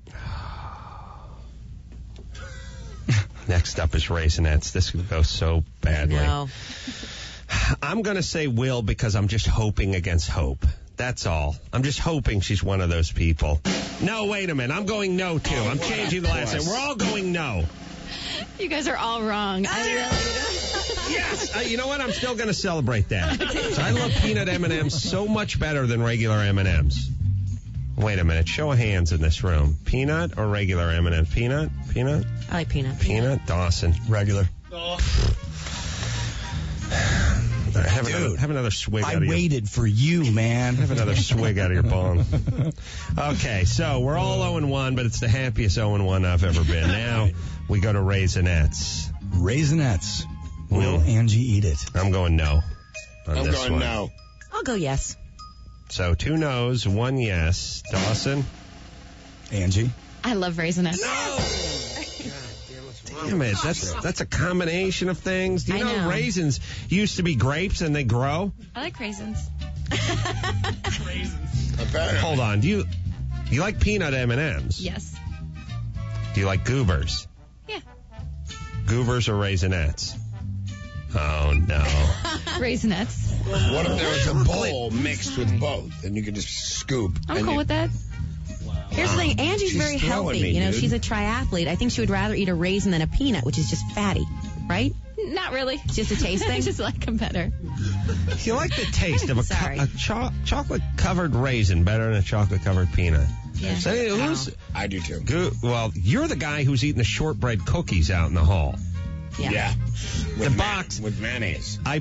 Next up is Raisinets. This could go so badly. No. I'm going to say will because I'm just hoping against hope. That's all. I'm just hoping she's one of those people. No, wait a minute. I'm going no, too. I'm changing the last name. We're all going no. You guys are all wrong. Yes. You know what? I'm still going to celebrate that. So I love peanut M&Ms so much better than regular M&Ms. Wait a minute. Show of hands in this room. Peanut or regular M&Ms? Peanut? Peanut? I like peanut. Peanut? Dawson. Regular. Have another swig out of your... I waited for you, man. Have another swig out of your bong. Okay, so we're all 0-1, but it's the happiest 0-1 I've ever been. Now we go to Raisinets. Raisinets. Will Angie eat it? I'm going no on this going one. no. I'll go yes. So 2 no's, 1 yes. Dawson? Angie? I love Raisinets. Damn it, that's a combination of things. Do you I know. raisins used to be grapes and they grow? I like raisins. Hold on, do you like peanut M&Ms? Yes. Do you like Goobers? Yeah. Goobers or Raisinets? Oh, no. Raisinets. What if there was a bowl mixed with both, and you could just scoop? I'm cool with that. Here's the thing. Angie's She's very throwing healthy. me, dude. She's a triathlete. I think she would rather eat a raisin than a peanut, which is just fatty, right? Not really. It's just a taste thing? I just like them better. You like the taste of Sorry. a chocolate-covered raisin better than a chocolate-covered peanut. Yeah. Say, who's, I do too. well, you're the guy who's eating the shortbread cookies out in the hall. Yeah. The box with mayonnaise. I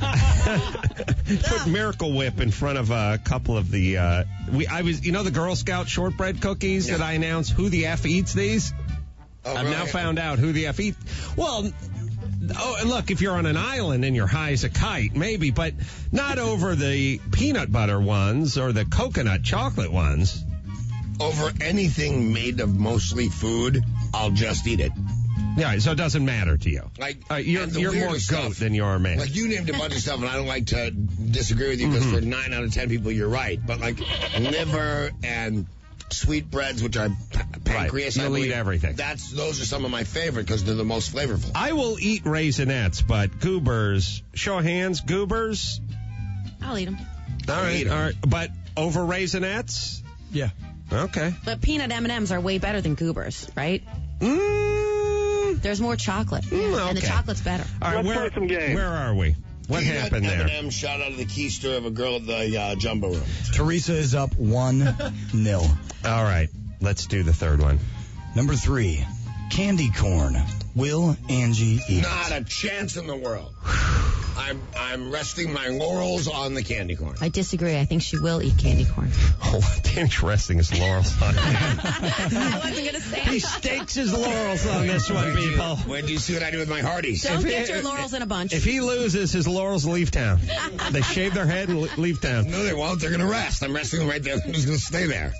put Miracle Whip in front of a couple of the. The Girl Scout shortbread cookies that I announced. Who the F eats these? I've now found out who the F eats. Well. Oh, and look, if you're on an island and you're high as a kite, maybe, but not over the peanut butter ones or the coconut chocolate ones. Over anything made of mostly food, I'll just eat it. Yeah, so it doesn't matter to you. Like you're more goat stuff, than you are man. Like you named a bunch of stuff, and I don't like to disagree with you because for 9 out of 10 people, you're right. But like liver and sweetbreads, which are pancreas, You'll eat everything. Those are some of my favorite because they're the most flavorful. I will eat Raisinets, but Goobers, show of hands, Goobers. I'll eat them. All right. But over Raisinets? Yeah. Okay. But peanut M&Ms are way better than Goobers, right? There's more chocolate, and the chocolate's better. All right, Let's play some games. Where are we? What Peanut happened there? M&M shot out of the keister of a girl at the Jumbo Room. Teresa is up 1-0. All right, let's do the third one. Number 3, candy corn. Will Angie eat Not a chance in the world. I'm resting my laurels on the candy corn. I disagree. I think she will eat candy corn. Oh, Danny's resting his laurels on it. I wasn't going to say He stakes his laurels on this one, people. When do you see what I do with my Hardee's? Don't get your laurels in a bunch. If he loses, his laurels leave town. They shave their head and leave town. No, they won't. They're going to rest. I'm resting them right there. I'm just going to stay there.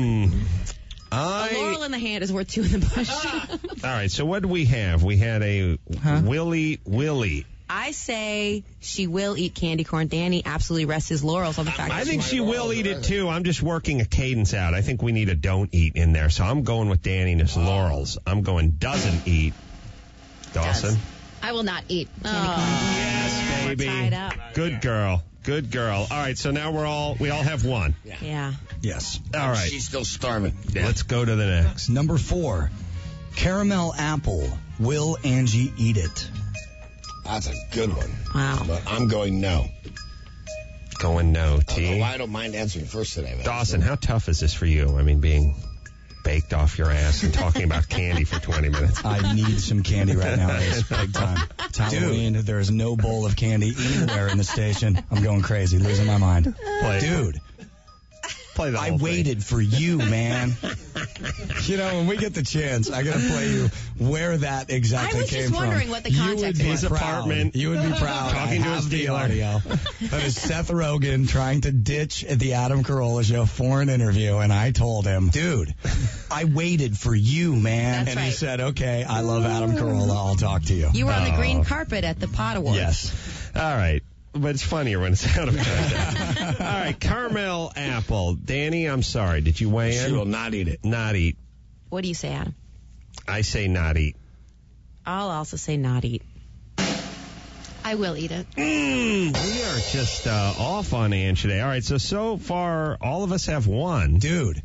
A laurel in the hand is worth 2 in the bush. All right, so what do we have? We had a will eat. I say she will eat candy corn. Danny absolutely rests his laurels on the fact I that think she will eat it, too. I'm just working a cadence out. I think we need a don't eat in there. So I'm going with Danny and his laurels. I'm going doesn't eat. Dawson? I will not eat candy corn. Yes, baby. We're tied up. Good girl. Good girl. All right, so now we all have one. Yeah. Yes. All right. She's still starving. Let's go to the next. Number 4, caramel apple. Will Angie eat it? That's a good one. Wow. But I'm going no. Going no, T. I don't mind answering first today. Dawson, how tough is this for you? I mean, being baked off your ass and talking about candy for 20 minutes. I need some candy right now. It's big time. It's Halloween. There is no bowl of candy anywhere in the station. I'm going crazy, losing my mind. Dude. Play the I whole waited for you, man. When we get the chance, I gotta play you where that exactly I was came just wondering from. what the context you would was. be proud. Apartment. You would be proud. Talking to I his have the dealer. audio. That is Seth Rogen trying to ditch at the Adam Carolla show for an interview, and I told him, dude, I waited for you, man. That's and he right. said, okay, I love Adam Carolla. I'll talk to you. You were on the green carpet at the Pot Awards. Yes. All right. But it's funnier when it's out of context. All right, caramel apple. Danny, I'm sorry. Did you weigh in? She will not eat it. Not eat. What do you say, Adam? I say not eat. I'll also say not eat. I will eat it. We are just off on Ange today. All right, so far, all of us have one. Dude.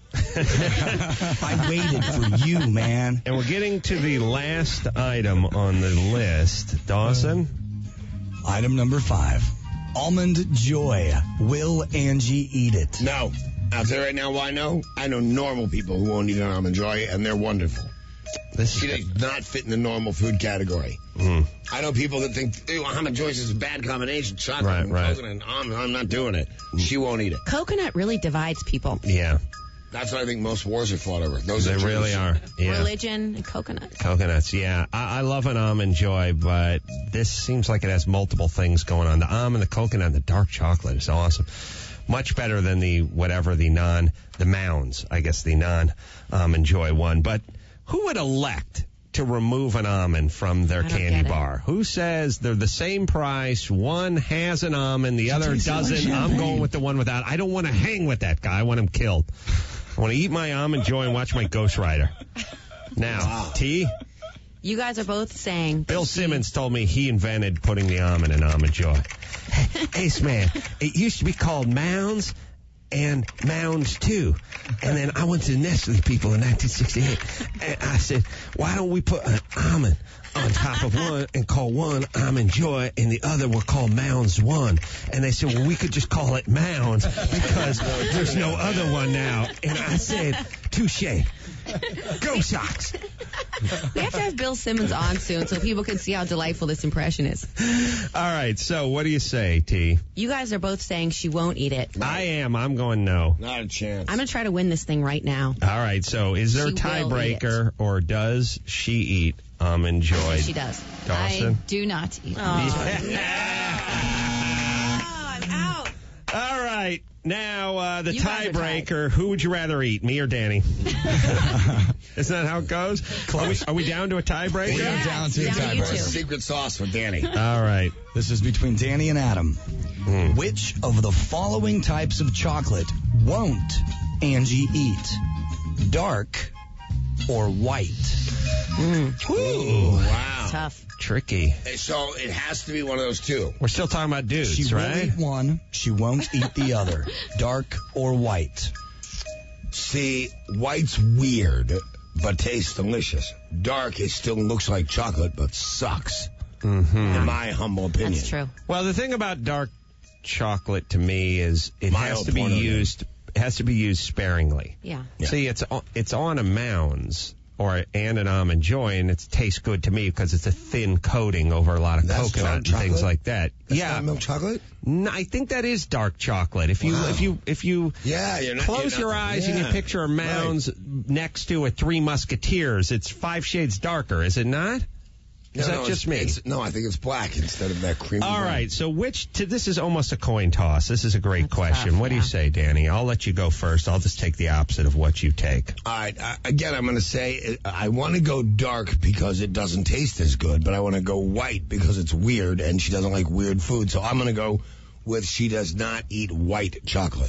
I waited for you, man. And we're getting to the last item on the list. Dawson? Item number 5. Almond Joy. Will Angie eat it? No. I'll tell you right now why no. I know normal people who won't eat an Almond Joy, and they're wonderful. She does not fit in the normal food category. I know people that think, Almond Joy is a bad combination. Chocolate and coconut and almond. I'm not doing it. She won't eat it. Coconut really divides people. Yeah. That's what I think most wars are fought over. They really are. Yeah. Religion and coconut. Coconuts, yeah. I love an Almond Joy, but this seems like it has multiple things going on. The almond, the coconut, and the dark chocolate is awesome. Much better than the Mounds, I guess the non-Almond Joy one. But who would elect to remove an almond from their candy bar? Who says they're the same price, one has an almond, the other doesn't? I'm going with the one without. I don't want to hang with that guy. I want him killed. I want to eat my Almond Joy and watch my Ghost Rider. Now, T? You guys are both saying... Bill Simmons told me he invented putting the almond in Almond Joy. Ace man, it used to be called Mounds, and Mounds too. And then I went to the Nestle people in 1968, and I said, why don't we put an almond on top of one and call one Almond Joy and the other we'll call Mounds 1? And they said, well, we could just call it Mounds because there's no other one now. And I said, touche. Go Sox. We have to have Bill Simmons on soon so people can see how delightful this impression is. All right, so what do you say, T? You guys are both saying she won't eat it. I am. I'm going no. Not a chance. I'm going to try to win this thing right now. All right, so is there a She will tiebreaker or does she eat Almond Joy? She does. Dawson? I do not eat Almond Joy. I'm out. All right. Now, the You guys are tiebreaker, who would you rather eat, me or Danny? Isn't that how it goes? Are we down to a tiebreaker? We are down to a tiebreaker. Secret sauce for Danny. All right. This is between Danny and Adam. Which of the following types of chocolate won't Angie eat? Dark or white? Ooh. Wow. Tough. Tricky. So it has to be one of those two. We're still talking about dudes, She will right? eat one. She won't eat the other. Dark or white? See, white's weird, but tastes delicious. Dark, it still looks like chocolate, but sucks. In my humble opinion. That's true. Well, the thing about dark chocolate to me is it Mild has to be porno used. It has to be used sparingly. Yeah. See, it's on a Mounds and an Almond Joy, and it tastes good to me because it's a thin coating over a lot of That's coconut dark and chocolate? things like that. That's yeah, not milk chocolate? No, I think that is dark chocolate. If you Yeah, you're not- close you're your not- eyes and you yeah. picture a Mounds next to a Three Musketeers, it's 5 shades darker, is it not? Is that just me? No, I think it's black instead of that creamy. All brown. right, so this is almost a coin toss. This is a great That's question. tough, What do you yeah. say, Danny? I'll let you go first. I'll just take the opposite of what you take. All right. Again, I'm going to say I want to go dark because it doesn't taste as good, but I want to go white because it's weird and she doesn't like weird food. So I'm going to go with she does not eat white chocolate.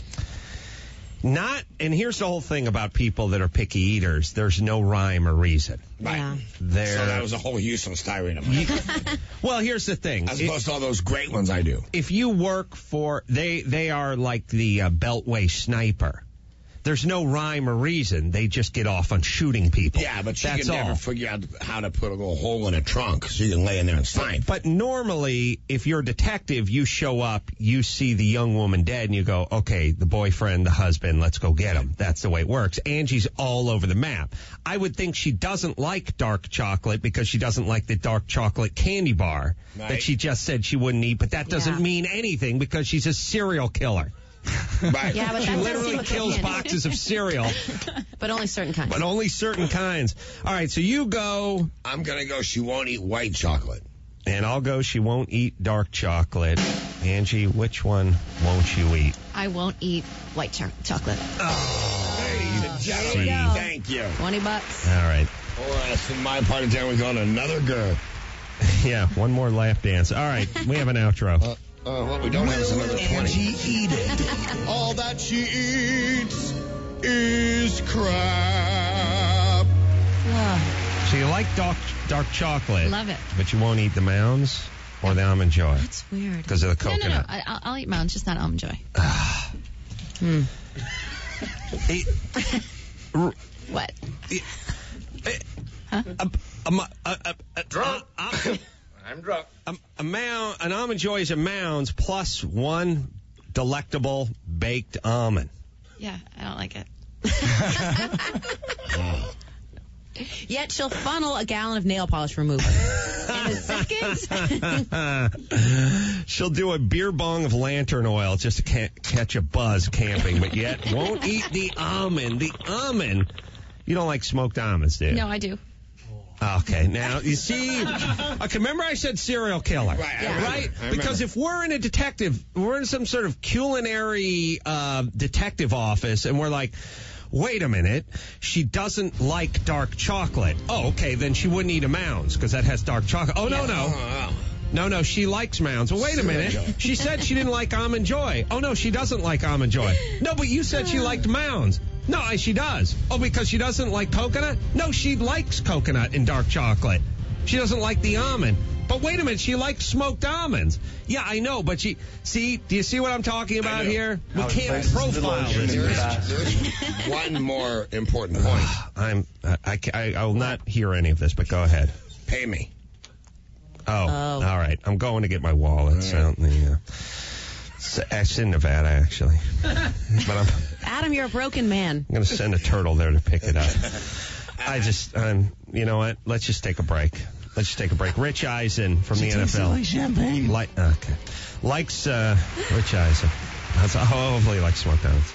And here's the whole thing about people that are picky eaters. There's no rhyme or reason. Right. Yeah. So that was a whole useless tirade of mine. Well, here's the thing. As opposed to all those great ones I do. If you work for, they are like the Beltway sniper. There's no rhyme or reason. They just get off on shooting people. Yeah, but she That's can never all. figure out how to put a little hole in a trunk so you can lay in there and snipe. But normally, if you're a detective, you show up, you see the young woman dead, and you go, okay, the boyfriend, the husband, let's go get him. That's the way it works. Angie's all over the map. I would think she doesn't like dark chocolate because she doesn't like the dark chocolate candy bar that she just said she wouldn't eat, but that doesn't mean anything because she's a serial killer. Right. Yeah, but She that does literally seem like kills candy. boxes of cereal, But only certain kinds. but only certain kinds. All right, so you go, I'm going to go she won't eat white chocolate. and I'll go she won't eat dark chocolate. Angie, which one won't you eat? I won't eat white chocolate. Ladies and gentlemen, go. thank you. $20. All right. All right, that's in my part of town. We go on another girl. Yeah, one more lap dance. All right, we have an outro. What we don't have is another 20. Angie eat it? All that she eats is crap. So you like dark chocolate. Love it. But you won't eat the Mounds or the Almond Joy That's weird. because of the No, coconut. I'll eat Mounds, just not Almond Joy. What? Drunk. I'm drunk. An Almond Joy is a Mounds plus one delectable baked almond. Yeah, I don't like it. Yet she'll funnel a gallon of nail polish remover. In a second. She'll do a beer bong of lantern oil just to catch a buzz camping, but yet won't eat the almond. The almond. You don't like smoked almonds, do you? No, I do. Okay, now, you see, remember I said serial killer, Right, Yeah. right? Because if we're in some sort of culinary detective office, and we're like, wait a minute, she doesn't like dark chocolate. Oh, okay, then she wouldn't eat a Mounds, because that has dark chocolate. Oh, no, she likes Mounds. Well, wait a minute. She said she didn't like Almond Joy. Oh, no, she doesn't like Almond Joy. No, but you said she liked Mounds. No, she does. Oh, because she doesn't like coconut? No, she likes coconut and dark chocolate. She doesn't like the almond. But wait a minute, she likes smoked almonds. Yeah, I know, but do you see what I'm talking about here? We can't profile this. There's one more important point. I will not hear any of this, but go ahead. Pay me. Oh, all right. I'm going to get my wallet. It's in Nevada, actually. But Adam, you're a broken man. I'm going to send a turtle there to pick it up. You know what? Let's just take a break. Rich Eisen from the NFL. Like champagne. Likes Rich Eisen. Hopefully he likes smoked almonds.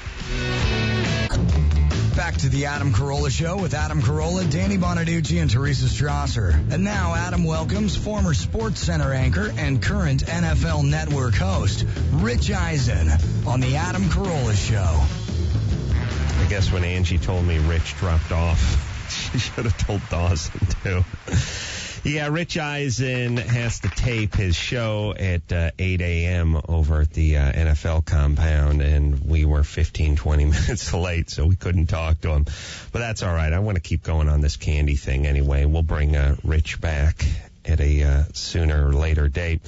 Back to the Adam Carolla Show with Adam Carolla, Danny Bonaducci, and Teresa Strasser. And now Adam welcomes former Sports Center anchor and current NFL Network host, Rich Eisen, on the Adam Carolla Show. I guess when Angie told me Rich dropped off, she should have told Dawson, too. Yeah, Rich Eisen has to tape his show at 8 a.m. over at the NFL compound, and we were 15, 20 minutes late, so we couldn't talk to him. But that's all right. I want to keep going on this candy thing anyway. We'll bring Rich back at a sooner or later date.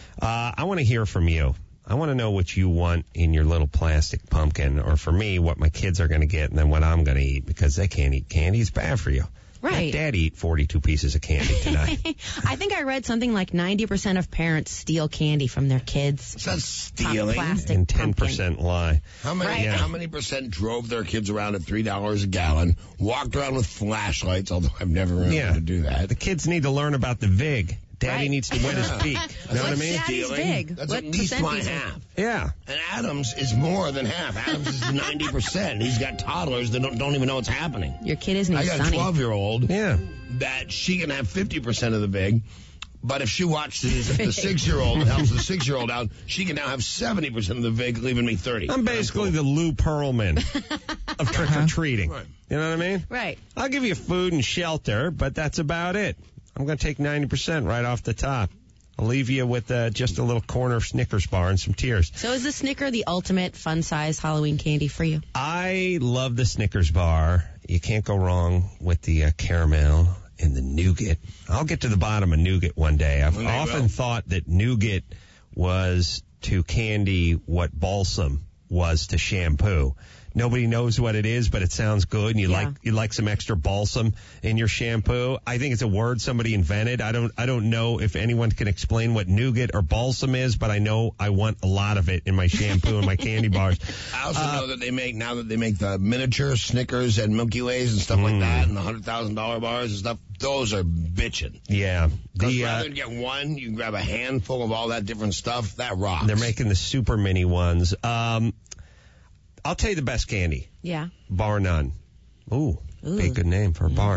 I want to hear from you. I want to know what you want in your little plastic pumpkin, or for me, what my kids are going to get and then what I'm going to eat, because they can't eat candy. It's bad for you. Right. Let Dad eat 42 pieces of candy tonight. I think I read something like 90% of parents steal candy from their kids. Is that stealing? Plastic and 10% pumpkin. lie. How many percent drove their kids around at $3 a gallon, walked around with flashlights, although I've never been able to do that. The kids need to learn about the VIG. Daddy needs to wet his beak. You know what I mean? Daddy's big. That's what at least my half. Yeah. And Adam's is more than half. Adam's is 90%. He's got toddlers that don't even know what's happening. Your kid isn't I got Sunny. a 12-year-old Yeah. that she can have 50% of the big, but if she watches the 6-year-old and helps the 6-year-old out, she can now have 70% of the vig, leaving me 30. I'm basically the Lou Pearlman of trick-or-treating. Right. You know what I mean? Right. I'll give you food and shelter, but that's about it. I'm going to take 90% right off the top. I'll leave you with just a little corner of Snickers bar and some tears. So is the Snicker the ultimate fun-size Halloween candy for you? I love the Snickers bar. You can't go wrong with the caramel and the nougat. I'll get to the bottom of nougat one day. I've often thought that nougat was to candy what balsam was to shampoo. Nobody knows what it is, but it sounds good, and you like some extra balsam in your shampoo. I think it's a word somebody invented. I don't know if anyone can explain what nougat or balsam is, but I know I want a lot of it in my shampoo and my candy bars. I also know that they make the miniature Snickers and Milky Ways and stuff like that, and the $100,000 bars and stuff. Those are bitchin'. Yeah. Rather than get one, you can grab a handful of all that different stuff. That rocks. They're making the super mini ones. I'll tell you the best candy. Yeah. Bar none. Ooh. Be a good name for a bar.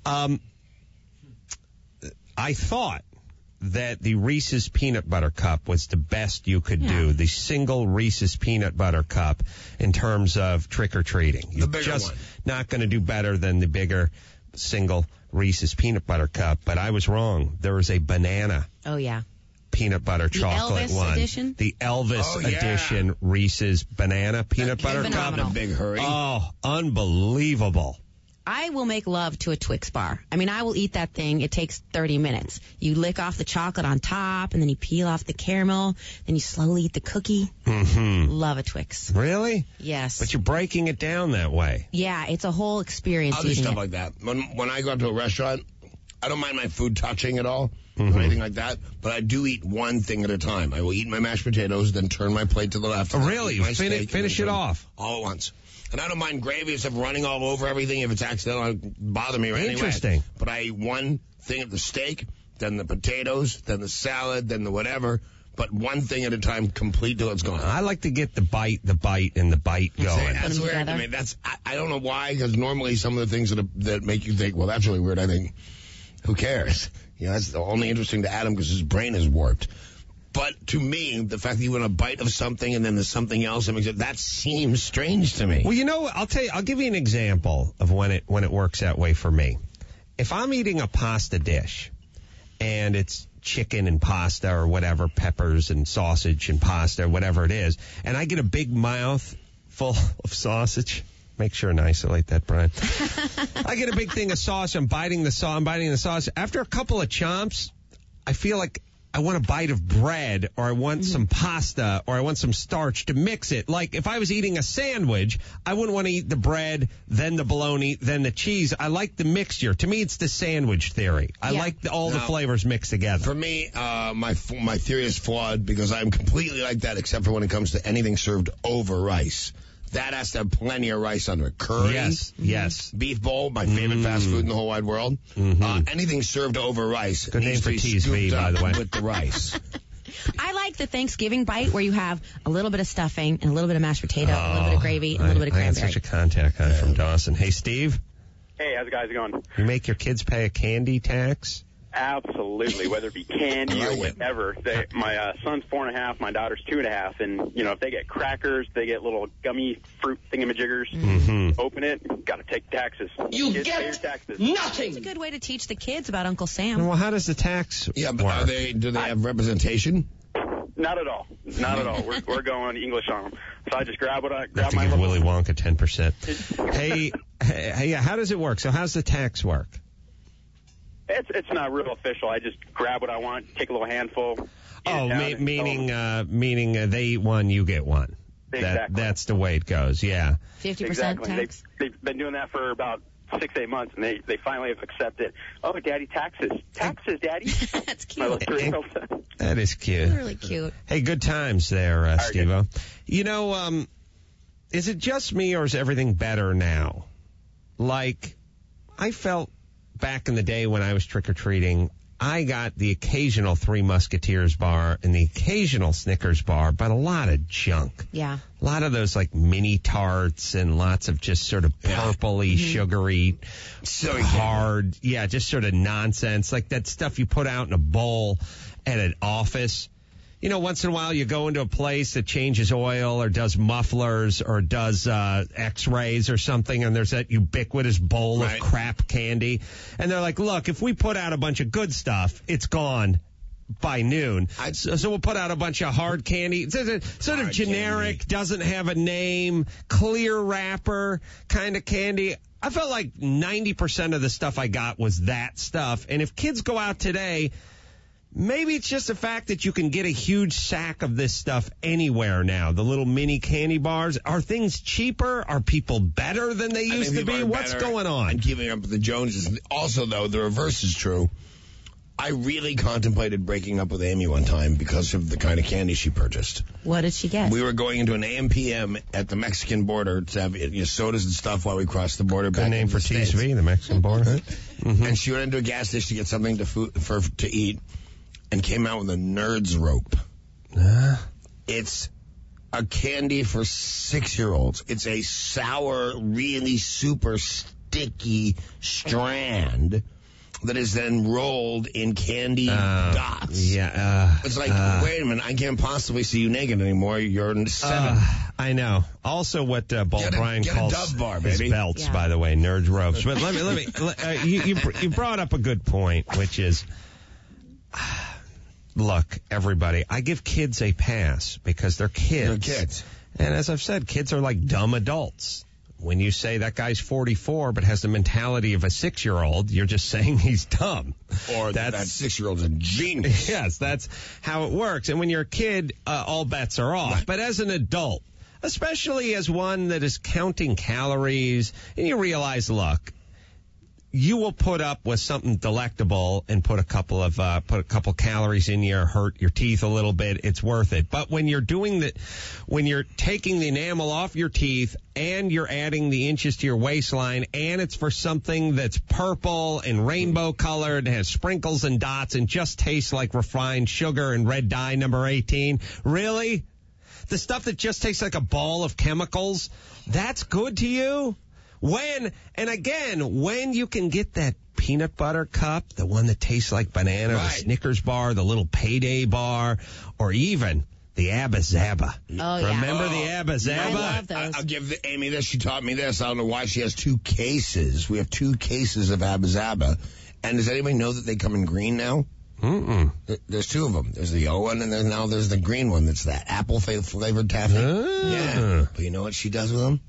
I thought that the Reese's Peanut Butter Cup was the best you could do. The single Reese's Peanut Butter Cup in terms of trick-or-treating. You're just not going to do better than the bigger single Reese's Peanut Butter Cup. But I was wrong. There was a banana. Oh, yeah. Peanut butter chocolate Elvis one. edition? The Elvis edition Reese's banana peanut butter cup. In a big hurry. Oh, unbelievable. I will make love to a Twix bar. I mean, I will eat that thing. It takes 30 minutes. You lick off the chocolate on top, and then you peel off the caramel, then you slowly eat the cookie. Mm-hmm. Love a Twix. Really? Yes. But you're breaking it down that way. Yeah, it's a whole experience. I'll do stuff like that. When I go out to a restaurant, I don't mind my food touching at all. Or anything like that, but I do eat one thing at a time. I will eat my mashed potatoes, then turn my plate to the left. Oh, really? You finish it off? All at once. And I don't mind gravy stuff running all over everything if it's accidental. It doesn't bother me right Interesting. But I eat one thing of the steak, then the potatoes, then the salad, then the whatever. But one thing at a time, complete till it's gone. I like to get the bite, and the bite going. That's weird. I mean, I don't know why, because normally some of the things that make you think, well, that's really weird, I think, who cares? You know, that's only interesting to Adam because his brain is warped. But to me, the fact that you want a bite of something and then there's something else that seems strange to me. Well, you know, I'll give you an example of when it works that way for me. If I'm eating a pasta dish and it's chicken and pasta or whatever, peppers and sausage and pasta, whatever it is, and I get a big mouth full of sausage, Make sure and isolate that, Brian. I get a big thing of sauce. I'm biting the sauce. After a couple of chomps, I feel like I want a bite of bread, or I want some pasta, or I want some starch to mix it. Like if I was eating a sandwich, I wouldn't want to eat the bread, then the bologna, then the cheese. I like the mixture. To me, it's the sandwich theory. I like all the flavors mixed together. For me, my theory is flawed because I'm completely like that, except for when it comes to anything served over rice. That has to have plenty of rice under it. Curry. Yes. Beef bowl, my favorite fast food in the whole wide world. Anything served over rice. Good name for TSV, by the way. With the rice. I like the Thanksgiving bite where you have a little bit of stuffing and a little bit of mashed potato, a little bit of gravy, and a little bit of cranberry. I had such a contact guy from Dawson. Hey, Steve. Hey, how's it guys going? You make your kids pay a candy tax? Absolutely, whether it be candy or whatever. My son's 4.5, my daughter's 2.5, and if they get crackers, they get little gummy fruit thingamajiggers. Open it, got to take taxes. You kids get pay your taxes. nothing. It's a good way to teach the kids about Uncle Sam. Well, how does the tax but do they have representation? Not at all. Not at all. We're going English on them. So I just grab my give Willy Wonka 10%. Hey, how does it work? So how's the tax work? It's not real official. I just grab what I want, take a little handful. Meaning they eat one, you get one. Exactly. That's the way it goes. Yeah. 50% tax. They've been doing that for about 6-8 months, and they finally have accepted. Oh, Daddy, taxes, Daddy. That's cute. That is cute. Really cute. Hey, good times there, Steve-O. Is it just me or is everything better now? Like, I felt back in the day when I was trick-or-treating, I got the occasional Three Musketeers bar and the occasional Snickers bar, but a lot of junk. Yeah. A lot of those like mini tarts and lots of just sort of purpley, sugary, hard, just sort of nonsense. Like that stuff you put out in a bowl at an office. Once in a while you go into a place that changes oil or does mufflers or does x-rays or something, and there's that ubiquitous bowl of crap candy. And they're like, look, if we put out a bunch of good stuff, it's gone by noon. So we'll put out a bunch of hard candy. It's sort of generic, doesn't have a name, clear wrapper kind of candy. I felt like 90% of the stuff I got was that stuff. And if kids go out today, maybe it's just the fact that you can get a huge sack of this stuff anywhere now. The little mini candy bars. Are things cheaper? Are people better than they used to be? What's going on? And keeping up with the Joneses. Also, though, the reverse is true. I really contemplated breaking up with Amy one time because of the kind of candy she purchased. What did she get? We were going into an AM/PM at the Mexican border to have sodas and stuff while we crossed the border. Good name for TSV, the Mexican border. And she went into a gas station to get something to eat. And came out with a Nerds rope. It's a candy for 6-year-olds. It's a sour, really super sticky strand that is then rolled in candy dots. It's like, wait a minute, I can't possibly see you naked anymore. You're 7. I know. Also, what Brian calls Dove bar, his baby. belts, by the way, Nerds ropes. But let me. You brought up a good point, which is. Look, everybody, I give kids a pass because they're kids. They're kids. And as I've said, kids are like dumb adults. When you say that guy's 44 but has the mentality of a 6-year-old, you're just saying he's dumb. Or that 6-year-old's a genius. Yes, that's how it works. And when you're a kid, all bets are off. Right. But as an adult, especially as one that is counting calories, and you realize, look, you will put up with something delectable and put a couple calories in you, hurt your teeth a little bit. It's worth it. But when you're doing that, when you're taking the enamel off your teeth and you're adding the inches to your waistline, and it's for something that's purple and rainbow colored, and has sprinkles and dots, and just tastes like refined sugar and red dye number 18, really? The stuff that just tastes like a ball of chemicals, that's good to you? When you can get that peanut butter cup, the one that tastes like banana, the Snickers bar, the little Payday bar, or even the Abba Zaba. Oh, yeah. Remember the Abba Zaba? I love those. I'll give Amy this. She taught me this. I don't know why she has 2 cases. We have 2 cases of Abba Zaba. And does anybody know that they come in green now? There's 2 of them. There's the yellow one, and there's the green one. That's that apple flavored taffy. Yeah. But you know what she does with them?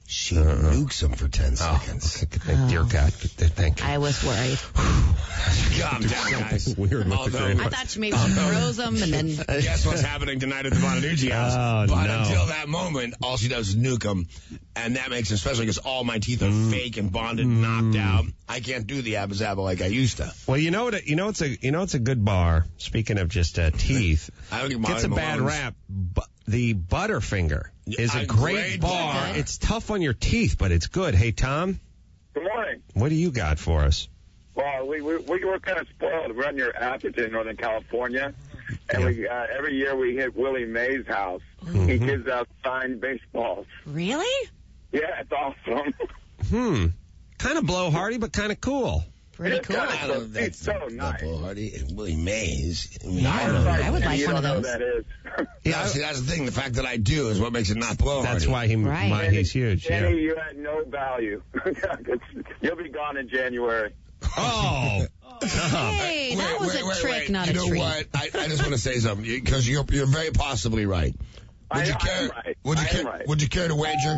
She nukes him for 10 seconds. Dear God, thank you. I was worried. Calm down, guys. Weird. I thought maybe she froze them and then... Guess what's happening tonight at the Bonaducci house? But until that moment, all she does is nuke him. And that makes it, especially because all my teeth are fake and bonded and knocked out. I can't do the Abba-Zaba like I used to. Well, it's a good bar. Speaking of just teeth, I don't get gets a bad rap. The Butterfinger is a great bar. It's tough on your teeth, but it's good. Hey, Tom. Good morning. What do you got for us? Well, we were kind of spoiled. We're on your Atherton, Northern California, and we every year we hit Willie Mays' house. Mm-hmm. He gives out signed baseballs. Really? Yeah, it's awesome. Kind of blowhardy, but kind of cool. Pretty cool. It's so nice. Blowhardy and Willie Mays. I would like one of those. That is. Yeah, see, that's the thing. The fact that I do is what makes it not blowhardy. That's why he's huge. Danny, you had no value. You'll be gone in January. Oh. Hey, that was a trick, not a treat. You know what? I just want to say something, because you're very possibly right. Would you care to wager?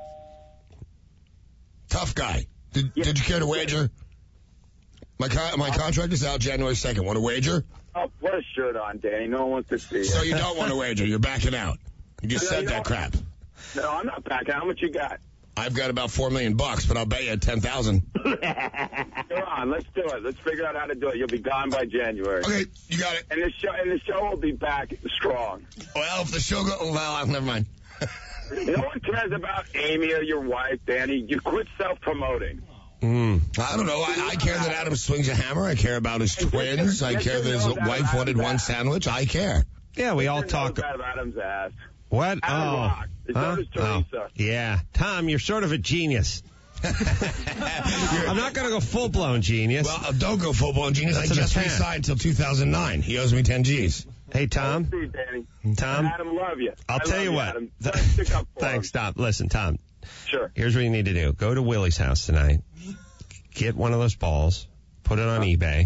Tough guy. Did you care to wager? My contract is out January 2nd. Want to wager? Oh, put a shirt on, Danny. No one wants to see it. So you don't want to wager. You're backing out. You just said that crap. No, I'm not backing. How much you got? I've got about $4 million, but I'll bet you $10,000. Come on, let's do it. Let's figure out how to do it. You'll be gone by January. Okay, you got it. And the show will be back strong. Well, if the show never mind. No one cares about Amy or your wife, Danny. You quit self-promoting. I don't know. I care that Adam swings a hammer. I care about his twins. I care that his wife wanted one sandwich. I care. Yeah, we all talk. Adam's ass. What? Adam Teresa. Yeah. Tom, you're sort of a genius. I'm not going to go full-blown genius. Well, don't go full-blown genius. I just re-signed until 2009. He owes me 10 G's. Hey, Tom. See, Danny. Tom. Adam, love you. I'll tell you what. Thanks, Tom. Listen, Tom. Sure. Here's what you need to do. Go to Willie's house tonight. Get one of those balls. Put it on eBay.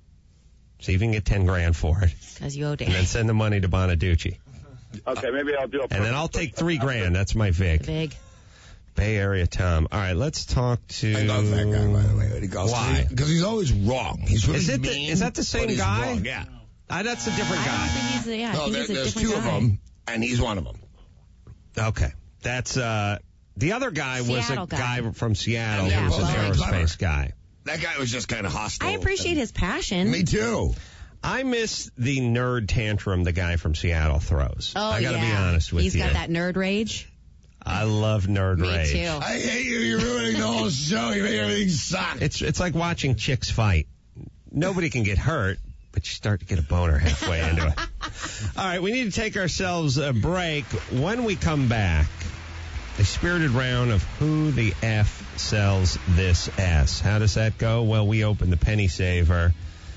See if you can get $10,000 for it. Because you owe Danny. And then send the money to Bonaducci. Okay, maybe I'll do it. And then I'll take $3,000. That's my vig. Bay Area Tom. All right, let's talk to... I love that guy, by the way. Why? Because he's always wrong. He's really mean. Is that the same guy? Wrong. Yeah. That's a different guy. I don't think there's two of them, and he's one of them. Okay. That's, the other guy was a guy from Seattle who was an aerospace guy. That guy was just kind of hostile. I appreciate his passion. Me too. I miss the nerd tantrum the guy from Seattle throws. Oh, I gotta be honest with you. He's got that nerd rage. I love nerd rage. Me too. I hate you. You're ruining the whole show. You make everything suck. It's like watching chicks fight. Nobody can get hurt, but you start to get a boner halfway into it. All right, we need to take ourselves a break. When we come back, a spirited round of Who the F Sells This S. How does that go? Well, we open the penny saver.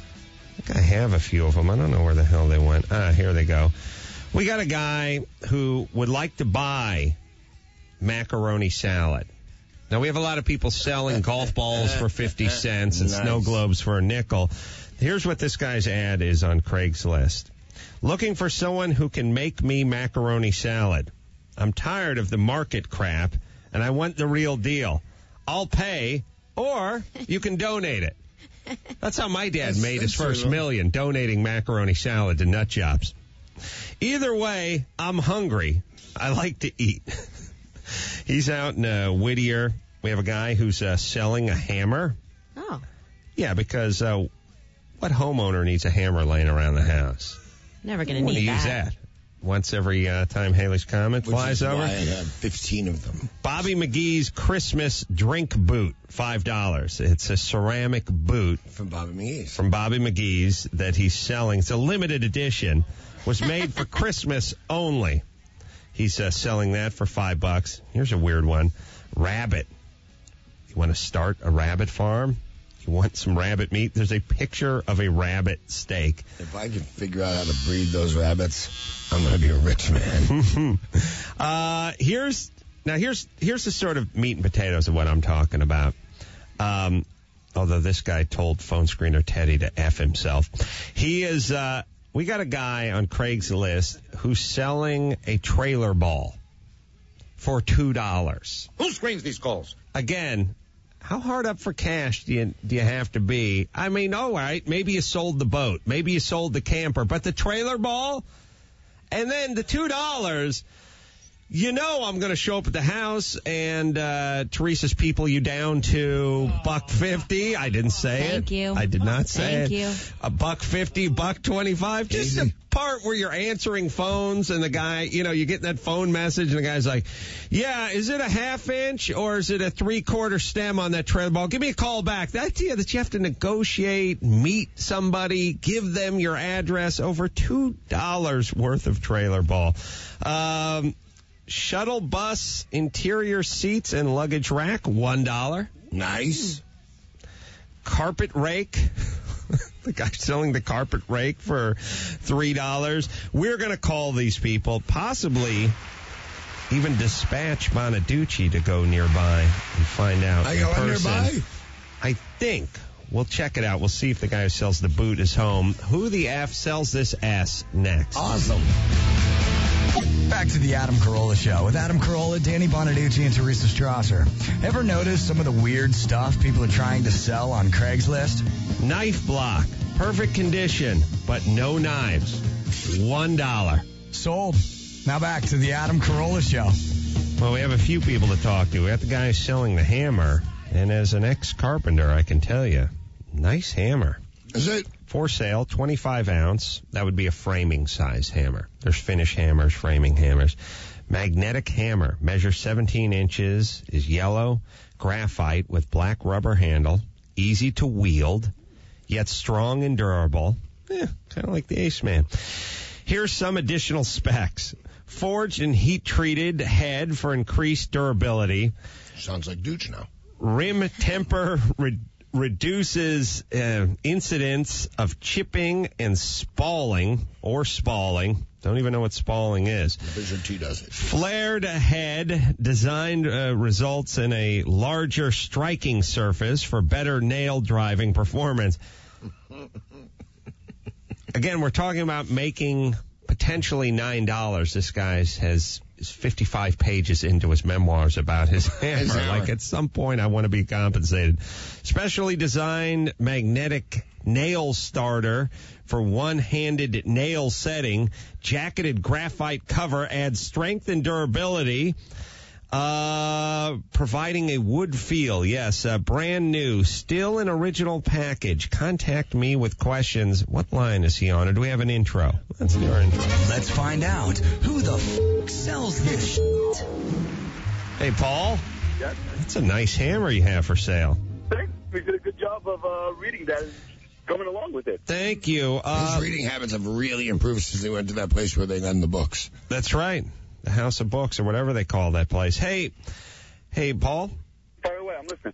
I think I have a few of them. I don't know where the hell they went. Here they go. We got a guy who would like to buy macaroni salad. Now, we have a lot of people selling golf balls for 50 cents and snow globes for a nickel. Here's what this guy's ad is on Craigslist. Looking for someone who can make me macaroni salad. I'm tired of the market crap, and I want the real deal. I'll pay, or you can donate it. That's how my dad made his first million, donating macaroni salad to nut jobs. Either way, I'm hungry. I like to eat. He's out in Whittier. We have a guy who's selling a hammer. Oh. Yeah, because what homeowner needs a hammer laying around the house? Never going to need use that. Once every time Haley's Comet flies over. Why I have 15 of them. Bobby McGee's Christmas drink boot, $5. It's a ceramic boot. From Bobby McGee's. From Bobby McGee's that he's selling. It's a limited edition. Was made for Christmas only. He's selling that for $5. Here's a weird one. Rabbit. You want to start a rabbit farm? You want some rabbit meat? There's a picture of a rabbit steak. If I can figure out how to breed those rabbits, I'm going to be a rich man. Here's the sort of meat and potatoes of what I'm talking about. Although this guy told phone screener Teddy to F himself. He is, we got a guy on Craigslist who's selling a trailer ball for $2. Who screens these calls? Again, how hard up for cash do you have to be? I mean, all right, maybe you sold the boat. Maybe you sold the camper. But the trailer ball? And then the $2, you know I'm going to show up at the house and Teresa's people you down to $1.50. I didn't say it. Thank you. I did not say Thank it. you. $1.50, $1.25. Just the part where you're answering phones and the guy, you know, you get that phone message and the guy's like, yeah, is it a 1/2 inch or is it a 3/4 stem on that trailer ball? Give me a call back. The idea that you have to negotiate, meet somebody, give them your address, over $2 worth of trailer ball. Shuttle bus interior seats and luggage rack, $1. Nice. Carpet rake. The guy selling the carpet rake for $3. We're going to call these people, possibly even dispatch Bonaducci to go nearby and find out. I go nearby? I think. We'll check it out. We'll see if the guy who sells the boot is home. Who the F sells this S next? Awesome. Back to the Adam Carolla Show with Adam Carolla, Danny Bonaducci, and Teresa Strasser. Ever notice some of the weird stuff people are trying to sell on Craigslist? Knife block. Perfect condition, but no knives. $1. Sold. Now back to the Adam Carolla Show. Well, we have a few people to talk to. We have the guy selling the hammer, and as an ex-carpenter, I can tell you, nice hammer. Is it? For sale, 25 ounce. That would be a framing size hammer. There's finish hammers, framing hammers. Magnetic hammer, measures 17 inches, is yellow, graphite with black rubber handle, easy to wield, yet strong and durable. Kind of like the Ace Man. Here's some additional specs. Forged and heat-treated head for increased durability. Sounds like Dooch now. Rim temper reduces incidence of chipping and spalling, or spalling. Don't even know what spalling is. Vision T does it. Flared head designed results in a larger striking surface for better nail driving performance. Again, we're talking about making potentially $9. This guy is 55 pages into his memoirs about his hammer. Like, at some point, I want to be compensated. Specially designed magnetic nail starter for one-handed nail setting. Jacketed graphite cover adds strength and durability. Providing a wood feel. Yes, brand new, still an original package. Contact me with questions. What line is he on? Or do we have an intro? Let's do our intro. Let's find out who the sells this shit. Hey, Paul. Yes. That's a nice hammer you have for sale. Thanks. We did a good job of reading that and coming along with it. Thank you. His reading habits have really improved since he went to that place where they lend the books. That's right. The House of Books, or whatever they call that place. Hey, Paul? Fire away, I'm listening.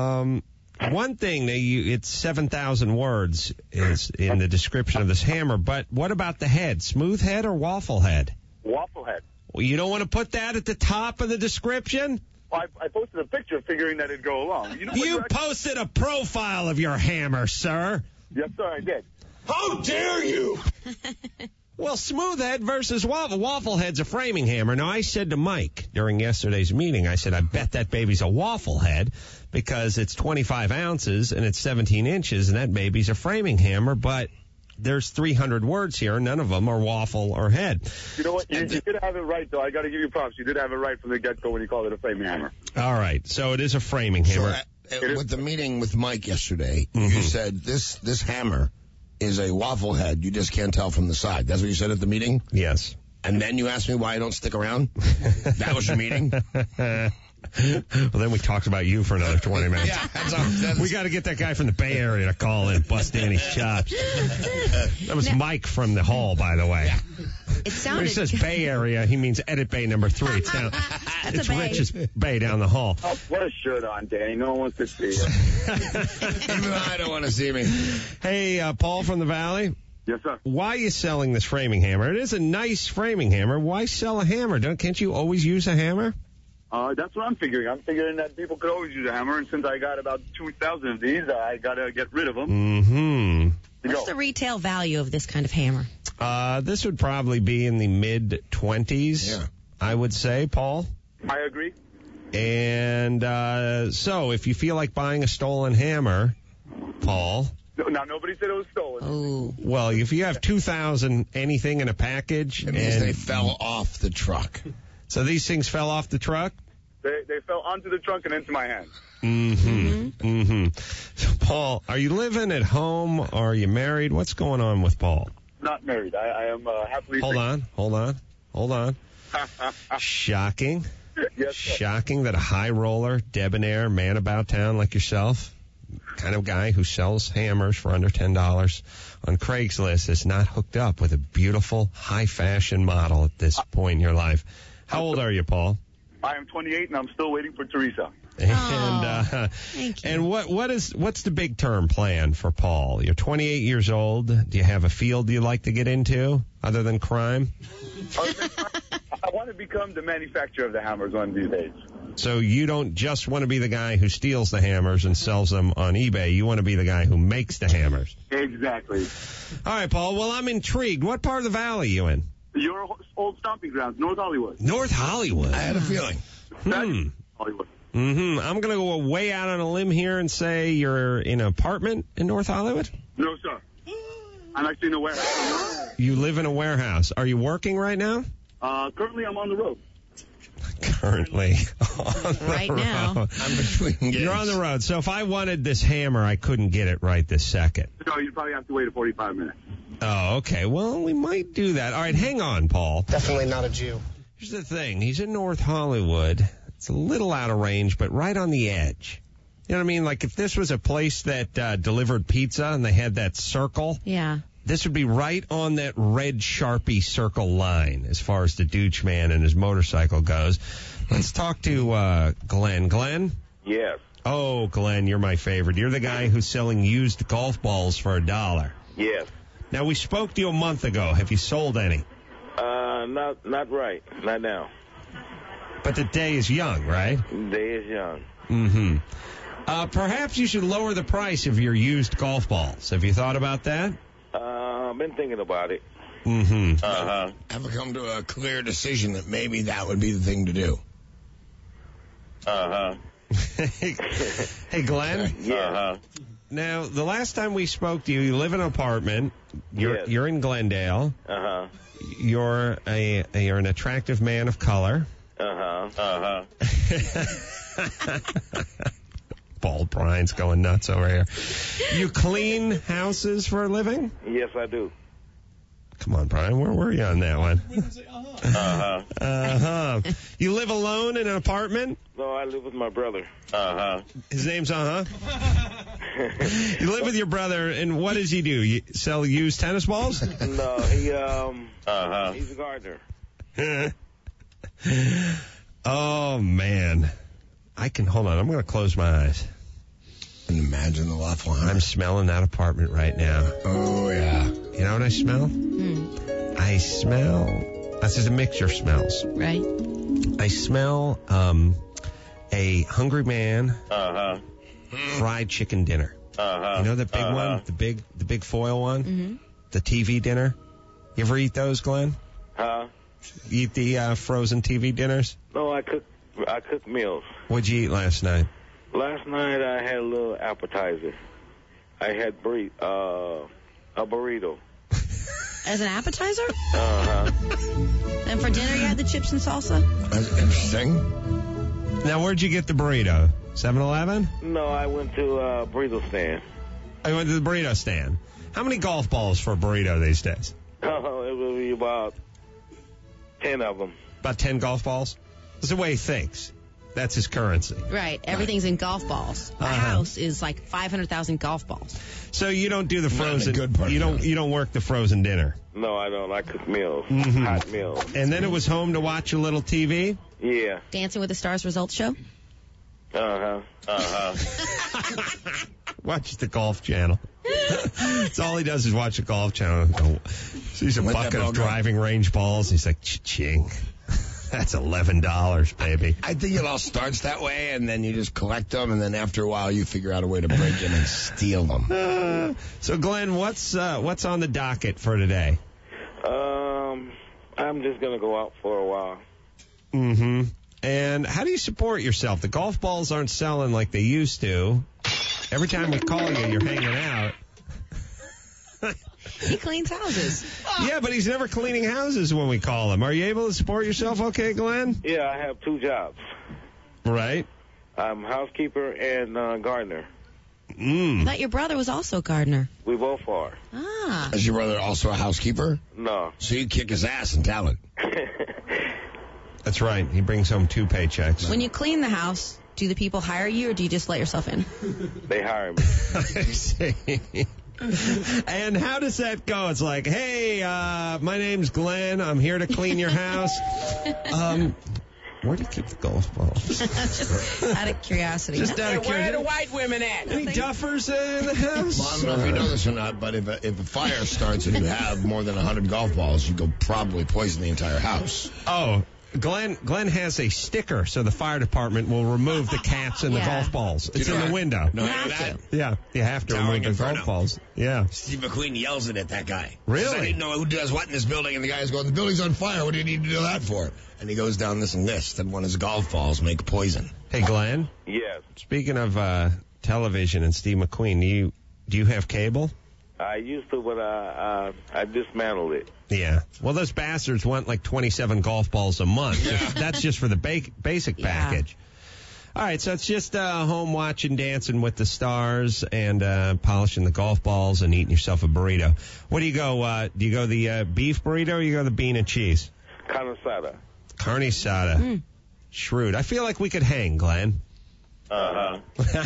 One thing, it's 7,000 words is in the description of this hammer, but what about the head? Smooth head or waffle head? Waffle head. Well, you don't want to put that at the top of the description? Well, I posted a picture figuring that it'd go along. You posted a profile of your hammer, sir. Yes, sir, I did. How dare you? Well, smooth head versus waffle. Waffle head's a framing hammer. Now, I said to Mike during yesterday's meeting, I said, I bet that baby's a waffle head because it's 25 ounces and it's 17 inches, and that baby's a framing hammer, but there's 300 words here. None of them are waffle or head. You know what? You did have it right, though. I got to give you props. You did have it right from the get-go when you called it a framing hammer. All right. So it is a framing hammer. So, with the meeting with Mike yesterday, you said this hammer is a waffle head. You just can't tell from the side. That's what you said at the meeting? Yes. And then you asked me why I don't stick around? That was your meeting? Well, then we talked about you for another 20 minutes. Yeah, that's we got to get that guy from the Bay Area to call in, bust Danny's chops. That was Mike from the hall, by the way. It sounded. When he says Bay Area, he means Edit Bay number 3. It's down. It's Rich's Bay down the hall. Oh, put a shirt on, Danny. No one wants to see you. Even I don't want to see me. Hey, Paul from the Valley. Yes, sir. Why are you selling this framing hammer? It is a nice framing hammer. Why sell a hammer? Can't you always use a hammer? That's what I'm figuring. I'm figuring that people could always use a hammer, and since I got about 2,000 of these, I got to get rid of them. Mm-hmm. What's the retail value of this kind of hammer? This would probably be in the mid-20s, I would say, Paul. I agree. And so if you feel like buying a stolen hammer, Paul. Now, nobody said it was stolen. Oh. Well, if you have 2,000 anything in a package. It means they fell off the truck. So these things fell off the truck? They fell onto the trunk and into my hand. So, Paul, are you living at home or are you married? What's going on with Paul? Not married. I am happily... Hold on. Shocking. Yes, sir. Shocking that a high roller, debonair, man about town like yourself, kind of guy who sells hammers for under $10 on Craigslist, is not hooked up with a beautiful, high-fashion model at this point in your life. How old are you, Paul? I am 28, and I'm still waiting for Teresa. And what's the big term plan for Paul? You're 28 years old. Do you have a field you'd like to get into other than crime? I want to become the manufacturer of the hammers one of these days. So you don't just want to be the guy who steals the hammers and sells them on eBay. You want to be the guy who makes the hammers. Exactly. All right, Paul. Well, I'm intrigued. What part of the valley are you in? Your old stomping grounds, North Hollywood. North Hollywood. I had a feeling. Hollywood. I'm going to go way out on a limb here and say you're in an apartment in North Hollywood? No, sir. I'm actually in a warehouse. You live in a warehouse. Are you working right now? Currently, I'm on the road. Currently on the Right road. now. I'm between gigs. You're on the road. So if I wanted this hammer, I couldn't get it right this second. No, you'd probably have to wait 45 minutes. Oh, okay. Well, we might do that. All right, hang on, Paul. Definitely not a Jew. Here's the thing. He's in North Hollywood. It's a little out of range, but right on the edge. You know what I mean? Like if this was a place that delivered pizza and they had that circle. Yeah. This would be right on that red Sharpie circle line as far as the douche man and his motorcycle goes. Let's talk to Glenn. Glenn? Yes. Oh, Glenn, you're my favorite. You're the guy who's selling used golf balls for $1. Yes. Now, we spoke to you a month ago. Have you sold any? Not right. Not now. But the day is young, right? Day is young. Mm-hmm. Perhaps you should lower the price of your used golf balls. Have you thought about that? I've been thinking about it. Mm-hmm. Have come to a clear decision that maybe that would be the thing to do. Hey, Glenn? Yeah. Now, the last time we spoke to you, you live in an apartment. You're in Glendale. You're an attractive man of color. Paul Bryan's going nuts over here. You clean houses for a living? Yes, I do. Come on, Brian. Where were you on that one? You live alone in an apartment? No, I live with my brother. His name's You live with your brother, and what does he do? You sell used tennis balls? No, he's a gardener. Oh, man. Hold on. I'm going to close my eyes. And imagine the Waffle House. I'm smelling that apartment right now. Oh, yeah. You know what I smell? I smell... This is a mixture of smells. Right. I smell a hungry man fried chicken dinner. You know the big one? The big foil one? Mm-hmm. The TV dinner? You ever eat those, Glenn? Huh? You eat the frozen TV dinners? No, I cook meals. What'd you eat last night? Last night I had a little appetizer. I had a burrito. As an appetizer? And for dinner you had the chips and salsa? That's interesting. Now, where'd you get the burrito? 7-Eleven? No, I went to a burrito stand. I went to the burrito stand. How many golf balls for a burrito these days? Oh, it will be about 10 of them. About 10 golf balls? That's the way he thinks. That's his currency. Right. Everything's in golf balls. The house is like 500,000 golf balls. So you don't do the frozen. Good part you don't work the frozen dinner. No, I don't. I cook meals, hot meals. And then it was home to watch a little TV. Yeah. Dancing with the Stars results show. Watch the Golf Channel. That's all he does is watch the Golf Channel. Sees a bucket of driving range balls. He's like, cha-ching. That's $11, baby. I think it all starts that way, and then you just collect them, and then after a while you figure out a way to break in and steal them. So, Glenn, what's on the docket for today? I'm just going to go out for a while. Mm-hmm. And how do you support yourself? The golf balls aren't selling like they used to. Every time we call you, you're hanging out. He cleans houses. Yeah, but he's never cleaning houses when we call him. Are you able to support yourself okay, Glenn? Yeah, I have 2 jobs. Right. I'm housekeeper and gardener. I thought your brother was also a gardener. We both are. Ah. Is your brother also a housekeeper? No. So you kick his ass in talent. That's right. He brings home 2 paychecks. When you clean the house, do the people hire you or do you just let yourself in? They hire me. I see. And how does that go? It's like, hey, my name's Glenn. I'm here to clean your house. Where do you keep the golf balls? Just out of curiosity. Just out of curiosity. Where are the white women at? Any duffers in the house? Well, I don't know if you know this or not, but if a fire starts and you have more than 100 golf balls, you go probably poison the entire house. Oh, Glenn has a sticker, so the fire department will remove the caps and the golf balls. It's in the window. No, that. Yeah, you have to remove the golf balls. Yeah. Steve McQueen yells it at that guy. Really? I didn't know who does what in this building, and the guy's going, the building's on fire. What do you need to do that for? And he goes down this list, and one of his golf balls make poison. Hey, Glenn? Yes. Speaking of television and Steve McQueen, do you have cable? I used to, but I dismantled it. Yeah. Well, those bastards want like 27 golf balls a month. Yeah. That's just for the basic package. All right, so it's just home watching Dancing with the Stars and polishing the golf balls and eating yourself a burrito. What do you go? Do you go the beef burrito or you go the bean and cheese? Carne asada. Carne asada. Shrewd. I feel like we could hang, Glenn. Uh-huh.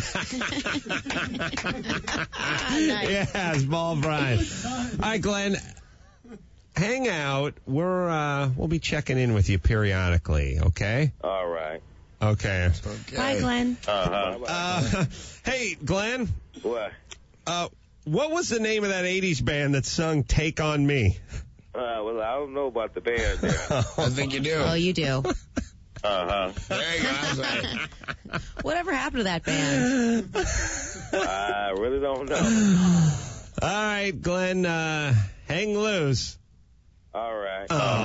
Yes, Ball Brian. All right, Glenn. Hang out. We'll be checking in with you periodically, okay? All right. Okay. Bye, Glenn. Hey, Glenn. What? What was the name of that 80s band that sung Take On Me? Well, I don't know about the band there. I think you do. Oh, you do. Uh-huh. There you go. Whatever happened to that band? I really don't know. All right, Glenn, hang loose. All right.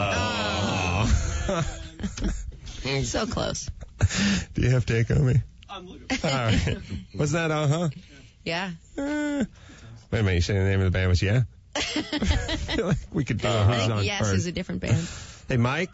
So close. Do you have Take On Me? All right. Was that uh-huh? Yeah. Wait a minute, you saying the name of the band was Yeah? I feel like we could do a who's on Yes first. is a different band. Hey, Mike?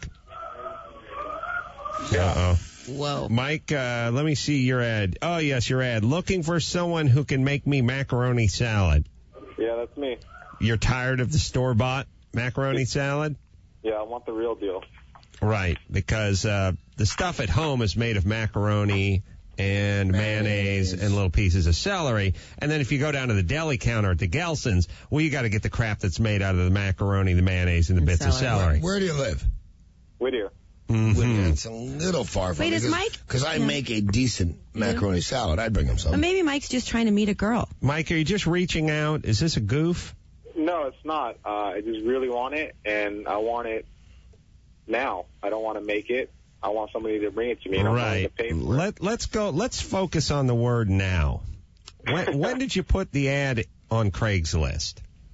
Uh-oh. Whoa. Mike, let me see your ad. Oh, yes, your ad. Looking for someone who can make me macaroni salad. Yeah, that's me. You're tired of the store-bought macaroni salad? Yeah, I want the real deal. Right, because the stuff at home is made of macaroni and mayonnaise and little pieces of celery. And then if you go down to the deli counter at the Gelson's, well, you got to get the crap that's made out of the macaroni, the mayonnaise, and the bits of celery. Where do you live? Whittier. Mm-hmm. It's a little far from Wait, me. is Mike? Because I make a decent macaroni salad. I'd bring him some. But maybe Mike's just trying to meet a girl. Mike, are you just reaching out? Is this a goof? No, it's not. I just really want it, and I want it now. I don't want to make it. I want somebody to bring it to me. And I'm willing to pay for it. Let's go. Let's focus on the word now. When did you put the ad on Craigslist?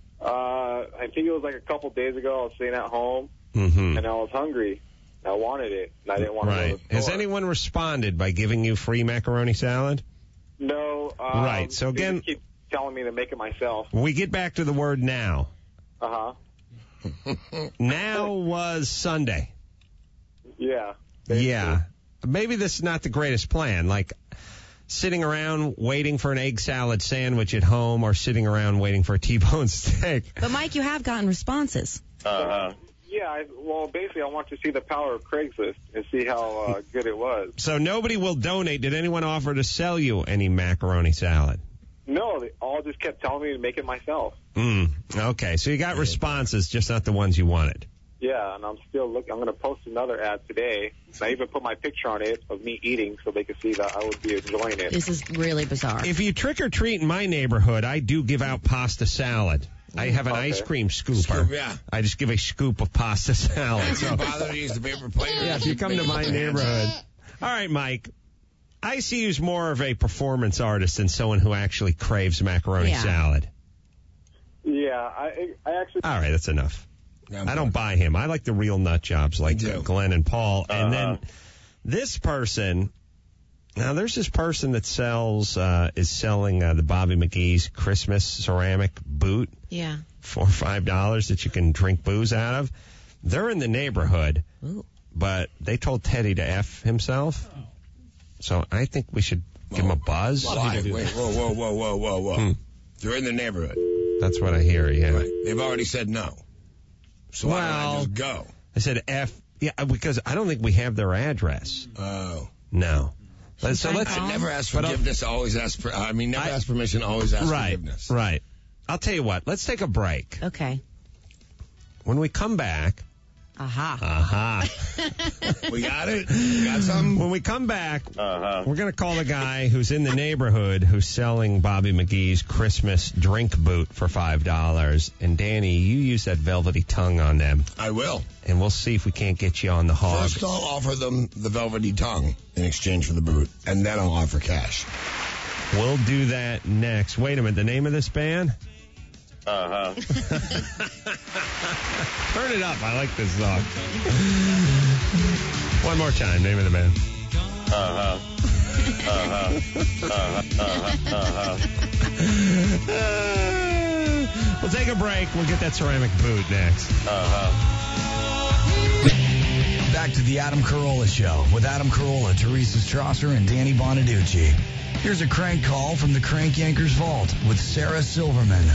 I think it was like a couple days ago. I was sitting at home, Mm-hmm. and I was hungry. I wanted it, and I didn't want to go to the store. Has anyone responded by giving you free macaroni salad? No. Right. So they again, just keep telling me to make it myself. we get back to the word now. Uh-huh. Now was Sunday. Yeah. Yeah. Maybe this is not the greatest plan. Like sitting around waiting for an egg salad sandwich at home or sitting around waiting for a T-bone steak. But, Mike, you have gotten responses. Uh-huh. Yeah, well, basically, I want to see the power of Craigslist and see how good it was. So nobody will donate. Did anyone offer to sell you any macaroni salad? No, they all just kept telling me to make it myself. Okay, so you got responses, just not the ones you wanted. Yeah, and I'm still looking. I'm going to post another ad today. I even put my picture on it of me eating so they could see that I would be enjoying it. This is really bizarre. If you trick or treat in my neighborhood, I do give out pasta salad. I have an ice cream scooper. Yeah. I just give a scoop of pasta salad. So bother to use the paper plate. Yeah, if you come to my neighborhood. All right, Mike. I see you as more of a performance artist than someone who actually craves macaroni salad. Yeah, I actually... All right, that's enough. I don't buy him. I like the real nut jobs like Glenn and Paul. And then This person, now there's this person that is selling the Bobby McGee's Christmas ceramic boot. Yeah. For $5 that you can drink booze out of. They're in the neighborhood, but they told Teddy to F himself. So I think we should give him a buzz. Why? Wait, whoa. They're in the neighborhood. That's what I hear, yeah. Right. They've already said no. So why don't I just go? I said F, yeah, because I don't think we have their address. Oh. No. So let's never ask forgiveness, always ask for, never ask permission, always ask forgiveness. Right. I'll tell you what, let's take a break. Okay. When we come back. We got it? We got something? When we come back, we're going to call the guy who's in the neighborhood who's selling Bobby McGee's Christmas drink boot for $5. And Danny, you use that velvety tongue on them. I will. And we'll see if we can't get you on the hog. First, I'll offer them the velvety tongue in exchange for the boot, and then I'll offer cash. We'll do that next. Wait a minute, the name of this band? Uh-huh. Turn it up. I like this song. One more time. Name of the band. Uh-huh. We'll take a break. We'll get that ceramic boot next. Back to the Adam Carolla Show with Adam Carolla, Teresa Strasser, and Danny Bonaducci. Here's a crank call from the Crank Yankers Vault with Sarah Silverman.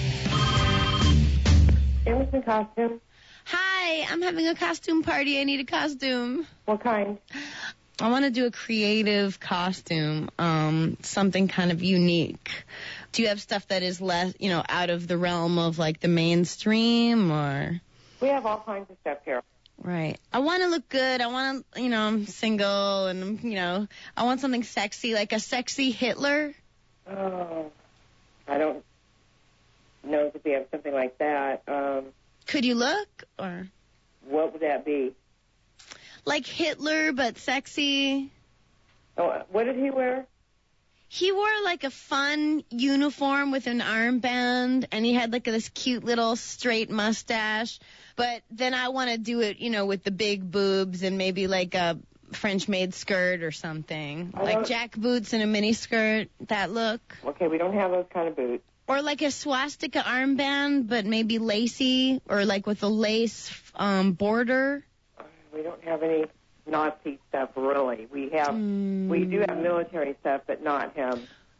Emerson costume. Hi, I'm having a costume party. I need a costume. What kind? I want to do a creative costume, something kind of unique. Do you have stuff that is less, out of the realm of like the mainstream, or? We have all kinds of stuff here. Right. I want to look good. I want to, I'm single and, I want something sexy, like a sexy Hitler. Oh, I don't know if we have something like that. Could you look, or? What would that be? Like Hitler, but sexy. Oh, what did he wear? He wore like a fun uniform with an armband, and he had like this cute little straight mustache. But then I want to do it, with the big boobs and maybe like a French maid skirt or something. Like jack boots and a mini skirt, that look. Okay, we don't have those kind of boots. Or like a swastika armband, but maybe lacy, or like with a lace border. We don't have any Nazi stuff, really. We do have military stuff, but not him.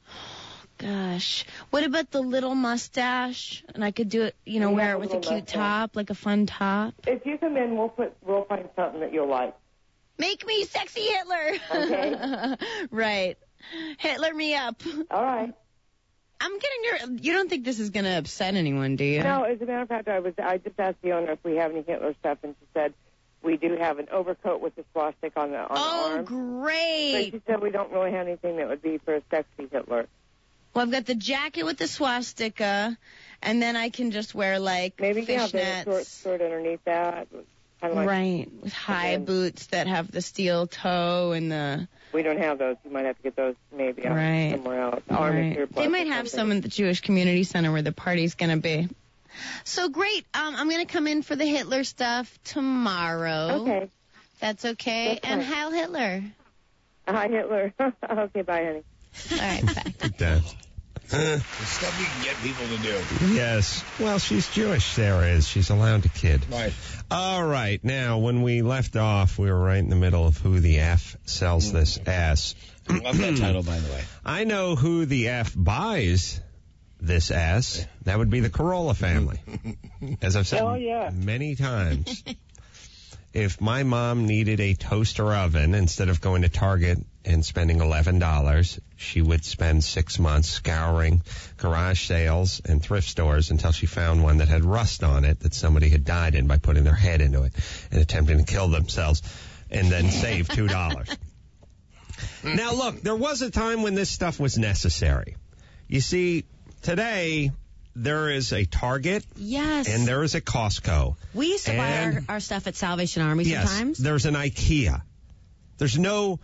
Gosh. What about the little mustache? And I could do it, wear it with a cute top, like a fun top. If you come in, we'll find something that you'll like. Make me sexy Hitler. Okay. Right. Hitler me up. All right. I'm getting you don't think this is going to upset anyone, do you? No, as a matter of fact, I just asked the owner if we have any Hitler stuff, and she said we do have an overcoat with the swastika on the arm. Oh, great. But she said we don't really have anything that would be for a sexy Hitler. Well, I've got the jacket with the swastika, and then I can just wear, like, maybe fishnets. Maybe have a short underneath that. Kind of like, right, with high boots that have the steel toe and the... We don't have those. You might have to get those maybe somewhere else. Right. They might have some in the Jewish Community Center where the party's going to be. So great. I'm going to come in for the Hitler stuff tomorrow. Okay. That's okay. And Heil Hitler. Hi, Hitler. Okay, bye, honey. All right, bye. Dad. The stuff you can get people to do. Yes. Well, she's Jewish, Sarah is. She's allowed to kid. Right. All right. Now, when we left off, we were right in the middle of who the F sells this ass. I love that title, by the way. I know who the F buys this ass. That would be the Carolla family. As I've said many times. If my mom needed a toaster oven, instead of going to Target and spending $11, she would spend 6 months scouring garage sales and thrift stores until she found one that had rust on it that somebody had died in by putting their head into it and attempting to kill themselves, and then save $2. Now, look, there was a time when this stuff was necessary. You see, today... there is a Target. Yes. And there is a Costco. We used to buy our stuff at Salvation Army sometimes. Yes, there's an IKEA. There's no,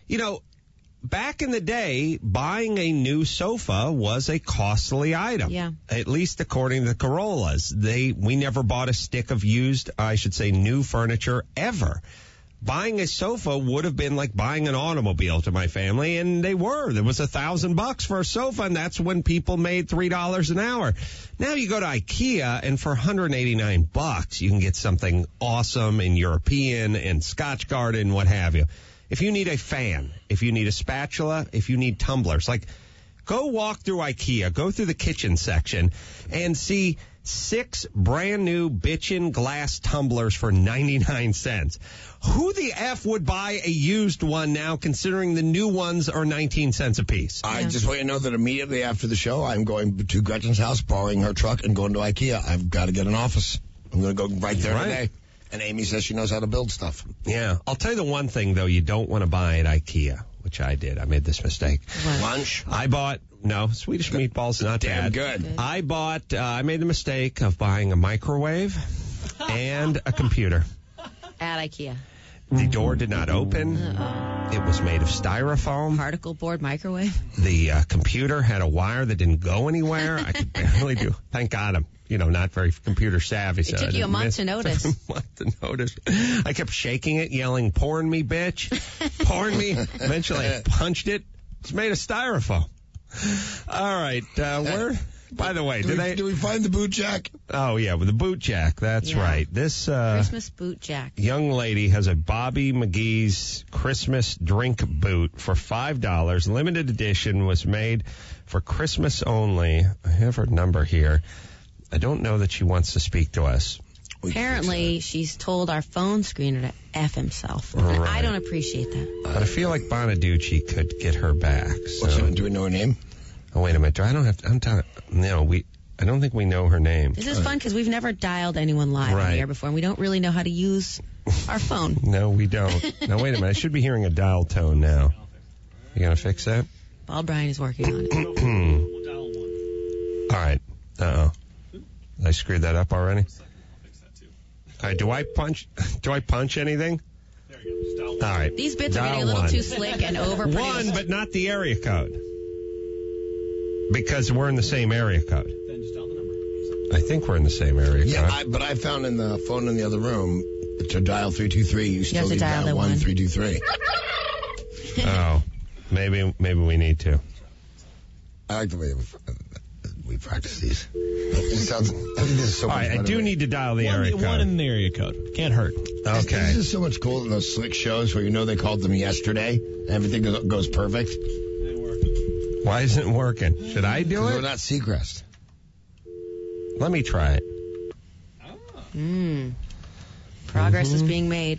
back in the day, buying a new sofa was a costly item. Yeah. At least according to the Carollas. We never bought a stick of new furniture ever. buying a sofa would have been like buying an automobile to my family, and they were. There was $1,000 for a sofa, and that's when people made $3 an hour. Now you go to IKEA, and for $189, you can get something awesome and European and Scotch Garden, what have you. If you need a fan, if you need a spatula, if you need tumblers, like go walk through IKEA, go through the kitchen section, and see 6 brand new bitchin' glass tumblers for 99 cents. Who the F would buy a used one now, considering the new ones are 19 cents a piece? I just want you to know that immediately after the show, I'm going to Gretchen's house, borrowing her truck, and going to IKEA. I've got to get an office. I'm going to go right there today. And Amy says she knows how to build stuff. Yeah. I'll tell you the one thing, though, you don't want to buy at IKEA, which I did. I made this mistake. What? Lunch? I bought... No, Swedish meatballs, not Damn bad. good. I made the mistake of buying a microwave and a computer. At IKEA. The door did not open. It was made of styrofoam. Particle board microwave. The computer had a wire that didn't go anywhere. I could barely do. Thank God I'm, not very computer savvy. It took you a month to notice. I kept shaking it, yelling, "Porn me, bitch. Porn me." Eventually I punched it. It's made of styrofoam. All right. By the way, do we find the boot jack? Oh, yeah, with the boot jack. That's right. This Christmas boot jack. Young lady has a Bobby McGee's Christmas drink boot for $5. Limited edition, was made for Christmas only. I have her number here. I don't know that she wants to speak to us. Apparently, she's told our phone screener to F himself. Right. I don't appreciate that. But I feel like Bonaducci could get her back. So. Do we know her name? Oh, wait a minute. I don't think we know her name. This is fun because we've never dialed anyone live on the air before, and we don't really know how to use our phone. No, we don't. Now, wait a minute. I should be hearing a dial tone now. You going to fix that? Paul Bryan is working on it. All right. Uh-oh. I screwed that up already? All right, do I punch anything? There you go. All right. These bits are getting a little too slick and overproduced. 1, but not the area code. Because we're in the same area code. Then just dial the number. I think we're in the same area code. Yeah, but I found in the phone in the other room to dial 323, you still need to dial 1323. Oh, maybe we need to. I like the way we practice these. I think this is so much I do need to dial the area code. One in the area code. Can't hurt. Okay. This is so much cooler than those slick shows where they called them yesterday and everything goes perfect. Why isn't it working? Should I do it? We're not Seacrest. Let me try it. Progress is being made.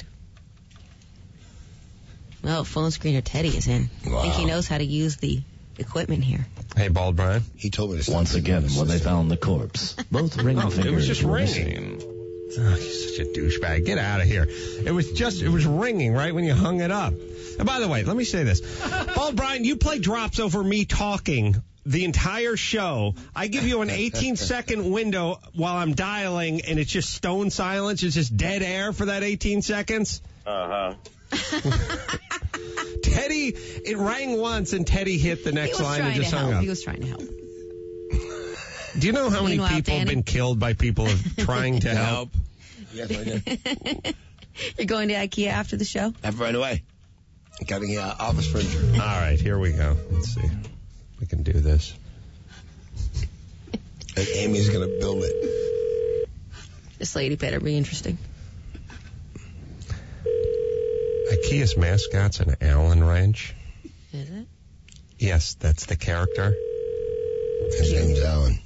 Well, phone screener Teddy is in. Wow. I think he knows how to use the equipment here. Hey, Bald Brian. He told me to Once again, when they found the corpse, both ring fingers. It was just ringing. Oh, he's such a douchebag. Get out of here. It was ringing right when you hung it up. And by the way, let me say this. Bald Brian, you play drops over me talking the entire show. I give you an 18-second window while I'm dialing, and it's just stone silence. It's just dead air for that 18 seconds. Uh-huh. Teddy, it rang once, and Teddy hit the next line and just hung up. He was trying to help. Do you know how many people have been killed by people trying to help? Yes, I do. You're going to IKEA after the show? Right away. Getting office furniture. All right, here we go. Let's see. We can do this. And Amy's going to build it. This lady better be interesting. IKEA's mascot's an Allen wrench. Is it? Yes, that's the character. His name's Allen.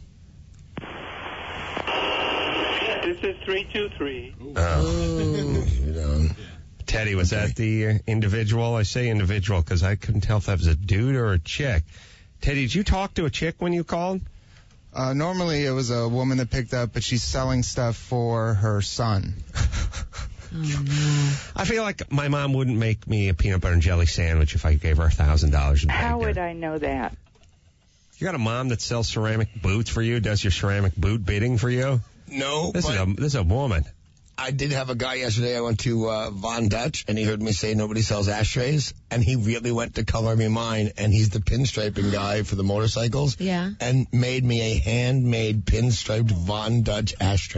This is 323. Oh. Teddy, was that the individual? I say individual because I couldn't tell if that was a dude or a chick. Teddy, did you talk to a chick when you called? Normally it was a woman that picked up, but she's selling stuff for her son. Oh, no. I feel like my mom wouldn't make me a peanut butter and jelly sandwich if I gave her $1,000. How would I know that? You got a mom that sells ceramic boots for you, does your ceramic boot bidding for you? No. This is a woman. I did have a guy yesterday. I went to Von Dutch, and he heard me say nobody sells ashtrays, and he really went to color me mine, and he's the pinstriping guy for the motorcycles. Yeah. And made me a handmade pinstriped Von Dutch ashtray.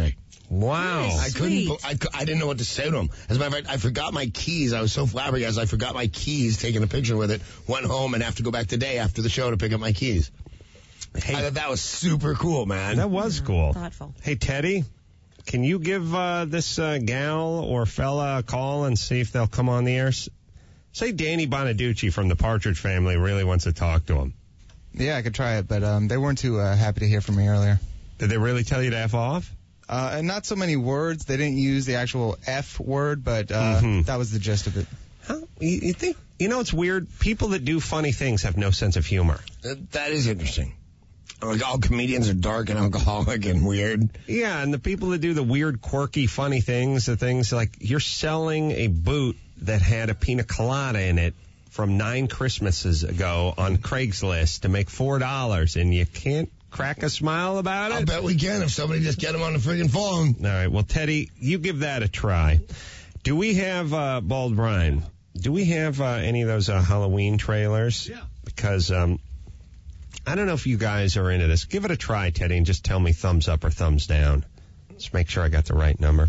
Wow. I didn't know what to say to him. As a matter of fact, I forgot my keys. I was so flabbergasted. I forgot my keys, taking a picture with it, went home and have to go back the day after the show to pick up my keys. Hey, I thought that was super cool, man. That was cool. Thoughtful. Hey, Teddy, can you give this gal or fella a call and see if they'll come on the air? Say Danny Bonaducci from the Partridge Family really wants to talk to him. Yeah, I could try it, but they weren't too happy to hear from me earlier. Did they really tell you to F off? And not so many words. They didn't use the actual F word, but that was the gist of it. You think, it's weird? People that do funny things have no sense of humor. That is interesting. Like, all comedians are dark and alcoholic and weird. Yeah, and the people that do the weird, quirky, funny things, the things like you're selling a boot that had a pina colada in it from 9 Christmases ago on Craigslist to make $4, and you can't crack a smile about it? I'll bet we can if somebody just get him on the friggin' phone. All right, well, Teddy, you give that a try. Do we have, Bald Brian, do we have any of those Halloween trailers? Yeah. Because I don't know if you guys are into this. Give it a try, Teddy, and just tell me thumbs up or thumbs down. Let's make sure I got the right number.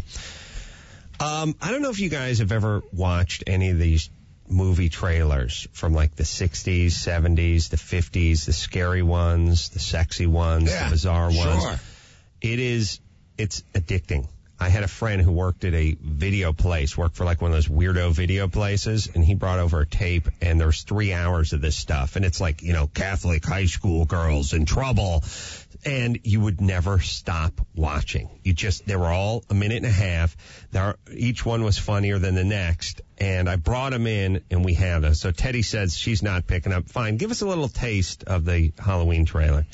I don't know if you guys have ever watched any of these movie trailers from like the 60s, 70s, the 50s, the scary ones, the sexy ones, the bizarre ones. Sure. It's addicting. I had a friend who worked at a video place, worked for like one of those weirdo video places, and he brought over a tape, and there was 3 hours of this stuff. And it's like, Catholic high school girls in trouble. And you would never stop watching. They were all a minute and a half. Each one was funnier than the next. And I brought them in, and we have them. So Teddy says she's not picking up. Fine, give us a little taste of the Halloween trailer.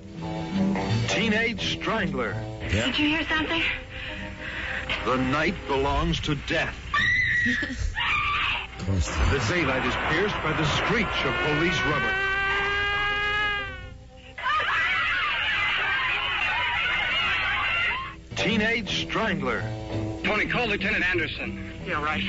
Teenage Strangler. Yeah. Did you hear something? The night belongs to death. The daylight is pierced by the screech of police rubber. Teenage Strangler. Tony, call Lieutenant Anderson. Yeah, right.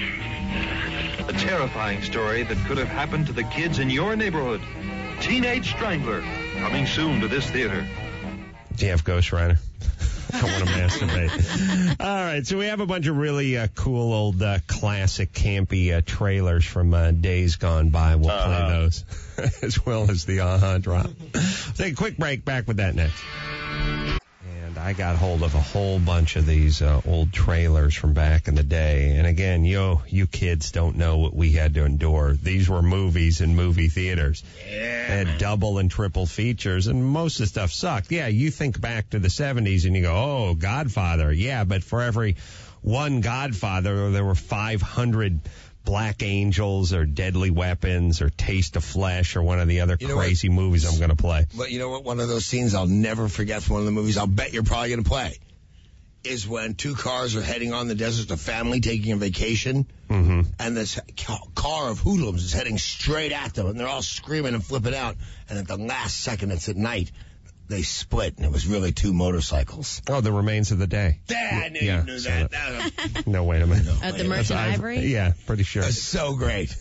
A terrifying story that could have happened to the kids in your neighborhood. Teenage Strangler. Coming soon to this theater. Do you have Ghost Rider? I want to masturbate. All right, so we have a bunch of really cool old classic campy trailers from days gone by. We'll play those as well as the drop. Take a quick break. Back with that next. And I got hold of a whole bunch of these old trailers from back in the day. And again, you kids don't know what we had to endure. These were movies in movie theaters. They had double and triple features, and most of the stuff sucked. Yeah, you think back to the 70s and you go, oh, Godfather. Yeah, but for every one Godfather, there were 500 Black Angels or Deadly Weapons or Taste of Flesh or one of the other crazy movies I'm going to play. But you know what? One of those scenes I'll never forget from one of the movies I'll bet you're probably going to play is when 2 cars are heading on the desert, a family taking a vacation, and this car of hoodlums is heading straight at them, and they're all screaming and flipping out, and at the last second, it's at night, they split, and it was really 2 motorcycles. Oh, The Remains of the Day. Yeah, I knew you knew that. No, wait a minute. The Merchant Ivory? Yeah, pretty sure. It was so great.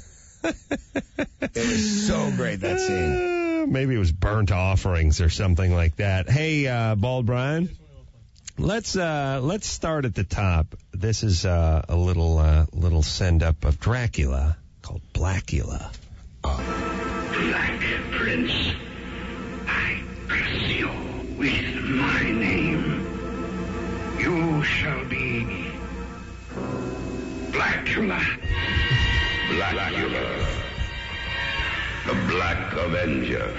It was so great, that scene. Maybe it was Burnt Offerings or something like that. Hey, Bald Brian, let's start at the top. This is a little send up of Dracula called Blackula. Black Prince, I curse you with my name. You shall be Blackula. Blackula, the Black Avenger,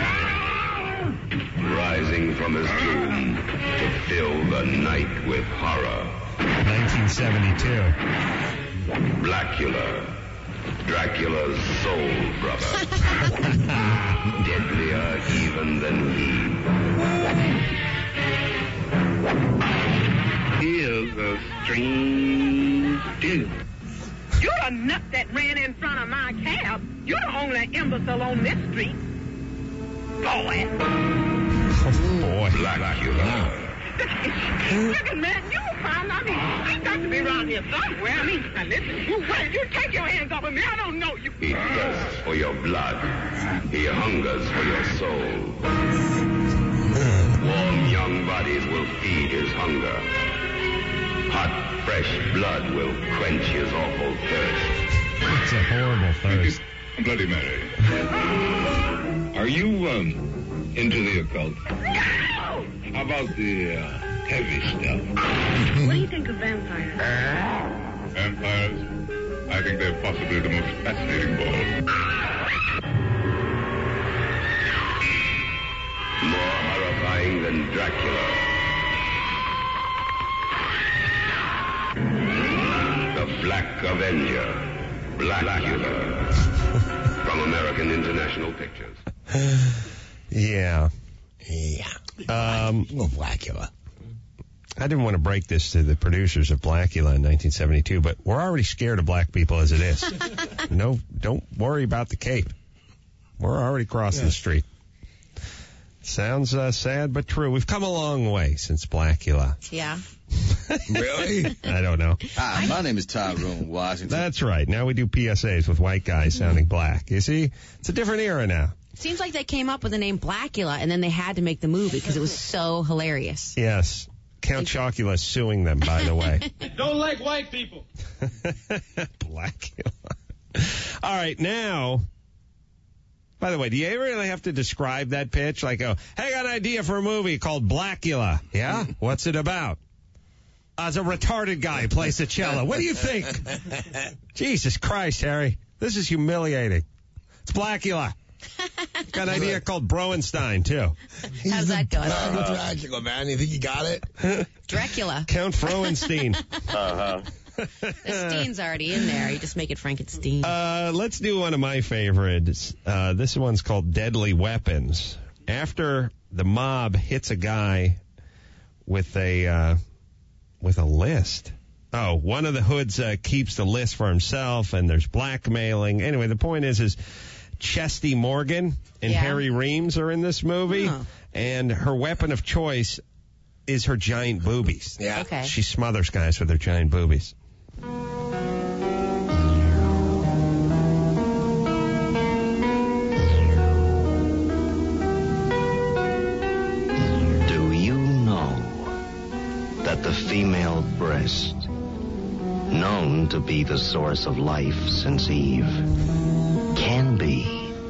rising from his tomb to fill the night with horror. 1972. Blackula, Dracula's soul brother, deadlier even than he. Here's a strange dude. You're the nut that ran in front of my cab. You're the only imbecile on this street. Boy. Boy. Blackula. Listen, man, you will find, he's got to be around here somewhere. Now listen, you take your hands off of me. I don't know you. He thirsts for your blood. He hungers for your soul. Warm young bodies will feed his hunger. Hot, fresh blood will quench his awful thirst. It's a horrible thirst. Bloody Mary. Are you, into the occult? How about the, heavy stuff? What do you think of vampires? Vampires? I think they're possibly the most fascinating ball. More horrifying than Dracula. The Black Avenger. Blackula. From American International Pictures. Yeah. Blackula. I didn't want to break this to the producers of Blackula in 1972, but we're already scared of black people as it is. No, don't worry about the cape. We're already crossing the street. Sounds sad, but true. We've come a long way since Blackula. Yeah. Really? I don't know. Hi, my name is Tyrone Washington. That's right. Now we do PSAs with white guys sounding black. You see? It's a different era now. Seems like they came up with the name Blackula, and then they had to make the movie because it was so hilarious. Yes. Count Chocula suing them, by the way. Don't like white people. Blackula. All right, now... By the way, do you really have to describe that pitch? Like, hey, I got an idea for a movie called Blackula. Yeah? What's it about? As a retarded guy plays the cello. What do you think? Jesus Christ, Harry. This is humiliating. It's Blackula. Got an idea called Broenstein, too. How's that going? Dracula, man. You think you got it? Dracula. Count Froenstein. The Steen's already in there. You just make it Frankenstein. Let's do one of my favorites. This one's called Deadly Weapons. After the mob hits a guy with a list. Oh, one of the hoods keeps the list for himself, and there's blackmailing. Anyway, the point is Chesty Morgan and Harry Reams are in this movie, and her weapon of choice is her giant boobies. Yeah. Okay. She smothers guys with her giant boobies. Do you know that the female breast, known to be the source of life since Eve, can be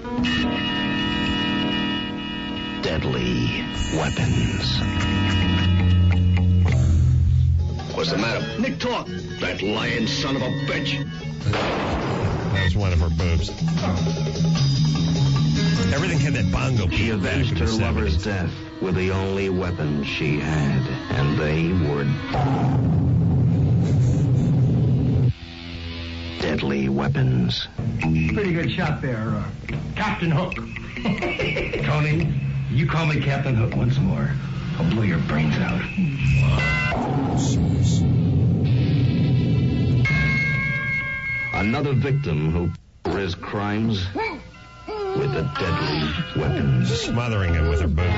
deadly weapons? What's the matter? Nick, talk. That lying son of a bitch. That was one of her boobs. Everything had that bongo beat. She avenged her lover's death with the only weapons she had, and they were deadly weapons. Pretty good shot there, Captain Hook. Tony, you call me Captain Hook once more. I'll blow your brains out. Another victim who for his crimes with the deadly weapons. Smothering him with her boobies.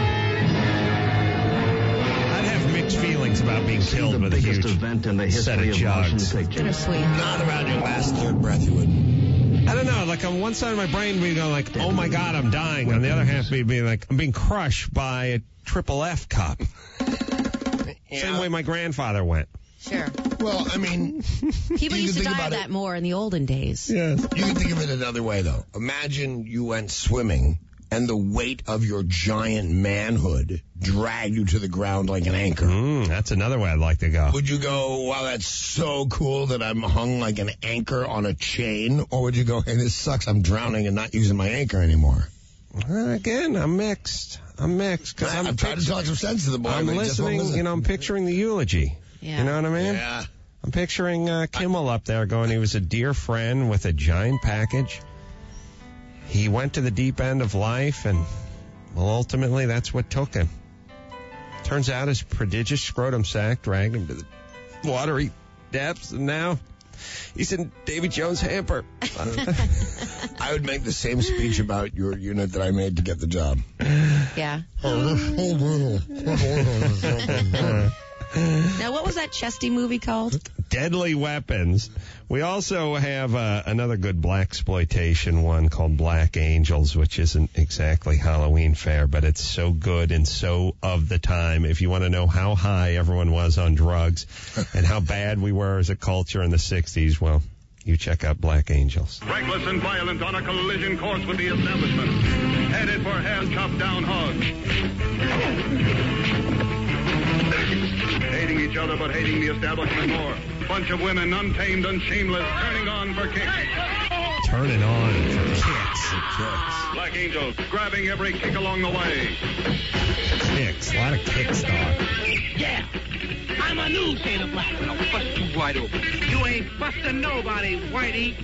I'd have mixed feelings about being killed with a huge event in the set of history of motion jugs. pictures. Not around your last third breath, you wouldn't. I don't know, like on one side of my brain we'd go like, oh my God, I'm dying. On the other half we'd be like, I'm being crushed by a triple F cup. Same way my grandfather went. Sure. Well, I mean... People used to die of that more in the olden days. Yes. You can think of it another way, though. Imagine you went swimming, and the weight of your giant manhood dragged you to the ground like an anchor. That's another way I'd like to go. Would you go, wow, that's so cool that I'm hung like an anchor on a chain? Or would you go, hey, this sucks, I'm drowning and not using my anchor anymore? Again, I'm mixed. I'm trying to talk some sense to the boy. I'm listening, I'm picturing the eulogy. Yeah. You know what I mean? Yeah. I'm picturing Kimmel up there going, he was a dear friend with a giant package. He went to the deep end of life, and, well, ultimately that's what took him. Turns out his prodigious scrotum sac dragged him to the watery depths, and now he's in Davy Jones' hamper. I would make the same speech about your unit that I made to get the job. Yeah. Now, what was that chesty movie called? Deadly Weapons. We also have another good blaxploitation one called Black Angels, which isn't exactly Halloween fare, but it's so good and so of the time. If you want to know how high everyone was on drugs and how bad we were as a culture in the 60s, well, you check out Black Angels. Reckless and violent on a collision course with the establishment. Headed for hand chop down hug. Hating each other but hating the establishment more. Bunch of women, untamed and shameless, turning on for kicks. Turning on for kicks. Black Angels grabbing every kick along the way. Kicks. A lot of kicks, dog. Yeah. I'm a new shade of black. I'll bust you wide open. You ain't busting nobody, Whitey.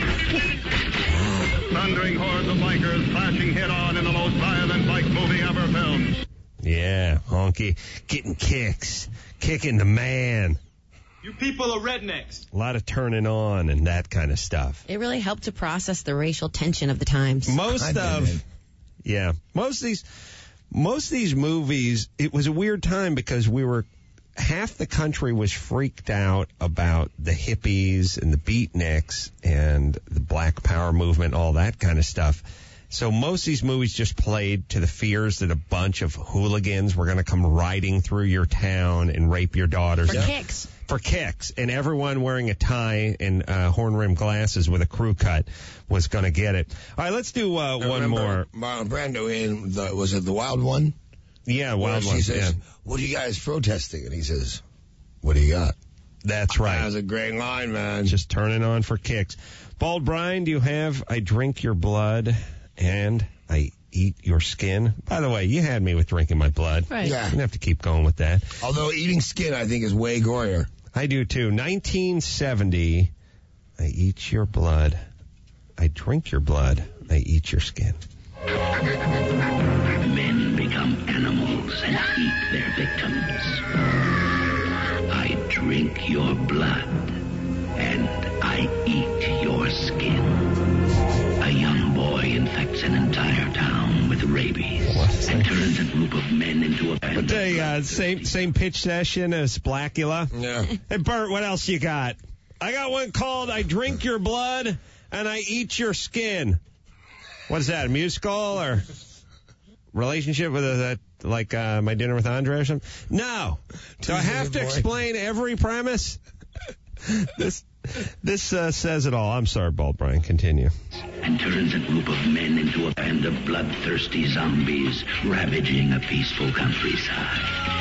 Thundering hordes of bikers clashing head-on in the most violent bike movie ever filmed. Yeah, honky. Getting kicks. Kicking the man. You people are rednecks. A lot of turning on and that kind of stuff. It really helped to process the racial tension of the times. Most of these movies, it was a weird time because half the country was freaked out about the hippies and the beatniks and the Black Power movement, all that kind of stuff. So most of these movies just played to the fears that a bunch of hooligans were going to come riding through your town and rape your daughters. For kicks. And everyone wearing a tie and horn-rimmed glasses with a crew cut was going to get it. All right, let's do one more. Marlon Brando was it The Wild One? Yeah, Wild One. He says, what are you guys protesting? And he says, what do you got? That's right. That was a great line, man. Just turning on for kicks. Bald Brian, do you have I drink your blood and I eat your skin? By the way, you had me with drinking my blood. Right. Yeah. You don't have to keep going with that. Although eating skin, I think, is way gorier. I do, too. 1970, I eat your blood. I drink your blood. I eat your skin. Men become animals and eat their victims. I drink your blood and I eat your skin. A young boy infects an entire town with rabies and turns a group of men into a band. Same pitch session as Blackula. Yeah. Hey, Bert, what else you got? I got one called I Drink Your Blood and I Eat Your Skin. What is that, a musical or relationship with My Dinner with Andre or something? No. Do I have to explain every premise? This says it all. I'm sorry, Bald Brian. Continue. And turns a group of men into a band of bloodthirsty zombies ravaging a peaceful countryside.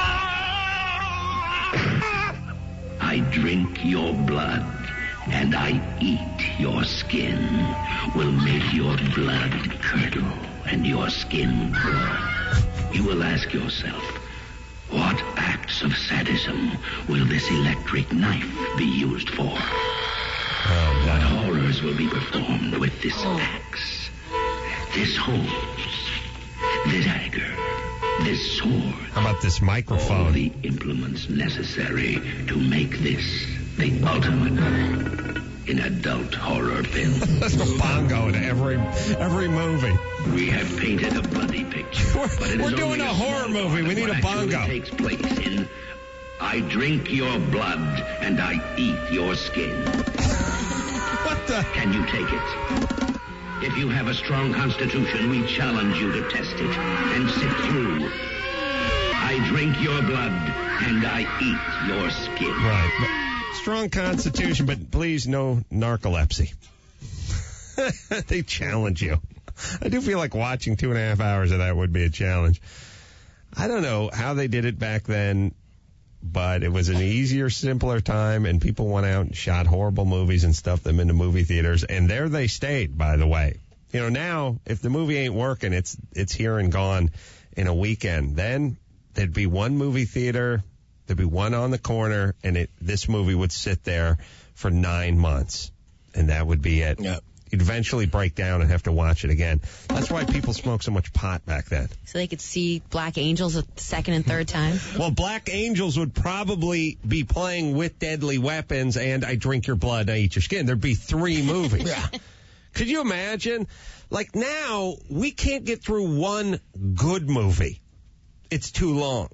I drink your blood and I eat your skin. Will make your blood curdle and your skin crawl. You will ask yourself, what acts of sadism will this electric knife be used for? What horrors will be performed with this axe, this hose, this dagger, this sword? How about this microphone? All the implements necessary to make this the ultimate in adult horror film. That's a bongo in every movie. We have painted a bloody picture. We're doing a horror movie. We need a bongo. It takes place in I drink your blood and I eat your skin. What the? Can you take it? If you have a strong constitution, we challenge you to test it and sit through. I drink your blood and I eat your skin. Right. Strong constitution, but please no narcolepsy. They challenge you. I do feel like watching 2.5 hours of that would be a challenge. I don't know how they did it back then, but it was an easier, simpler time, and people went out and shot horrible movies and stuffed them into movie theaters, and there they stayed, by the way. You know, now, if the movie ain't working, it's here and gone in a weekend. Then there'd be one movie theater, there'd be one on the corner, and this movie would sit there for 9 months, and that would be it. Yep. You'd eventually break down and have to watch it again. That's why people smoked so much pot back then. So they could see Black Angels a second and third time? Well, Black Angels would probably be playing with Deadly Weapons and I Drink Your Blood, I Eat Your Skin. There'd be 3 movies. Yeah. Could you imagine? Like now, we can't get through one good movie. It's too long.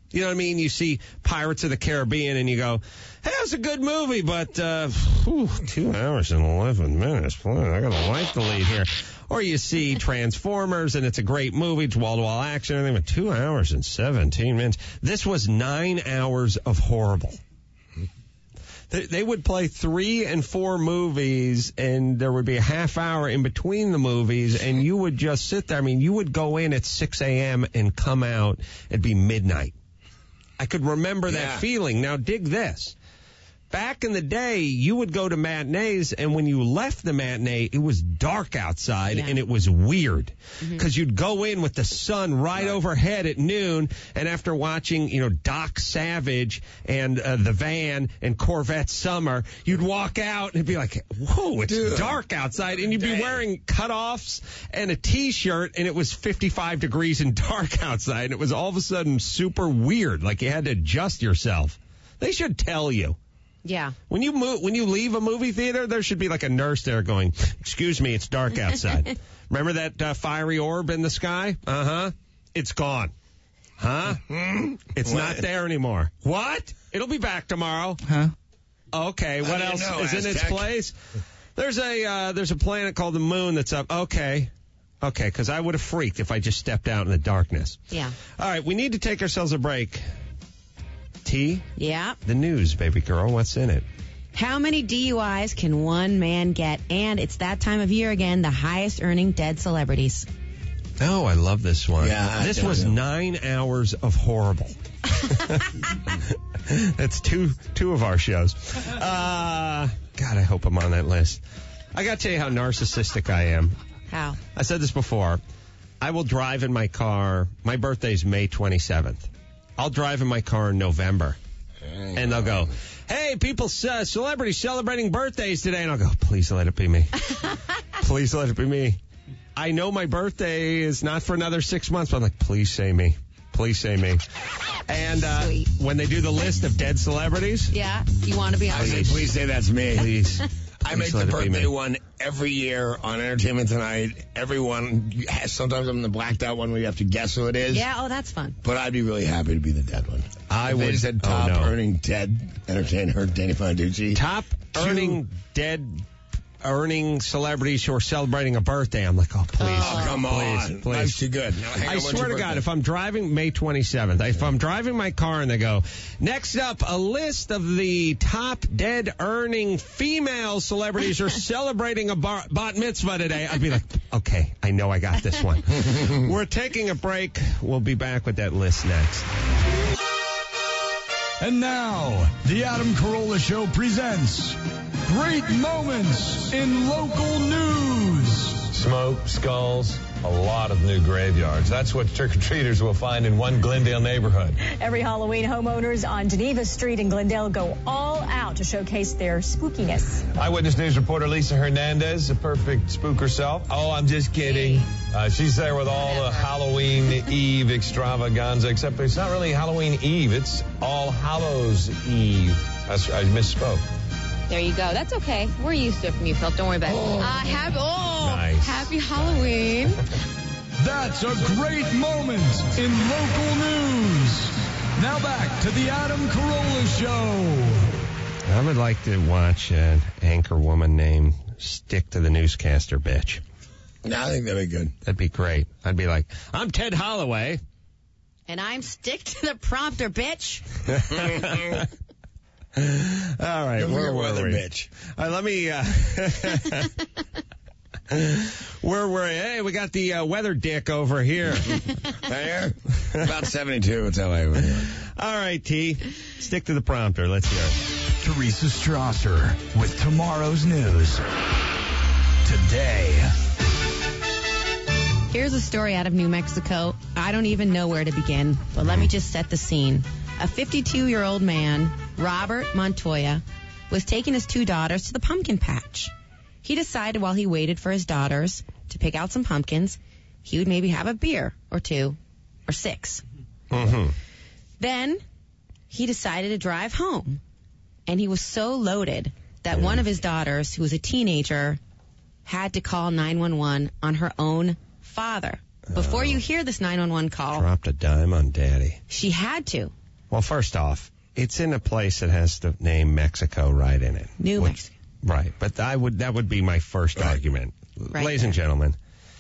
You know what I mean? You see Pirates of the Caribbean and you go, hey, it was a good movie, but 2 hours and 11 minutes. Boy, I got to like the lead here. Or you see Transformers and it's a great movie. It's wall-to-wall action and everything, but 2 hours and 17 minutes. This was 9 hours of horrible. They would play 3 and 4 movies, and there would be a half hour in between the movies, and you would just sit there. I mean, you would go in at 6 a.m. and come out. It'd be midnight. I could remember that feeling. Now, dig this. Back in the day, you would go to matinees, and when you left the matinee, it was dark outside, and it was weird. Because you'd go in with the sun right overhead at noon, and after watching, Doc Savage and The Van and Corvette Summer, you'd walk out and it'd be like, whoa, it's dark outside, and you'd be wearing cutoffs and a T-shirt, and it was 55 degrees and dark outside, and it was all of a sudden super weird, like you had to adjust yourself. They should tell you. Yeah. When you leave a movie theater, there should be like a nurse there going, excuse me, it's dark outside. Remember that fiery orb in the sky? Uh-huh. It's gone. Huh? It's not there anymore. What? It'll be back tomorrow. Huh? Okay, what else is in its place? There's a planet called the moon that's up. Okay, because I would have freaked if I just stepped out in the darkness. Yeah. All right, we need to take ourselves a break. T? Yeah. The news, baby girl. What's in it? How many DUIs can one man get? And it's that time of year again, the highest earning dead celebrities. Oh, I love this one. Yeah, this was 9 hours of horrible. That's two of our shows. God, I hope I'm on that list. I got to tell you how narcissistic I am. How? I said this before. I will drive in my car. My birthday's May 27th. I'll drive in my car in November. And they'll go, hey, people, celebrities celebrating birthdays today. And I'll go, please let it be me. Please let it be me. I know my birthday is not for another 6 months, but I'm like, please say me. Please say me. And when they do the list of dead celebrities. Yeah, you want to be on I say, please say that's me. Please. I make the birthday one every year on Entertainment Tonight. Everyone has, sometimes I'm the blacked out one where you have to guess who it is. Yeah, oh, that's fun. But I'd be really happy to be the dead one. I would. They said top earning dead entertainer Danny Bonaducci. Top earning dead earning celebrities who are celebrating a birthday. I'm like, oh, please. Oh, come on. Please. That's too good. Now, I swear to God, if I'm driving May 27th, if I'm driving my car and they go, next up, a list of the top dead earning female celebrities who are celebrating a bat mitzvah today, I'd be like, okay, I know I got this one. We're taking a break. We'll be back with that list next. And now, the Adam Carolla Show presents Great Moments in Local News. Smoke, skulls, a lot of new graveyards. That's what trick-or-treaters will find in one Glendale neighborhood. Every Halloween, homeowners on Geneva Street in Glendale go all out to showcase their spookiness. Eyewitness News reporter Lisa Hernandez, a perfect spook herself. Oh, I'm just kidding. She's there with all the Halloween Eve extravaganza, except it's not really Halloween Eve. It's All Hallows Eve. I misspoke. There you go. That's okay. We're used to it from you, Phil. Don't worry about it. Happy Halloween. That's a great moment in local news. Now back to the Adam Carolla Show. I would like to watch an anchor woman named Stick to the Newscaster Bitch. No, I think that'd be good. That'd be great. I'd be like, I'm Ted Holloway. And I'm Stick to the Prompter, bitch. All right, where were we? Bitch. All right, let me. Where were we? Hey, we got the weather dick over here. There? About 72. It's LA. All right, T. Stick to the prompter. Let's hear it. Teresa Strasser with tomorrow's news. Today. Here's a story out of New Mexico. I don't even know where to begin, but let me just set the scene. A 52-year-old man, Robert Montoya, was taking his 2 daughters to the pumpkin patch. He decided while he waited for his daughters to pick out some pumpkins, he would maybe have a beer or 2 or 6. Mm-hmm. Then he decided to drive home, and he was so loaded that one of his daughters, who was a teenager, had to call 911 on her own father. Before you hear this 911 call, dropped a dime on Daddy. She had to. Well, first off, it's in a place that has the name Mexico right in it. New Mexico. Right, but that would be my first argument. Right Ladies and gentlemen,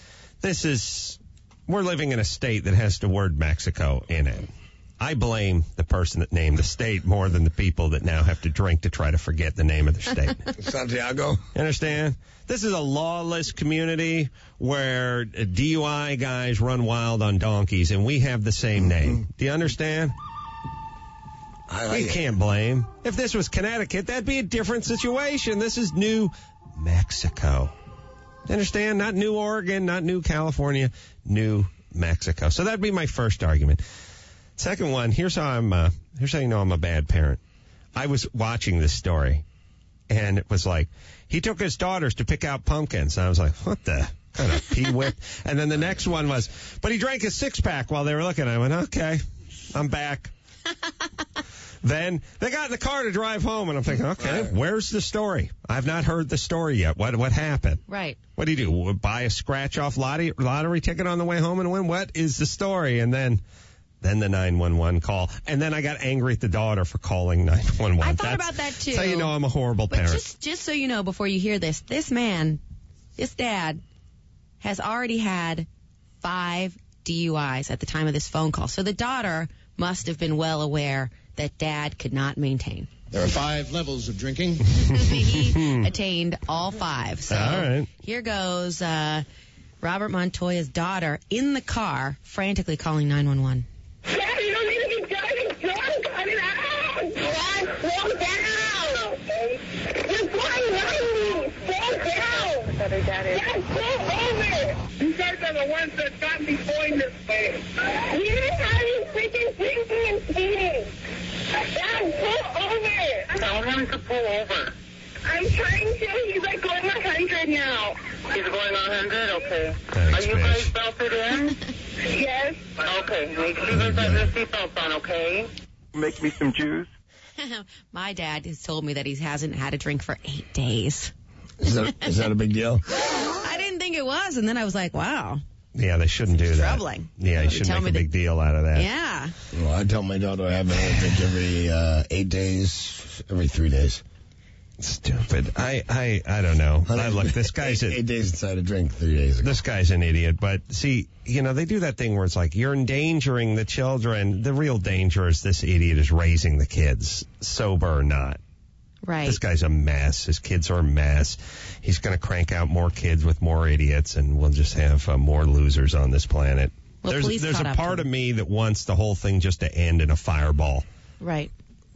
we're living in a state that has the word Mexico in it. I blame the person that named the state more than the people that now have to drink to try to forget the name of their state. Santiago? You understand? This is a lawless community where DUI guys run wild on donkeys, and we have the same name. Do you understand? You can't blame. If this was Connecticut, that'd be a different situation. This is New Mexico. You understand? Not New Oregon, not New California, New Mexico. So that'd be my first argument. Second one, here's how you know I'm a bad parent. I was watching this story, and it was like, he took his daughters to pick out pumpkins. And I was like, what the kind of pee-whip? And then the next one was, but he drank a six-pack while they were looking. I went, okay, I'm back. Then they got in the car to drive home, and I'm thinking, okay, where's the story? I've not heard the story yet. What happened? Right. What do you do? Buy a scratch-off lottery ticket on the way home and win? What is the story? And then the 911 call. And then I got angry at the daughter for calling 911. I thought about that, too. That's how you know I'm a horrible parent. Just so you know, before you hear this dad, has already had 5 DUIs at the time of this phone call. So the daughter must have been well aware that dad could not maintain. There are 5 levels of drinking. He attained all 5. So all right. Here goes Robert Montoya's daughter in the car, frantically calling 911. Dad, you don't need to be driving drunk. Cut it out. Dad, slow down. Okay. You're flying 90. Slow down. Dad, pull over. You guys are the ones that got me going this way. You're having freaking drinking and speeding. Dad, pull over. Tell him to pull over. I'm trying to. He's like going 100 now. He's going 100? Okay. Thanks, are you guys belted in? Yes. Okay. Make sure you guys have your seatbelts on, okay? Make me some juice. My dad has told me that he hasn't had a drink for 8 days. Is that a big deal? I didn't think it was, and then I was like, wow. Yeah, they shouldn't do that. Troubling. Yeah, you shouldn't make a big deal out of that. Yeah. Well, I tell my daughter I have a drink every 8 days, every 3 days. Stupid. I don't know. Look, this guy's 8 days inside a drink 3 days ago. This guy's an idiot. But see, they do that thing where it's like you're endangering the children. The real danger is this idiot is raising the kids, sober or not. Right. This guy's a mess. His kids are a mess. He's going to crank out more kids with more idiots, and we'll just have more losers on this planet. Well, there's a part of me that wants the whole thing just to end in a fireball. Right.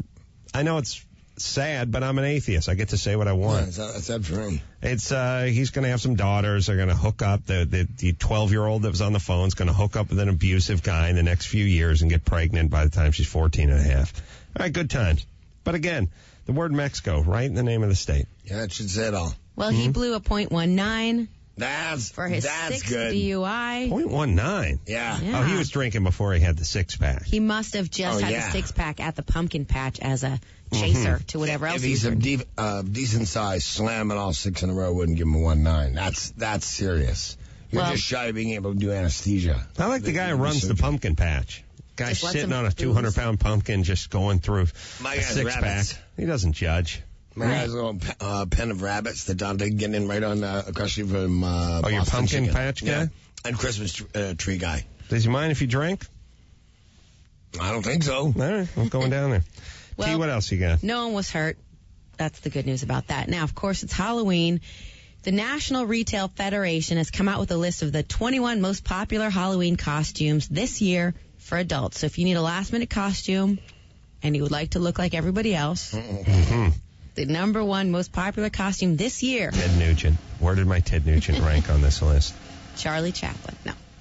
I know it's sad, but I'm an atheist. I get to say what I want. Yeah, it's sad for him. It's he's going to have some daughters. They're going to hook up. The 12-year-old that was on the phone is going to hook up with an abusive guy in the next few years and get pregnant by the time she's 14 and a half. All right, good times. But again, the word Mexico, right in the name of the state. Yeah, it should say it all. Well, he blew a .19. For his that's 6th good. DUI. .19? Yeah. Oh, he was drinking before he had the 6-pack. He must have just had the 6-pack at the pumpkin patch as a chaser to whatever else. If he's a decent size, slamming all 6 in a row wouldn't give him a 1.9. That's serious. You're just shy of being able to do anesthesia. I like the guy who runs the pumpkin patch. Guy sitting on a 200-pound pumpkin just going through a 6-pack. He doesn't judge. My guy's a little pen of rabbits that Dante getting in right on across from your Boston pumpkin Chicken. patch guy? Yeah. And Christmas tree guy. Does he mind if you drink? I don't think so. All right, I'm going down there. Well, T, what else you got? No one was hurt. That's the good news about that. Now, of course, it's Halloween. The National Retail Federation has come out with a list of the 21 most popular Halloween costumes this year for adults. So if you need a last-minute costume and you would like to look like everybody else, the number 1 most popular costume this year. Ted Nugent. Where did my Ted Nugent rank on this list? Charlie Chaplin.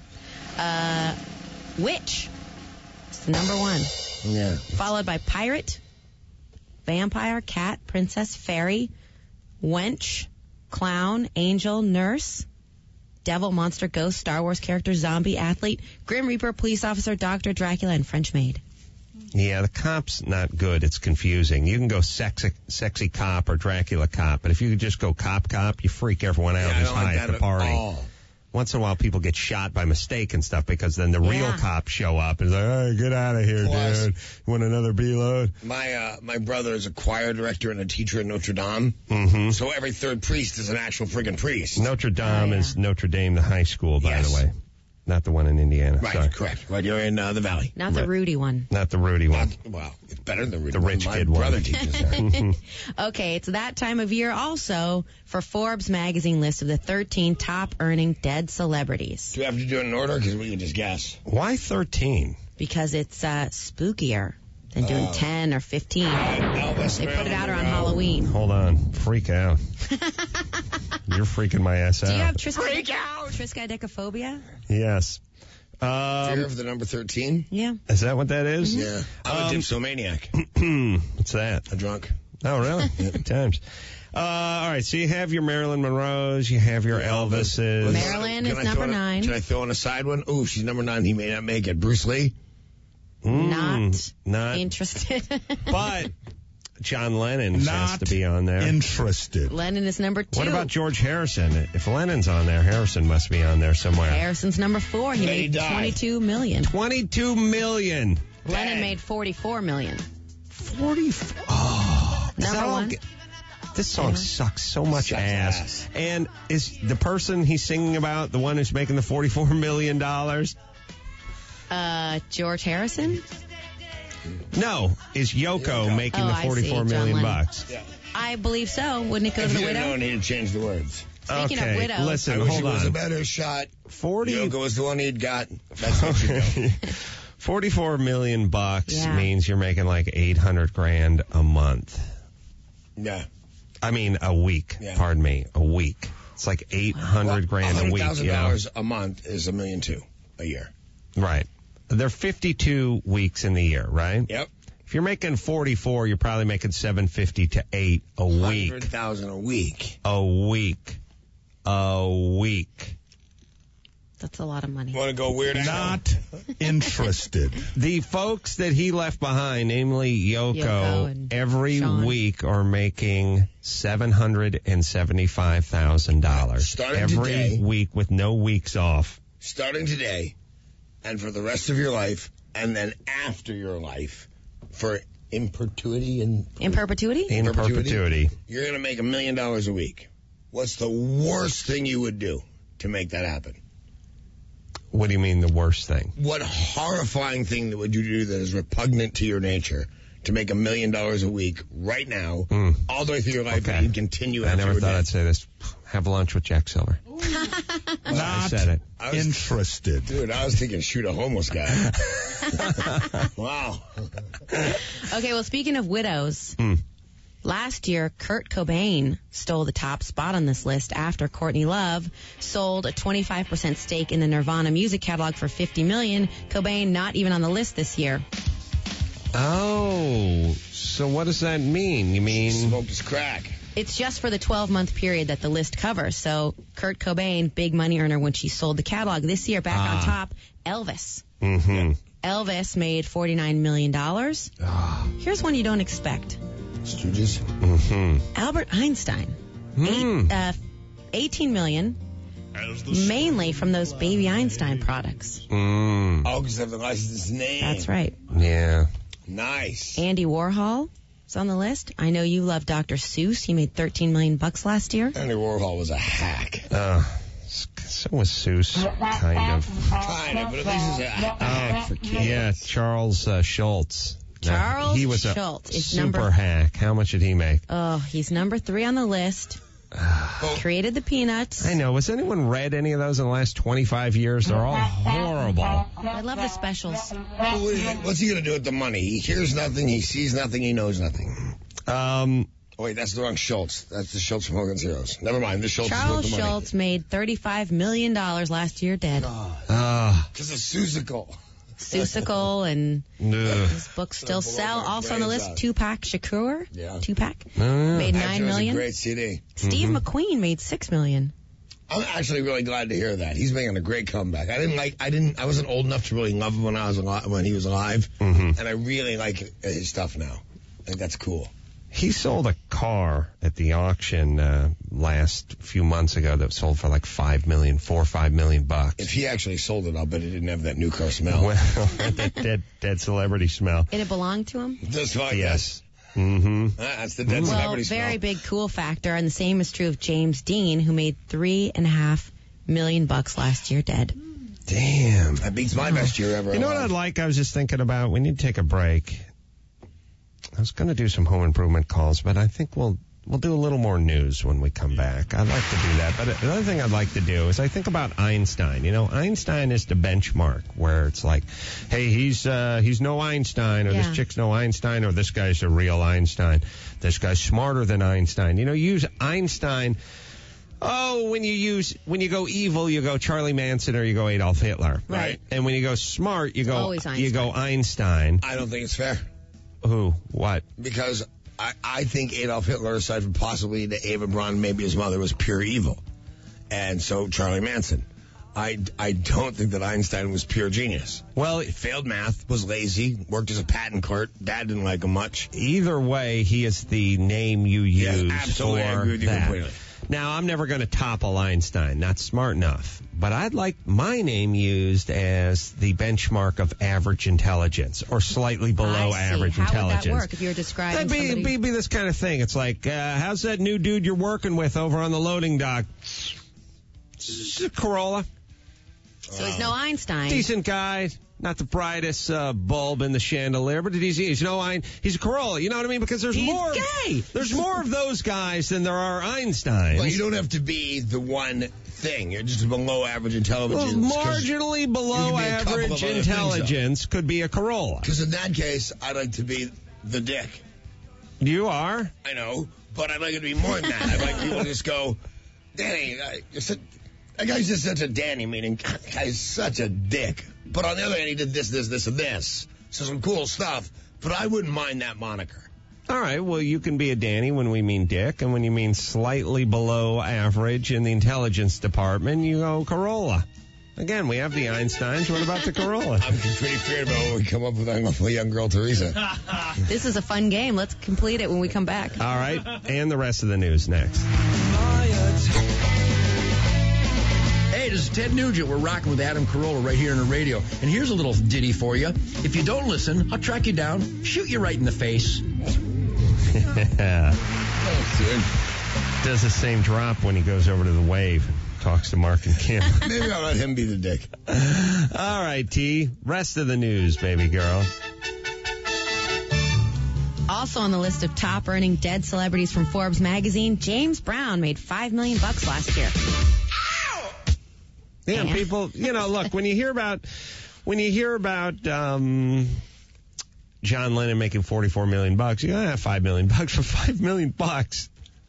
No. Witch. It's the number 1. Yeah. Followed by pirate, vampire, cat, princess, fairy, wench, clown, angel, nurse, devil, monster, ghost, Star Wars character, zombie, athlete, Grim Reaper, police officer, doctor, Dracula, and French maid. Yeah, the cop's not good. It's confusing. You can go sexy cop or Dracula cop, but if you could just go cop, you freak everyone out who's high at the party. once in a while people get shot by mistake and stuff because then the real cops show up and like, hey, get out of here, dude. You want another B-load? My brother is a choir director and a teacher at Notre Dame. Mm-hmm. So every third priest is an actual friggin' priest. Notre Dame is Notre Dame, the high school, by the way. Not the one in Indiana. Right, Sorry. correct. Right, you're in the valley. Not the Rudy one. Not the Rudy one. Well, it's better than Rudy. The rich my kid brother one. teaches there. Okay, it's that time of year also for Forbes magazine list of the 13 top earning dead celebrities. Do we have to do it in order? Because we can just guess. Why 13? Because it's spookier than doing 10 or 15. Elvis, They put it out around Halloween. Hold on. Freak out. You're freaking my ass out. Do you have triskaidekaphobia? Yes. Fear of the number 13? Yeah. Is that what that is? Yeah. I'm a dipsomaniac. What's that? A drunk. Oh, really? Good times. All right, so you have your Marilyn Monroes, you have your Elvises. Marilyn is number 9. Can I throw in a side one? Ooh, she's number 9. He may not make it. Bruce Lee? Not interested. But John Lennon Not has to be on there. Interested. Lennon is number 2. What about George Harrison? If Lennon's on there, Harrison must be on there somewhere. Harrison's number 4. He made $22 million. $22 million. Lennon made $44 million. 44. Oh, number 1. This song sucks so much ass. And is the person he's singing about the one who's making the $44 million? George Harrison? No, is Yoko making the $44 million bucks? Yeah. I believe so. Wouldn't it go to the widow? No, need to change the words. Speaking of widows. Listen, I wish hold it was on. a better shot. 40. Yoko was the one he'd got. That's what you know. $44 million means you're making like $800,000 a month. Yeah. I mean, a week. Yeah. Pardon me, a week. It's like $800,000 a week. $100,000 a month is $1.2 million a year. Right. There are 52 weeks in the year, right? Yep. If you're making 44, you're probably making 750 to 8 a week. 100,000 a week. A week. A week. That's a lot of money. Want to go weird? Not interested. The folks that he left behind, namely Yoko and every Sean. week are making $775,000 Starting every today. week with no weeks off. Starting today, and for the rest of your life, and then after your life, for in perpetuity, In perpetuity? In perpetuity. you're going to make $1 million a week. What's the worst thing you would do to make that happen? What do you mean the worst thing? What horrifying thing would you do that is repugnant to your nature to make $1 million a week right now, all the way through your life, and you'd continue I after never you're thought dead? I'd say this. Have lunch with Jack Silver. I said it. Interested. Dude, I was thinking shoot a homeless guy. Wow. Okay, well, speaking of widows, last year, Kurt Cobain stole the top spot on this list after Courtney Love sold a 25% stake in the Nirvana music catalog for $50 million. Cobain not even on the list this year. Oh, so what does that mean? You mean smoked his crack? It's just for the 12-month period that the list covers. So Kurt Cobain, big money earner when she sold the catalog. This year, back on top, Elvis. Mm-hmm. Elvis made $49 million. Here's one you don't expect. Stooges? Mm-hmm. Albert Einstein. $18 million, mainly from those Baby Einstein products. Oh, because they have the licensed name. That's right. Yeah. Nice. Andy Warhol is on the list. I know you love Dr. Seuss. He made $13 million last year. Andy Warhol was a hack. So was Seuss, kind of. Kind of, but at least he's a hack for kids. Yeah, Charles Schultz. Charles he was a Schultz is super hack. How much did he make? Oh, he's number 3 on the list. Created the Peanuts. I know. Has anyone read any of those in the last 25 years? They're all horrible. I love the specials. What's he going to do with the money? He hears nothing, he sees nothing, he knows nothing. Oh, wait, that's the wrong Schultz. That's the Schultz from Hogan's Heroes. Never mind, this Schultz Charles is with the money. Schultz made $35 million last year dead. Just a Seussical. Seussical and his books still sell. Also on the list, Tupac Shakur. Yeah. Tupac made $9 Actually, million. it was a great CD. Steve McQueen made $6 million. I'm actually really glad to hear that. He's making a great comeback. I wasn't old enough to really love him when he was alive, and I really like his stuff now. I think that's cool. He sold a car at the auction last few months ago that sold for like $4 or $5 million bucks. If he actually sold it, I'll bet it didn't have that new car smell. Well, that dead celebrity smell. Did it belong to him? Just like yes. Mm-hmm. That's the dead celebrity smell. Very big cool factor, and the same is true of James Dean, who made $3.5 million last year dead. Damn. That beats my best year ever. You know what I'd like? I was just thinking about, we need to take a break. I was going to do some home improvement calls, but I think we'll do a little more news when we come back. I'd like to do that. But the other thing I'd like to do is I think about Einstein. You know, Einstein is the benchmark where it's like, hey, he's no Einstein, or this chick's no Einstein, or this guy's a real Einstein. This guy's smarter than Einstein. You know, use Einstein. Oh, when you go evil, you go Charlie Manson or you go Adolf Hitler. Right. And when you go smart, you go Einstein. I don't think it's fair. Who? What? Because I think Adolf Hitler, aside from possibly the Eva Braun, maybe his mother, was pure evil. And so Charlie Manson. I don't think that Einstein was pure genius. Well, he failed math, was lazy, worked as a patent clerk. Dad didn't like him much. Either way, he is the name you use absolutely, for I agree with you that. completely. Now, I'm never going to topple Einstein. Not smart enough. But I'd like my name used as the benchmark of average intelligence, or slightly below average intelligence. How would that work if you were describing That'd be this kind of thing. It's like, how's that new dude you're working with over on the loading dock? It's a Corolla. So he's no Einstein. Decent guy. Not the brightest bulb in the chandelier, but he's a Corolla. You know what I mean? Because there's more of those guys than there are Einsteins. Well, you don't have to be the one thing. You're just below average intelligence. Well, marginally below average intelligence could be a Corolla. Because in that case, I'd like to be the dick. You are? I know, but I'd like it to be more than that. I'd like people to just go, Danny, that guy's just such a Danny, meaning, God, that guy's such a dick. But on the other hand, he did this, and this. So some cool stuff. But I wouldn't mind that moniker. All right, well, you can be a Danny when we mean dick, and when you mean slightly below average in the intelligence department, you go Corolla. Again, we have the Einsteins. What about the Corolla? I'm pretty feared about when we come up with that lovely young girl, Teresa. This is a fun game. Let's complete it when we come back. All right, and the rest of the news next. Hey, this is Ted Nugent. We're rocking with Adam Carolla right here on the radio. And here's a little ditty for you. If you don't listen, I'll track you down, shoot you right in the face. Does the same drop when he goes over to the Wave and talks to Mark and Kim. Maybe I'll let him be the dick. All right, T. Rest of the news, baby girl. Also on the list of top earning dead celebrities from Forbes magazine, James Brown made $5 million last year. Yeah, people, look, when you hear about John Lennon making $44 million, you go, $5 million for $5 million. That's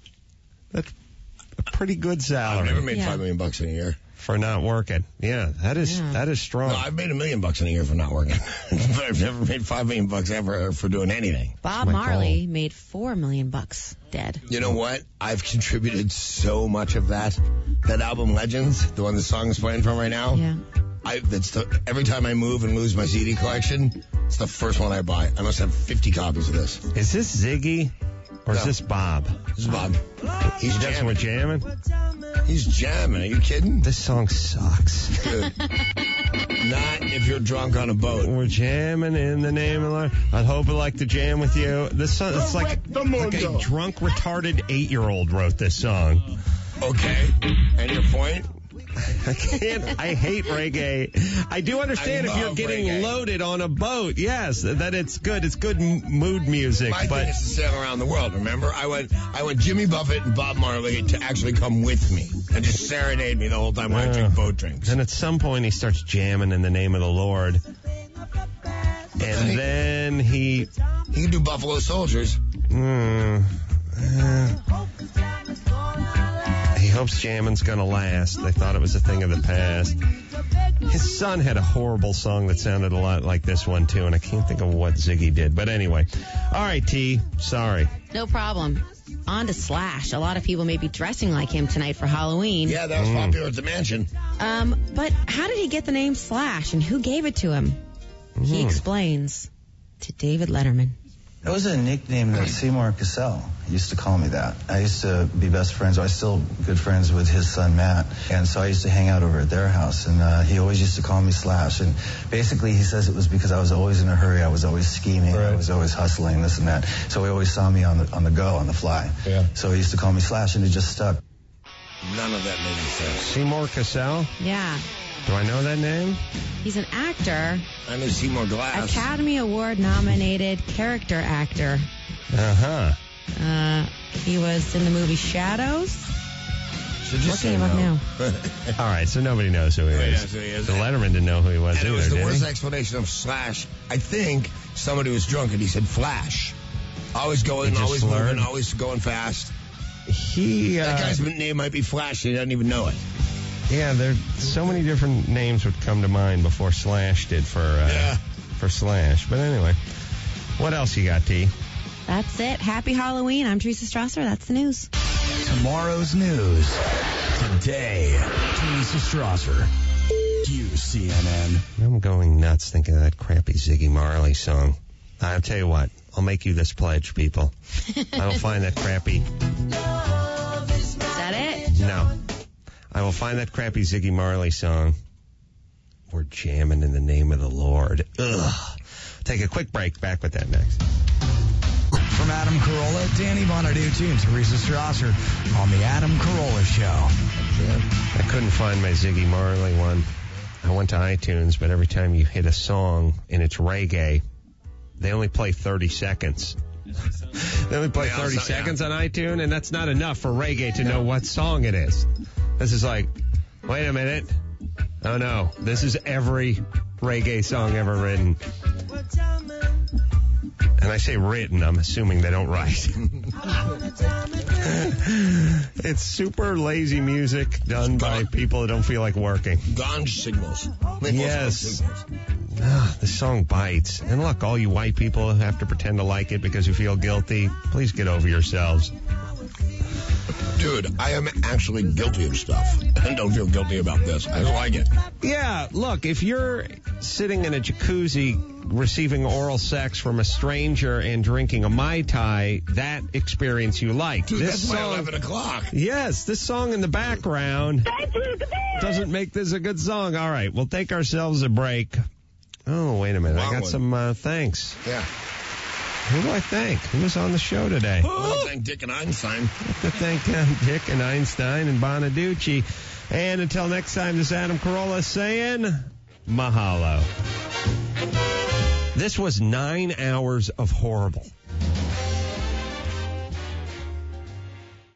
a pretty good salary. I've never made $5 million in a year. For not working. Yeah, that is strong. No, I've made $1 million in a year for not working. But I've never made $5 million ever for doing anything. Bob Marley made $4 million dead. You know what? I've contributed so much of that album Legends, the one the song is playing from right now. Yeah. Every time I move and lose my CD collection, it's the first one I buy. I must have 50 copies of this. Is this Ziggy? Or is this Bob? This is Bob. He's jamming. We're jamming? He's jamming. Are you kidding? This song sucks. Dude. Not if you're drunk on a boat. We're jamming in the name of the Lord. I'd hope I'd like to jam with you. This song, it's like a drunk, retarded 8-year-old wrote this song. Okay. And your point? I hate reggae. I do understand if you're getting loaded on a boat, yes, that it's good. It's good mood music. My thing is to sail around the world, remember? I went Jimmy Buffett and Bob Marley to actually come with me and just serenade me the whole time when I drink boat drinks. And at some point he starts jamming in the name of the Lord. And then he can do Buffalo Soldiers. He hopes jamming's gonna last. They thought it was a thing of the past. His son had a horrible song that sounded a lot like this one, too, and I can't think of what Ziggy did. But anyway. All right, T. Sorry. No problem. On to Slash. A lot of people may be dressing like him tonight for Halloween. Yeah, that was popular at the mansion. But how did he get the name Slash, and who gave it to him? He explains to David Letterman. It was a nickname that Seymour Cassell used to call me that. I used to be best friends, I still good friends with his son Matt, and so I used to hang out over at their house, and he always used to call me Slash, and basically he says it was because I was always in a hurry, I was always scheming, I was always hustling, this and that, so he always saw me on the go, on the fly. Yeah. So he used to call me Slash, and it just stuck. None of that made any sense. Seymour Cassell? Yeah. Do I know that name? He's an actor. I know Seymour Glass. Academy Award nominated character actor. Uh-huh. He was in the movie Shadows. Looking him up now. All right, so nobody knows who he is. So he is. The Letterman didn't know who he was And either, it was the did worst he? explanation of Slash. I think somebody was drunk and he said Flash. Always going, always moving, always going fast. That guy's name might be Flash, he doesn't even know it. Yeah, there so many different names would come to mind before Slash did for Slash. But anyway, what else you got, T? That's it. Happy Halloween. I'm Teresa Strasser. That's the news. Tomorrow's news. Today, Teresa Strasser. QCNN. I'm going nuts thinking of that crappy Ziggy Marley song. I'll tell you what. I'll make you this pledge, people. I will find that crappy... Is that it? No. I will find that crappy Ziggy Marley song. We're jamming in the name of the Lord. Ugh. Take a quick break. Back with that next. From Adam Carolla, Danny Bonaducci, and Teresa Strasser on the Adam Carolla Show. I couldn't find my Ziggy Marley one. I went to iTunes, but every time you hit a song and it's reggae, they only play 30 seconds. They only play 30 seconds on iTunes, and that's not enough for reggae to know what song it is. This is like, wait a minute. Oh, no. This is every reggae song ever written. And I say written, I'm assuming they don't write. It's super lazy music done by people who don't feel like working. Ganj signals. Yes. The song bites. And look, all you white people who have to pretend to like it because you feel guilty, please get over yourselves. Dude, I am actually guilty of stuff and don't feel guilty about this. I don't like it. Yeah, look, if you're sitting in a jacuzzi receiving oral sex from a stranger and drinking a Mai Tai, that experience you like. Dude, this that's song, my 11 o'clock. Yes, this song in the background doesn't make this a good song. All right, we'll take ourselves a break. Oh, wait a minute. I got some thanks. Yeah. Who do I thank? Who was on the show today? Well, thank Dick and Einstein. To thank Dick and Einstein and Bonaducci. And until next time, this is Adam Carolla saying mahalo. This was 9 hours of horrible.